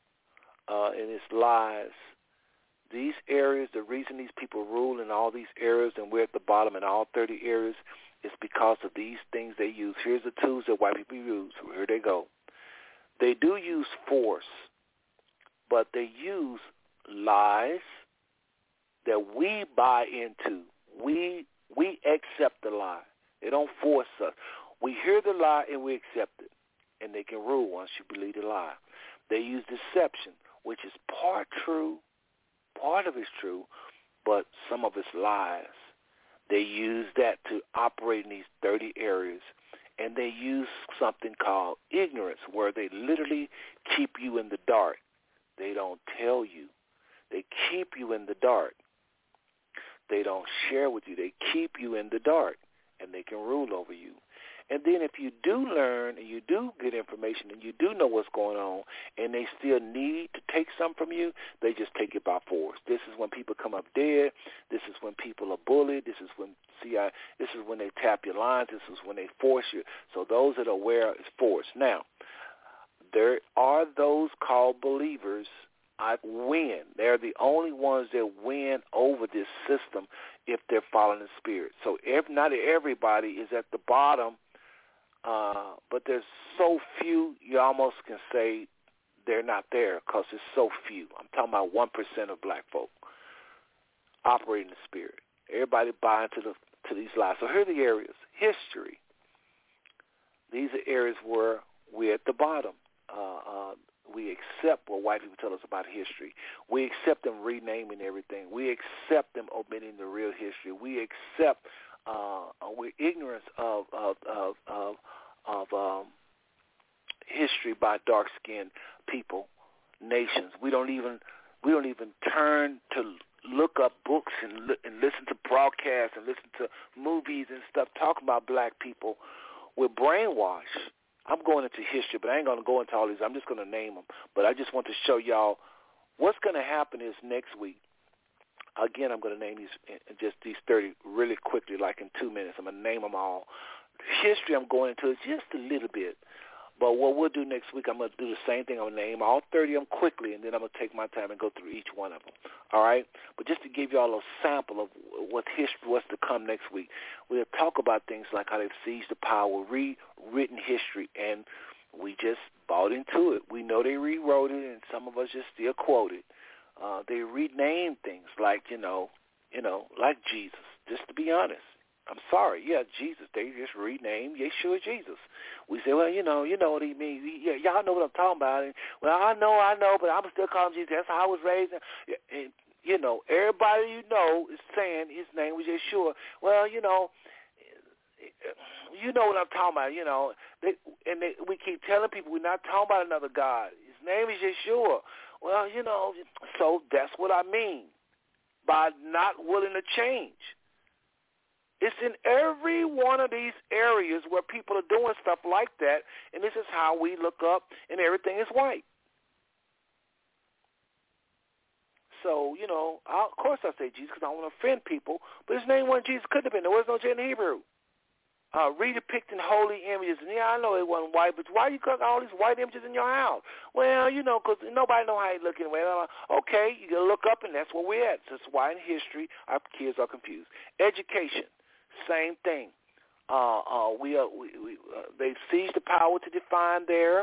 and it's lies. These areas, the reason these people rule in all these areas and we're at the bottom in all 30 areas is because of these things they use. Here's the tools that white people use. Here they go. They do use force, but they use lies that we buy into. We accept the lie. They don't force us. We hear the lie and we accept it, and they can rule once you believe the lie. They use deception, which is part true, part of it's true, but some of it's lies. They use that to operate in these 30 areas, and they use something called ignorance, where they literally keep you in the dark. They don't tell you. They keep you in the dark. They don't share with you. They keep you in the dark, and they can rule over you. And then if you do learn and you do get information and you do know what's going on and they still need to take some from you, they just take it by force. This is when people come up dead. This is when people are bullied. This is when they tap your lines. This is when they force you. So those that are aware is force. Now, there are those called believers win. They're the only ones that win over this system if they're following the Spirit. So not everybody is at the bottom, but there's so few you almost can say they're not there because it's so few. I'm talking about 1% of black folk operating the Spirit. Everybody buying to these lies. So here are the areas. History. These are areas where we're at the bottom. We accept what white people tell us about history. We accept them renaming everything. We accept them omitting the real history. We accept we're ignorant of history by dark-skinned people, nations. We don't even turn to look up books and listen to broadcasts and listen to movies and stuff talking about black people. We're brainwashed. I'm going into history, but I ain't going to go into all these. I'm just going to name them. But I just want to show y'all what's going to happen is next week. Again, I'm going to name these 30 really quickly, like in 2 minutes. I'm going to name them all. History I'm going into just a little bit. But what we'll do next week, I'm going to do the same thing. I'm going to name all 30 of them quickly, and then I'm going to take my time and go through each one of them. All right? But just to give you all a sample of what's to come next week, we'll talk about things like how they've seized the power, rewritten history, and we just bought into it. We know they rewrote it, and some of us just still quote it. They renamed things like, like Jesus, just to be honest. I'm sorry, Jesus. They just renamed Yeshua Jesus. We say, well, you know what he means. Y'all know what I'm talking about. And, well, I know, but I'm still calling Jesus. That's how I was raised. And everybody is saying his name was Yeshua. Well, you know what I'm talking about. We keep telling people we're not talking about another God. His name is Yeshua. Well, so that's what I mean by not willing to change. It's in every one of these areas where people are doing stuff like that, and this is how we look up, and everything is white. So, of course I say Jesus because I don't want to offend people, but his name wasn't Jesus. Couldn't have been. There was no J in the Hebrew. Redepicting holy images. And I know it wasn't white, but why you got all these white images in your house? Well, because nobody know how you look anyway. Okay, you got to look up, and that's where we're at. So that's why in history our kids are confused. Education. Same thing. They've seized the power to define their.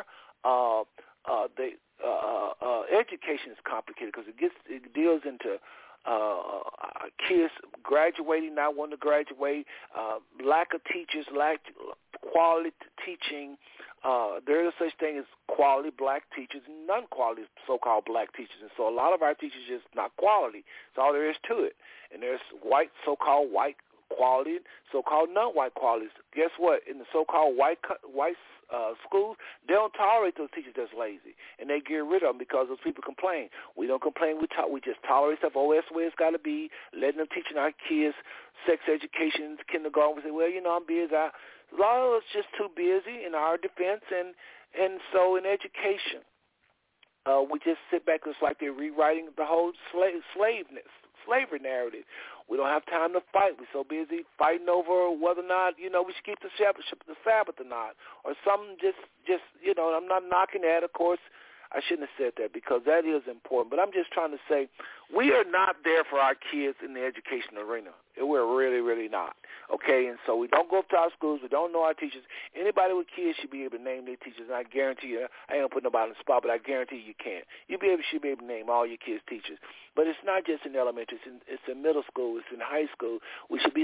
Education is complicated because it deals into kids graduating, not wanting to graduate, lack of teachers, lack quality teaching. There is such thing as quality black teachers and non-quality so-called black teachers. And so a lot of our teachers are just not quality. That's all there is to it. And there's so-called white quality, so-called non-white qualities. Guess what? In the so-called white schools, they don't tolerate those teachers that's lazy, and they get rid of them because those people complain. We don't complain. We just tolerate stuff. Oh, that's the way it's got to be. Letting them teaching our kids sex education, kindergarten. We say, well, I'm busy. A lot of us just too busy in our defense, and so in education, we just sit back. It's like they're rewriting the whole slavery narrative. We don't have time to fight. We're so busy fighting over whether or not, we should keep the Sabbath or not. Or something just I'm not knocking that. Of course, I shouldn't have said that because that is important. But I'm just trying to say we are not there for our kids in the education arena. We're really, really not. Okay? And so we don't go up to our schools. We don't know our teachers. Anybody with kids should be able to name their teachers. And I guarantee you, I ain't going to put nobody on the spot, but I guarantee you can. You should be able to name all your kids' teachers. But it's not just in elementary. It's in middle school. It's in high school. We should be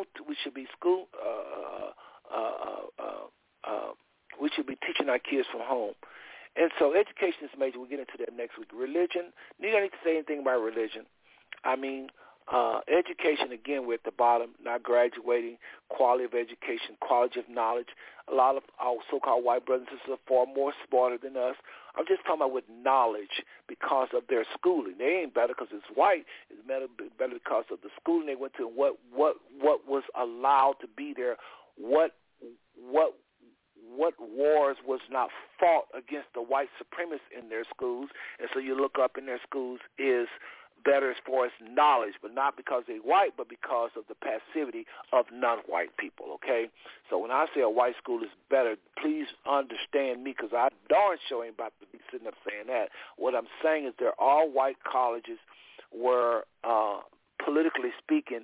teaching our kids from home. And so education is major. We'll get into that next week. Religion. You don't need to say anything about religion. I mean, education, again, we're at the bottom, not graduating, quality of education, quality of knowledge. A lot of our so-called white brothers and sisters are far more smarter than us. I'm just talking about with knowledge because of their schooling. They ain't better because it's white. It's better because of the schooling they went to and what was allowed to be there, what wars was not fought against the white supremacists in their schools. And so you look up in their schools is better as far as knowledge, but not because they're white, but because of the passivity of non-white people, okay? So when I say a white school is better, please understand me because I darn sure ain't about to be sitting up saying that. What I'm saying is there are white colleges where, politically speaking,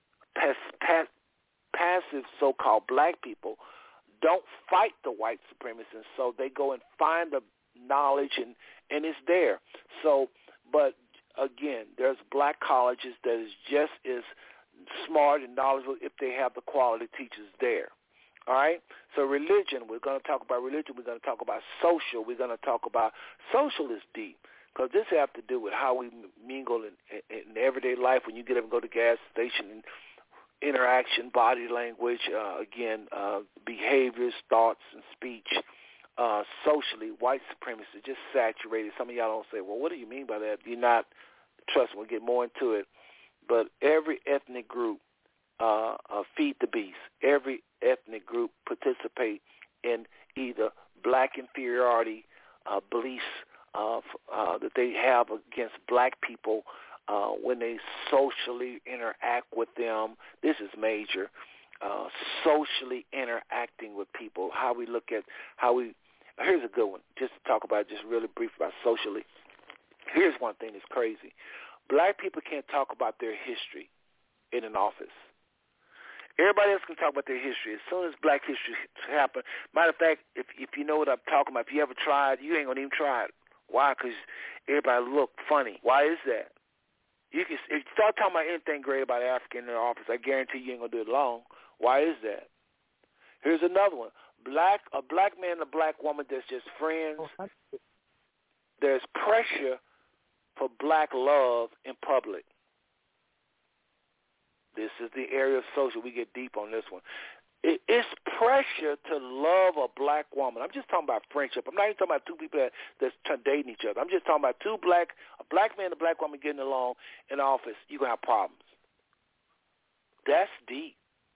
passive so-called black people don't fight the white supremacists, and so they go and find the knowledge, and it's there. So, but again, there's black colleges that is just as smart and knowledgeable if they have the quality teachers there. All right? So religion, we're going to talk about religion. We're going to talk about social. We're going to talk about social is deep because this has to do with how we mingle in everyday life when you get up and go to the gas station, and interaction, body language, behaviors, thoughts, and speech. Socially, white supremacy just saturated. Some of y'all don't say, well, what do you mean by that? You're not, trust me, we'll get more into it. But every ethnic group feed the beast. Every ethnic group participate in either black inferiority beliefs that they have against black people when they socially interact with them. This is major. Socially interacting with people, how we look at here's a good one, just to talk about, just really brief about socially. Here's one thing that's crazy. Black people can't talk about their history in an office. Everybody else can talk about their history. As soon as black history happens, matter of fact, if you know what I'm talking about, if you ever tried, you ain't going to even try it. Why? Because everybody look funny. Why is that? If you start talking about anything great about Africa in the office, I guarantee you ain't going to do it long. Why is that? Here's another one. A black man and a black woman that's just friends, there's pressure for black love in public. This is the area of social. We get deep on this one. It's pressure to love a black woman. I'm just talking about friendship. I'm not even talking about two people that's dating each other. I'm just talking about a black man and a black woman getting along in the office. You're going to have problems. That's deep.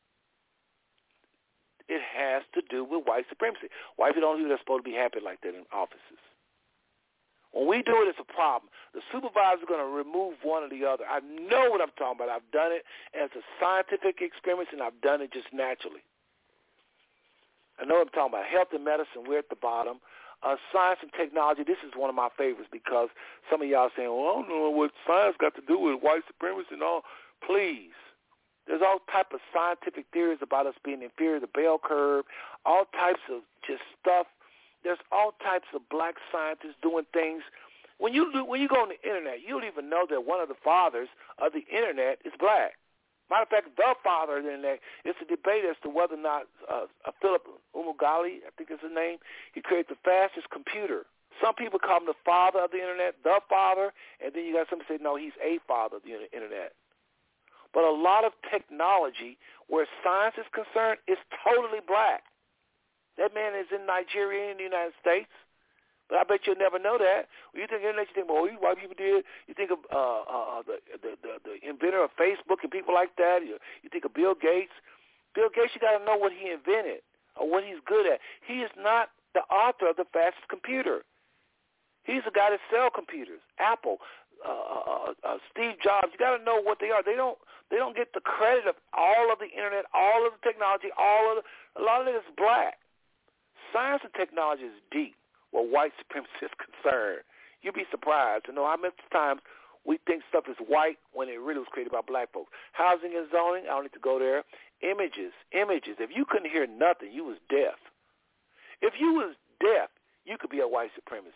It has to do with white supremacy. White people don't think they're supposed to be happy like that in offices. When we do it, it's a problem. The supervisor is going to remove one or the other. I know what I'm talking about. I've done it as a scientific experiment, and I've done it just naturally. I know what I'm talking about. Health and medicine, we're at the bottom. Science and technology, this is one of my favorites because some of y'all are saying, well, I don't know what science got to do with white supremacy and all. Please. There's all type of scientific theories about us being inferior, the bell curve, all types of just stuff. There's all types of black scientists doing things. When you go on the internet, you don't even know that one of the fathers of the internet is black. Matter of fact, the father of the internet, it's a debate as to whether or not Philip Umugali, I think is his name, he created the fastest computer. Some people call him the father of the internet, the father, and then you got somebody say, no, he's a father of the internet. But a lot of technology, where science is concerned, is totally black. That man is in Nigeria in the United States, but I bet you'll never know that. When you think internet, you think, well, white people did. You think of the inventor of Facebook and people like that. You think of Bill Gates. Bill Gates, you got to know what he invented or what he's good at. He is not the author of the fastest computer. He's the guy that sells computers. Apple, Steve Jobs. You got to know what they are. They don't get the credit of all of the internet, all of the technology, a lot of it is black. Science and technology is deep where white supremacy is concerned. You'd be surprised to know how many times we think stuff is white when it really was created by black folks. Housing and zoning, I don't need to go there. Images. If you couldn't hear nothing, you was deaf. If you was deaf, you could be a white supremacist.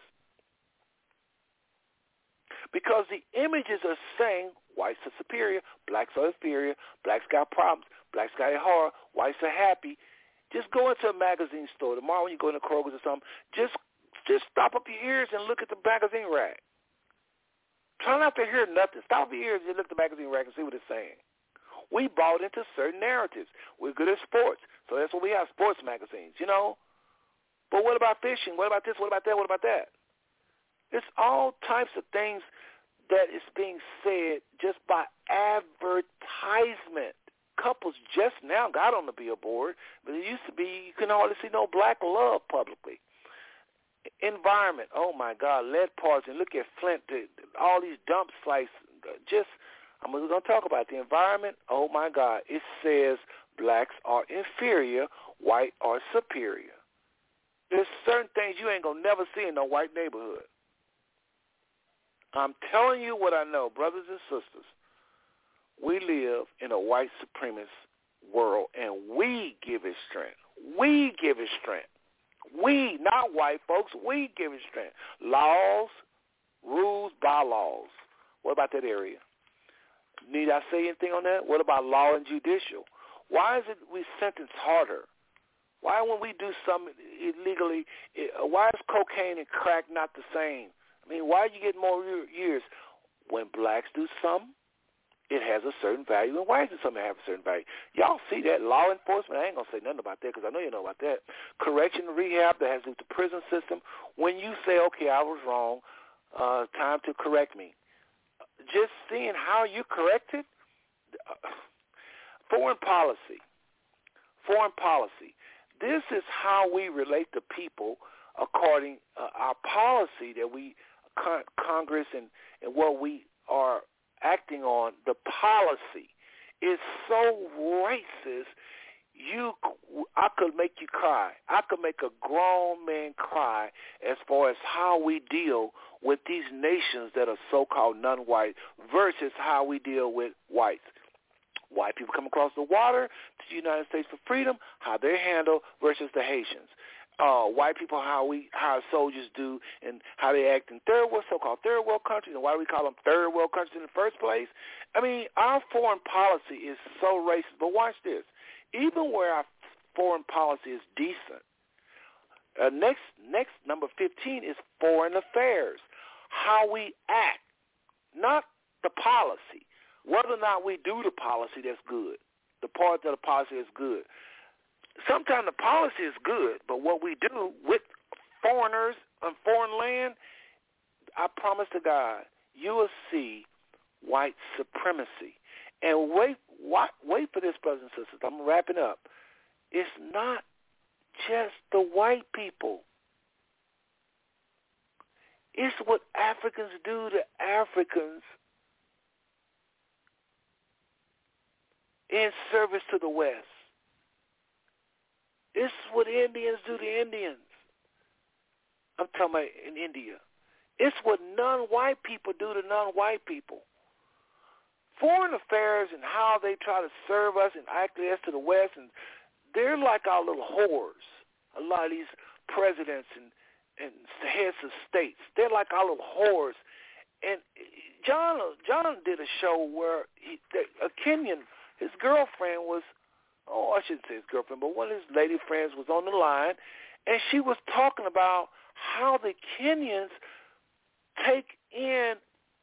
Because the images are saying whites are superior, blacks are inferior, blacks got problems, blacks got it hard, whites are happy. Just go into a magazine store tomorrow when you go into Kroger's or something. Just stop up your ears and look at the magazine rack. Try not to hear nothing. Stop your ears and look at the magazine rack and see what it's saying. We bought into certain narratives. We're good at sports, so that's why we have sports magazines, you know. But what about fishing? What about this? What about that? What about that? It's all types of things that is being said just by advertisement. Couples just now got on the billboard, but it used to be you couldn't hardly see no black love publicly. Environment, oh my God, lead poisoning. Look at Flint, all these dump sites. I'm going to talk about the environment. Oh my God, it says blacks are inferior, white are superior. There's certain things you ain't going to never see in no white neighborhood. I'm telling you what I know, brothers and sisters. We live in a white supremacist world, and we give it strength. We give it strength. We, not white folks, we give it strength. Laws, rules, bylaws. What about that area? Need I say anything on that? What about law and judicial? Why is it we sentence harder Why when we do something illegally, why is cocaine and crack not the same? I mean, why do you get more years? When blacks do something, it has a certain value, and whites do something that have a certain value. Y'all see that. Law enforcement, I ain't going to say nothing about that because I know you know about that. Correction and rehab that has to do with the prison system. When you say, okay, I was wrong, time to correct me, just seeing how you corrected, foreign policy. This is how we relate to people according our policy that we, Congress and what we are acting on. The policy is so racist. I could make you cry. I could make a grown man cry as far as how we deal with these nations that are so-called non-white versus how we deal with whites. White people come across the water to the United States for freedom, how they handle versus the Haitians. White people, how soldiers do and how they act in so-called third world countries, and why do we call them third world countries in the first place? I mean, our foreign policy is so racist. But watch this. Even where our foreign policy is decent, next number 15 is foreign affairs. How we act, not the policy. Whether or not we do the policy that's good, the part of the policy is good. Sometimes the policy is good, but what we do with foreigners on foreign land, I promise to God, you will see white supremacy. And wait for this, brothers and sisters. I'm wrapping up. It's not just the white people. It's what Africans do to Africans in service to the West. It's what Indians do to Indians. I'm talking about in India. It's what non-white people do to non-white people. Foreign affairs and how they try to serve us and acquiesce to the West, and they're like our little whores. A lot of these presidents and heads of states, they're like our little whores. And John did a show where a Kenyan, his girlfriend was, I shouldn't say his girlfriend, but one of his lady friends was on the line, and she was talking about how the Kenyans take in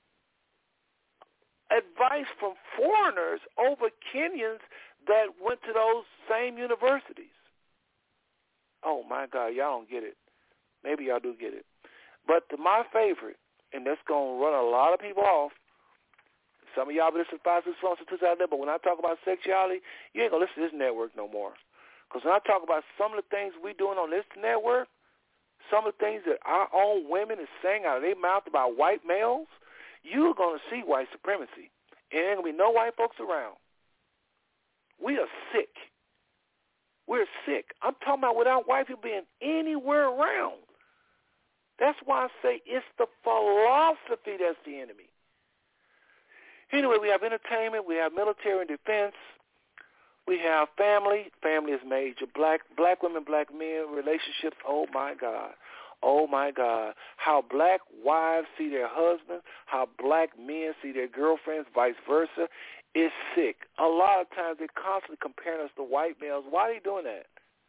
advice from foreigners over Kenyans that went to those same universities. Oh, my God, y'all don't get it. Maybe y'all do get it. But my favorite, and that's going to run a lot of people off, some of y'all been listening to 561 but when I talk about sexuality, you ain't going to listen to this network no more. Because when I talk about some of the things we doing on this network, some of the things that our own women is saying out of their mouth about white males, you're going to see white supremacy. And there ain't going to be no white folks around. We are sick. We're sick. I'm talking about without white people being anywhere around. That's why I say it's the philosophy that's the enemy. Anyway, we have entertainment, we have military and defense, we have family. Family is major. Black women, black men, relationships. Oh, my God. Oh, my God. How black wives see their husbands, how black men see their girlfriends, vice versa. It's sick. A lot of times they're constantly comparing us to white males. Why are they doing that?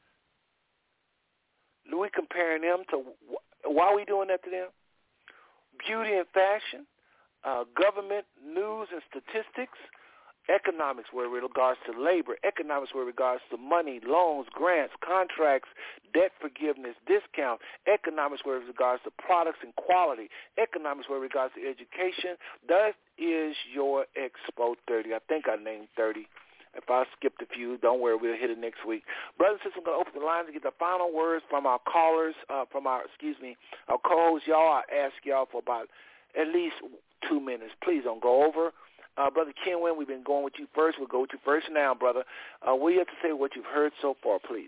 Are we comparing them to, why are we doing that to them? Beauty and fashion, government, news and statistics, economics where it regards to labor, economics where it regards to money, loans, grants, contracts, debt forgiveness, discount, economics where it regards to products and quality, economics where it regards to education. That is your Expo 30. I think I named 30. If I skipped a few, don't worry, we'll hit it next week. Brothers and sisters, I'm going to open the lines and get the final words from our callers, our co-hosts. Y'all, I ask y'all for about at least 2 minutes. Please don't go over. Brother Kenwin, we've been going with you first. We'll go with you first now, brother. What do you have to say what you've heard so far, please?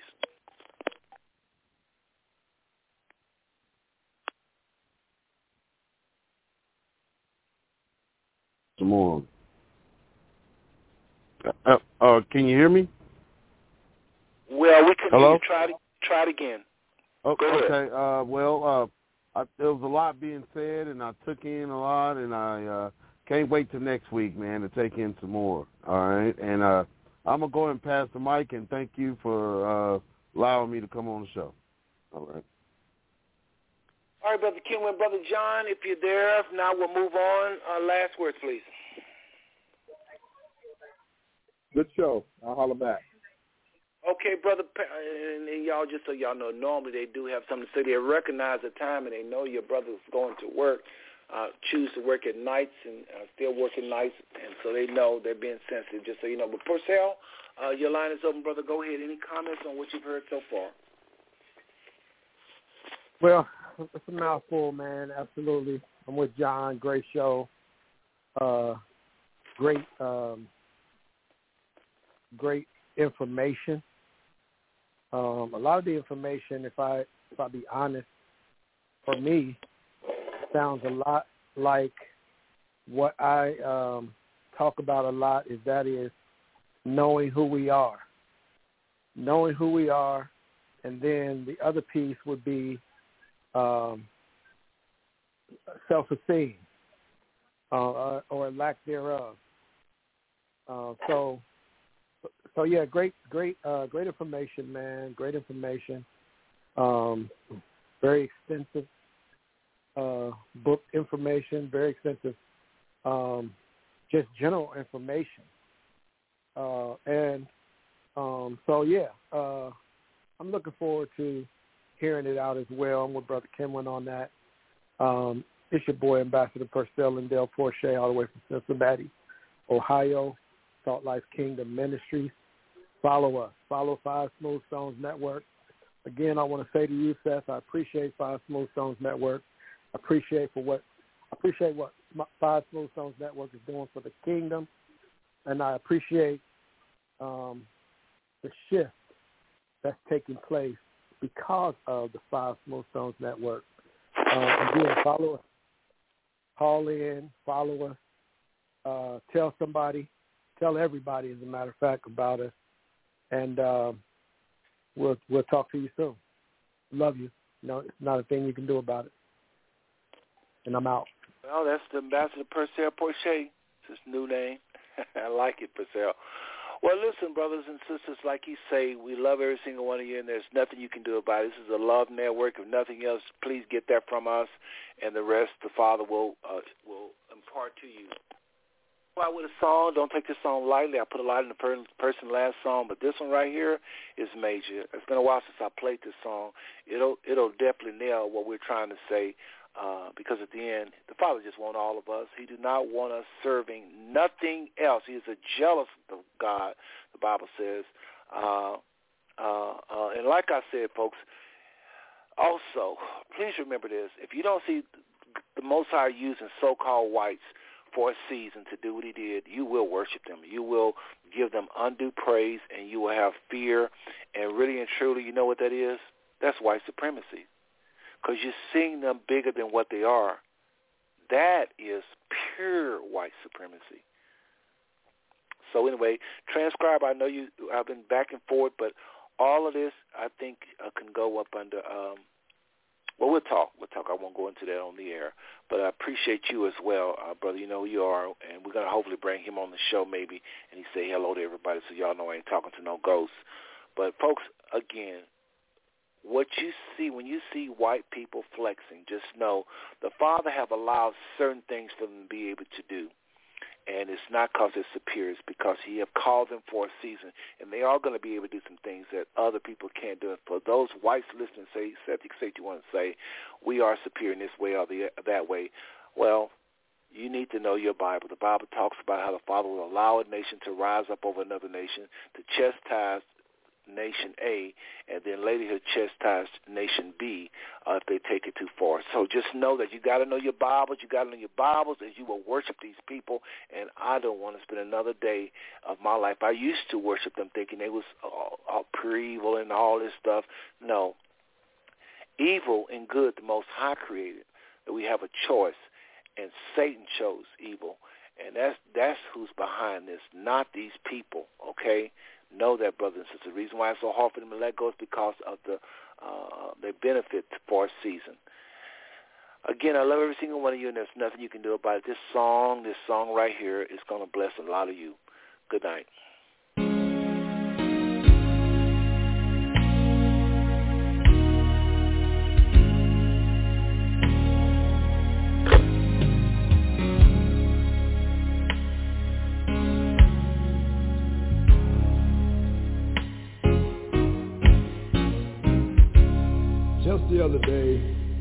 Some more. Can you hear me? Well, we can Hello? hear you. Try it again. Okay. Go ahead. There was a lot being said, and I took in a lot, and I can't wait till next week, man, to take in some more. All right, and I'm gonna go ahead and pass the mic, and thank you for allowing me to come on the show. All right. All right, Brother Kenwin. Brother John, if you're there, if not, we'll move on. Last words, please. Good show. I'll holler back. Okay, Brother, and y'all, just so y'all know, normally they do have something to say. They recognize the time, and they know your brother's going to work, choose to work at nights and still working nights, and so they know they're being sensitive, just so you know. But Purcell, your line is open, brother. Go ahead. Any comments on what you've heard so far? Well, it's a mouthful, man. Absolutely. I'm with John. Great show. Great information. A lot of the information, if I be honest, for me, sounds a lot like what I talk about a lot. That is knowing who we are. Knowing who we are, and then the other piece would be self-esteem or lack thereof. So yeah, great information, man. Great information. Very extensive book information. Very extensive, just general information. So yeah, I'm looking forward to hearing it out as well. I'm with Brother Kenwin on that. It's your boy, Ambassador Purcell and Dale Forche, all the way from Cincinnati, Ohio, Salt Life Kingdom Ministries. Follow us. Follow Five Smooth Stones Network. Again, I want to say to you, Seth, I appreciate Five Smooth Stones Network. I appreciate what Five Smooth Stones Network is doing for the kingdom, and I appreciate the shift that's taking place because of the Five Smooth Stones Network. Again, follow us. Call in, follow us. Tell somebody, tell everybody, as a matter of fact, about us. And we'll talk to you soon. Love you. No, it's not a thing you can do about it. And I'm out. Well, that's the Ambassador Purcell Porche. It's his new name. I like it, Purcell. Well, listen, brothers and sisters, like you say, we love every single one of you, and there's nothing you can do about it. This is a love network. If nothing else, please get that from us, and the rest the Father will impart to you. Out with a song. Don't take this song lightly. I put a lot in the person last song, but this one right here is major. It's been a while since I played this song. It'll definitely nail what we're trying to say, because at the end, the Father just wants all of us. He do not want us serving nothing else. He is a jealous God, the Bible says. And like I said, folks, also, please remember this. If you don't see the Most High using so-called whites for a season to do what he did, you will worship them. You will give them undue praise, and you will have fear. And really and truly, you know what that is? That's white supremacy, because you're seeing them bigger than what they are. That is pure white supremacy. So anyway, transcribe. I know I've been back and forth, but all of this, I think, can go up under well, we'll talk. I won't go into that on the air. But I appreciate you as well, brother. You know who you are, and we're going to hopefully bring him on the show maybe, and he say hello to everybody so y'all know I ain't talking to no ghosts. But, folks, again, what you see, when you see white people flexing, just know the Father have allowed certain things for them to be able to do. And it's not because they're superior. It's because he have called them for a season. And they are going to be able to do some things that other people can't do. And for those whites listening, say you want to say, we are superior in this way or that way. Well, you need to know your Bible. The Bible talks about how the Father will allow a nation to rise up over another nation, to chastise nation A, and then later he'll chastise nation B if they take it too far. So just know that you got to know your Bibles. You got to know your Bibles, as you will worship these people. And I don't want to spend another day of my life. I used to worship them thinking they was all pure evil and all this stuff. No. Evil and good, the Most High created. That we have a choice, and Satan chose evil. And that's who's behind this, not these people, okay? Know that, brothers and sisters. The reason why it's so hard for them to let go is because of their benefit for a season. Again, I love every single one of you, and there's nothing you can do about it. This song right here is going to bless a lot of you. Good night. just the other day,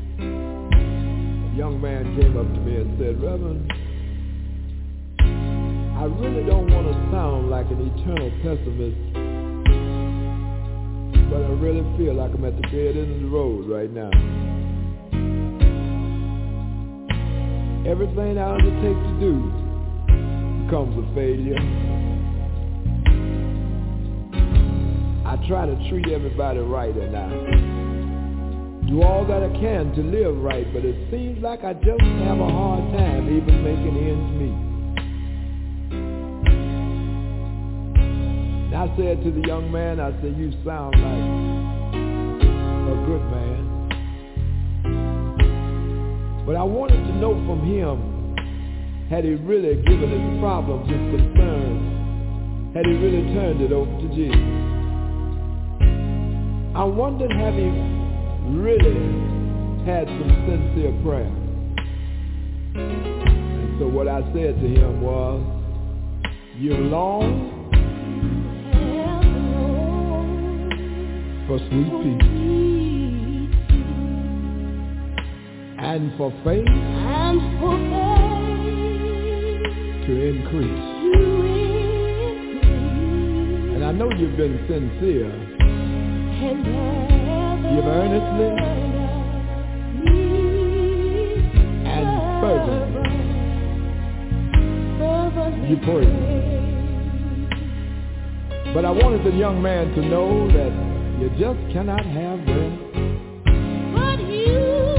a young man came up to me and said, Reverend, I really don't want to sound like an eternal pessimist, but I really feel like I'm at the dead end of the road right now. Everything I undertake to do becomes a failure. I try to treat everybody right and I do all that I can to live right, but it seems like I just have a hard time even making ends meet. And I said to the young man, I said, you sound like a good man. But I wanted to know from him, had he really given his problems, his concerns, had he really turned it over to Jesus? I wondered, have he really had some sincere prayer? And so what I said to him was, you're long for sweet peace, and for faith to increase. And I know you've been sincere. You've earnestly and fervently you pray. But I wanted the young man to know that you just cannot have rest. But you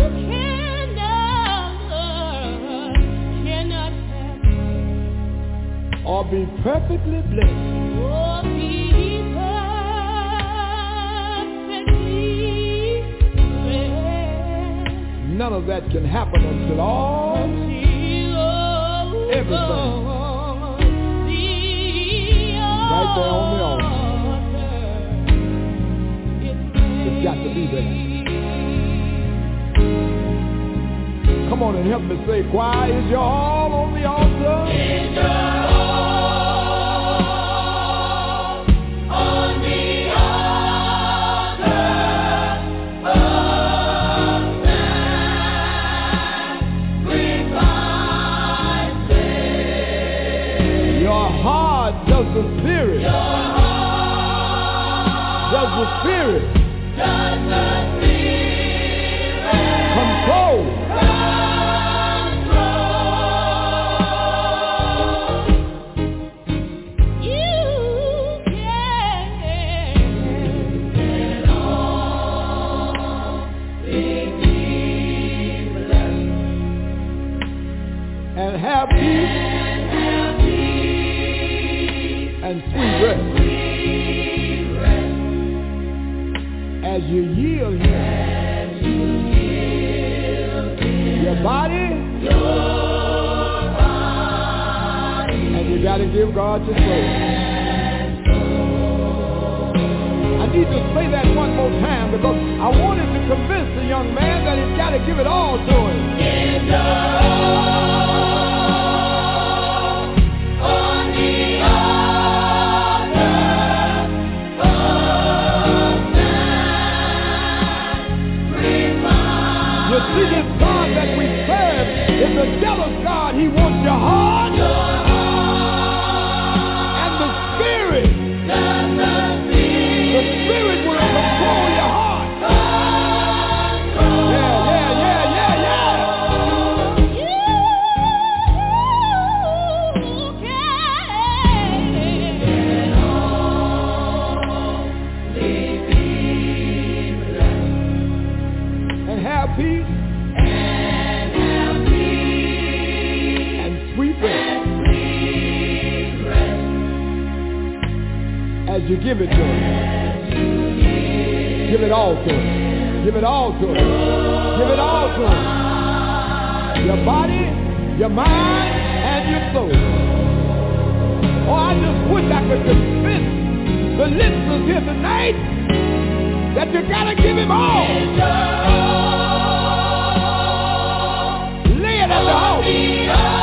cannot have or be perfectly blessed. Or be none of that can happen until everything right there on the altar. It's got to be there. Come on and help me say, choir, is your all on the altar? Is your all on the does the Spirit control you can all be blessed and have peace and sweet rest as you yield your body, and you got to give God your soul. I need to say that one more time because I wanted to convince the young man that he's got to give it all to him. See, this God that we serve is a jealous God. He wants your heart, and the Spirit will control your heart. And have peace. As you give it to him, give it all to him, give it all to him, give it all to him. Your body, your mind, and your soul. Oh, I just wish I could convince the listeners here tonight that you gotta give him all. Lay it at the altar.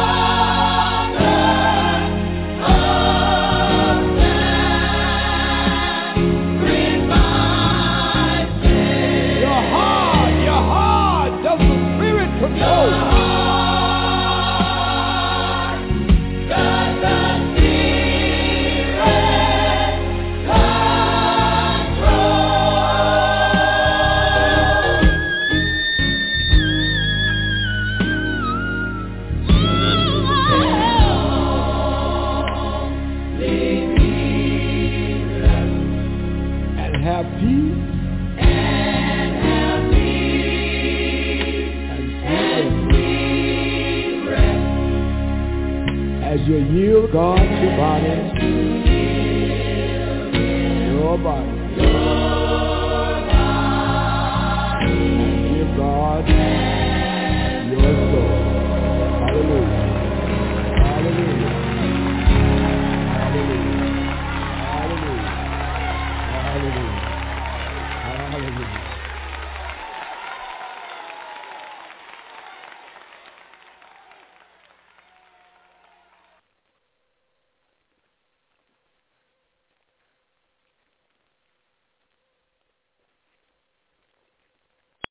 have peace. As you yield God your body, your body, and give God your soul. Hallelujah.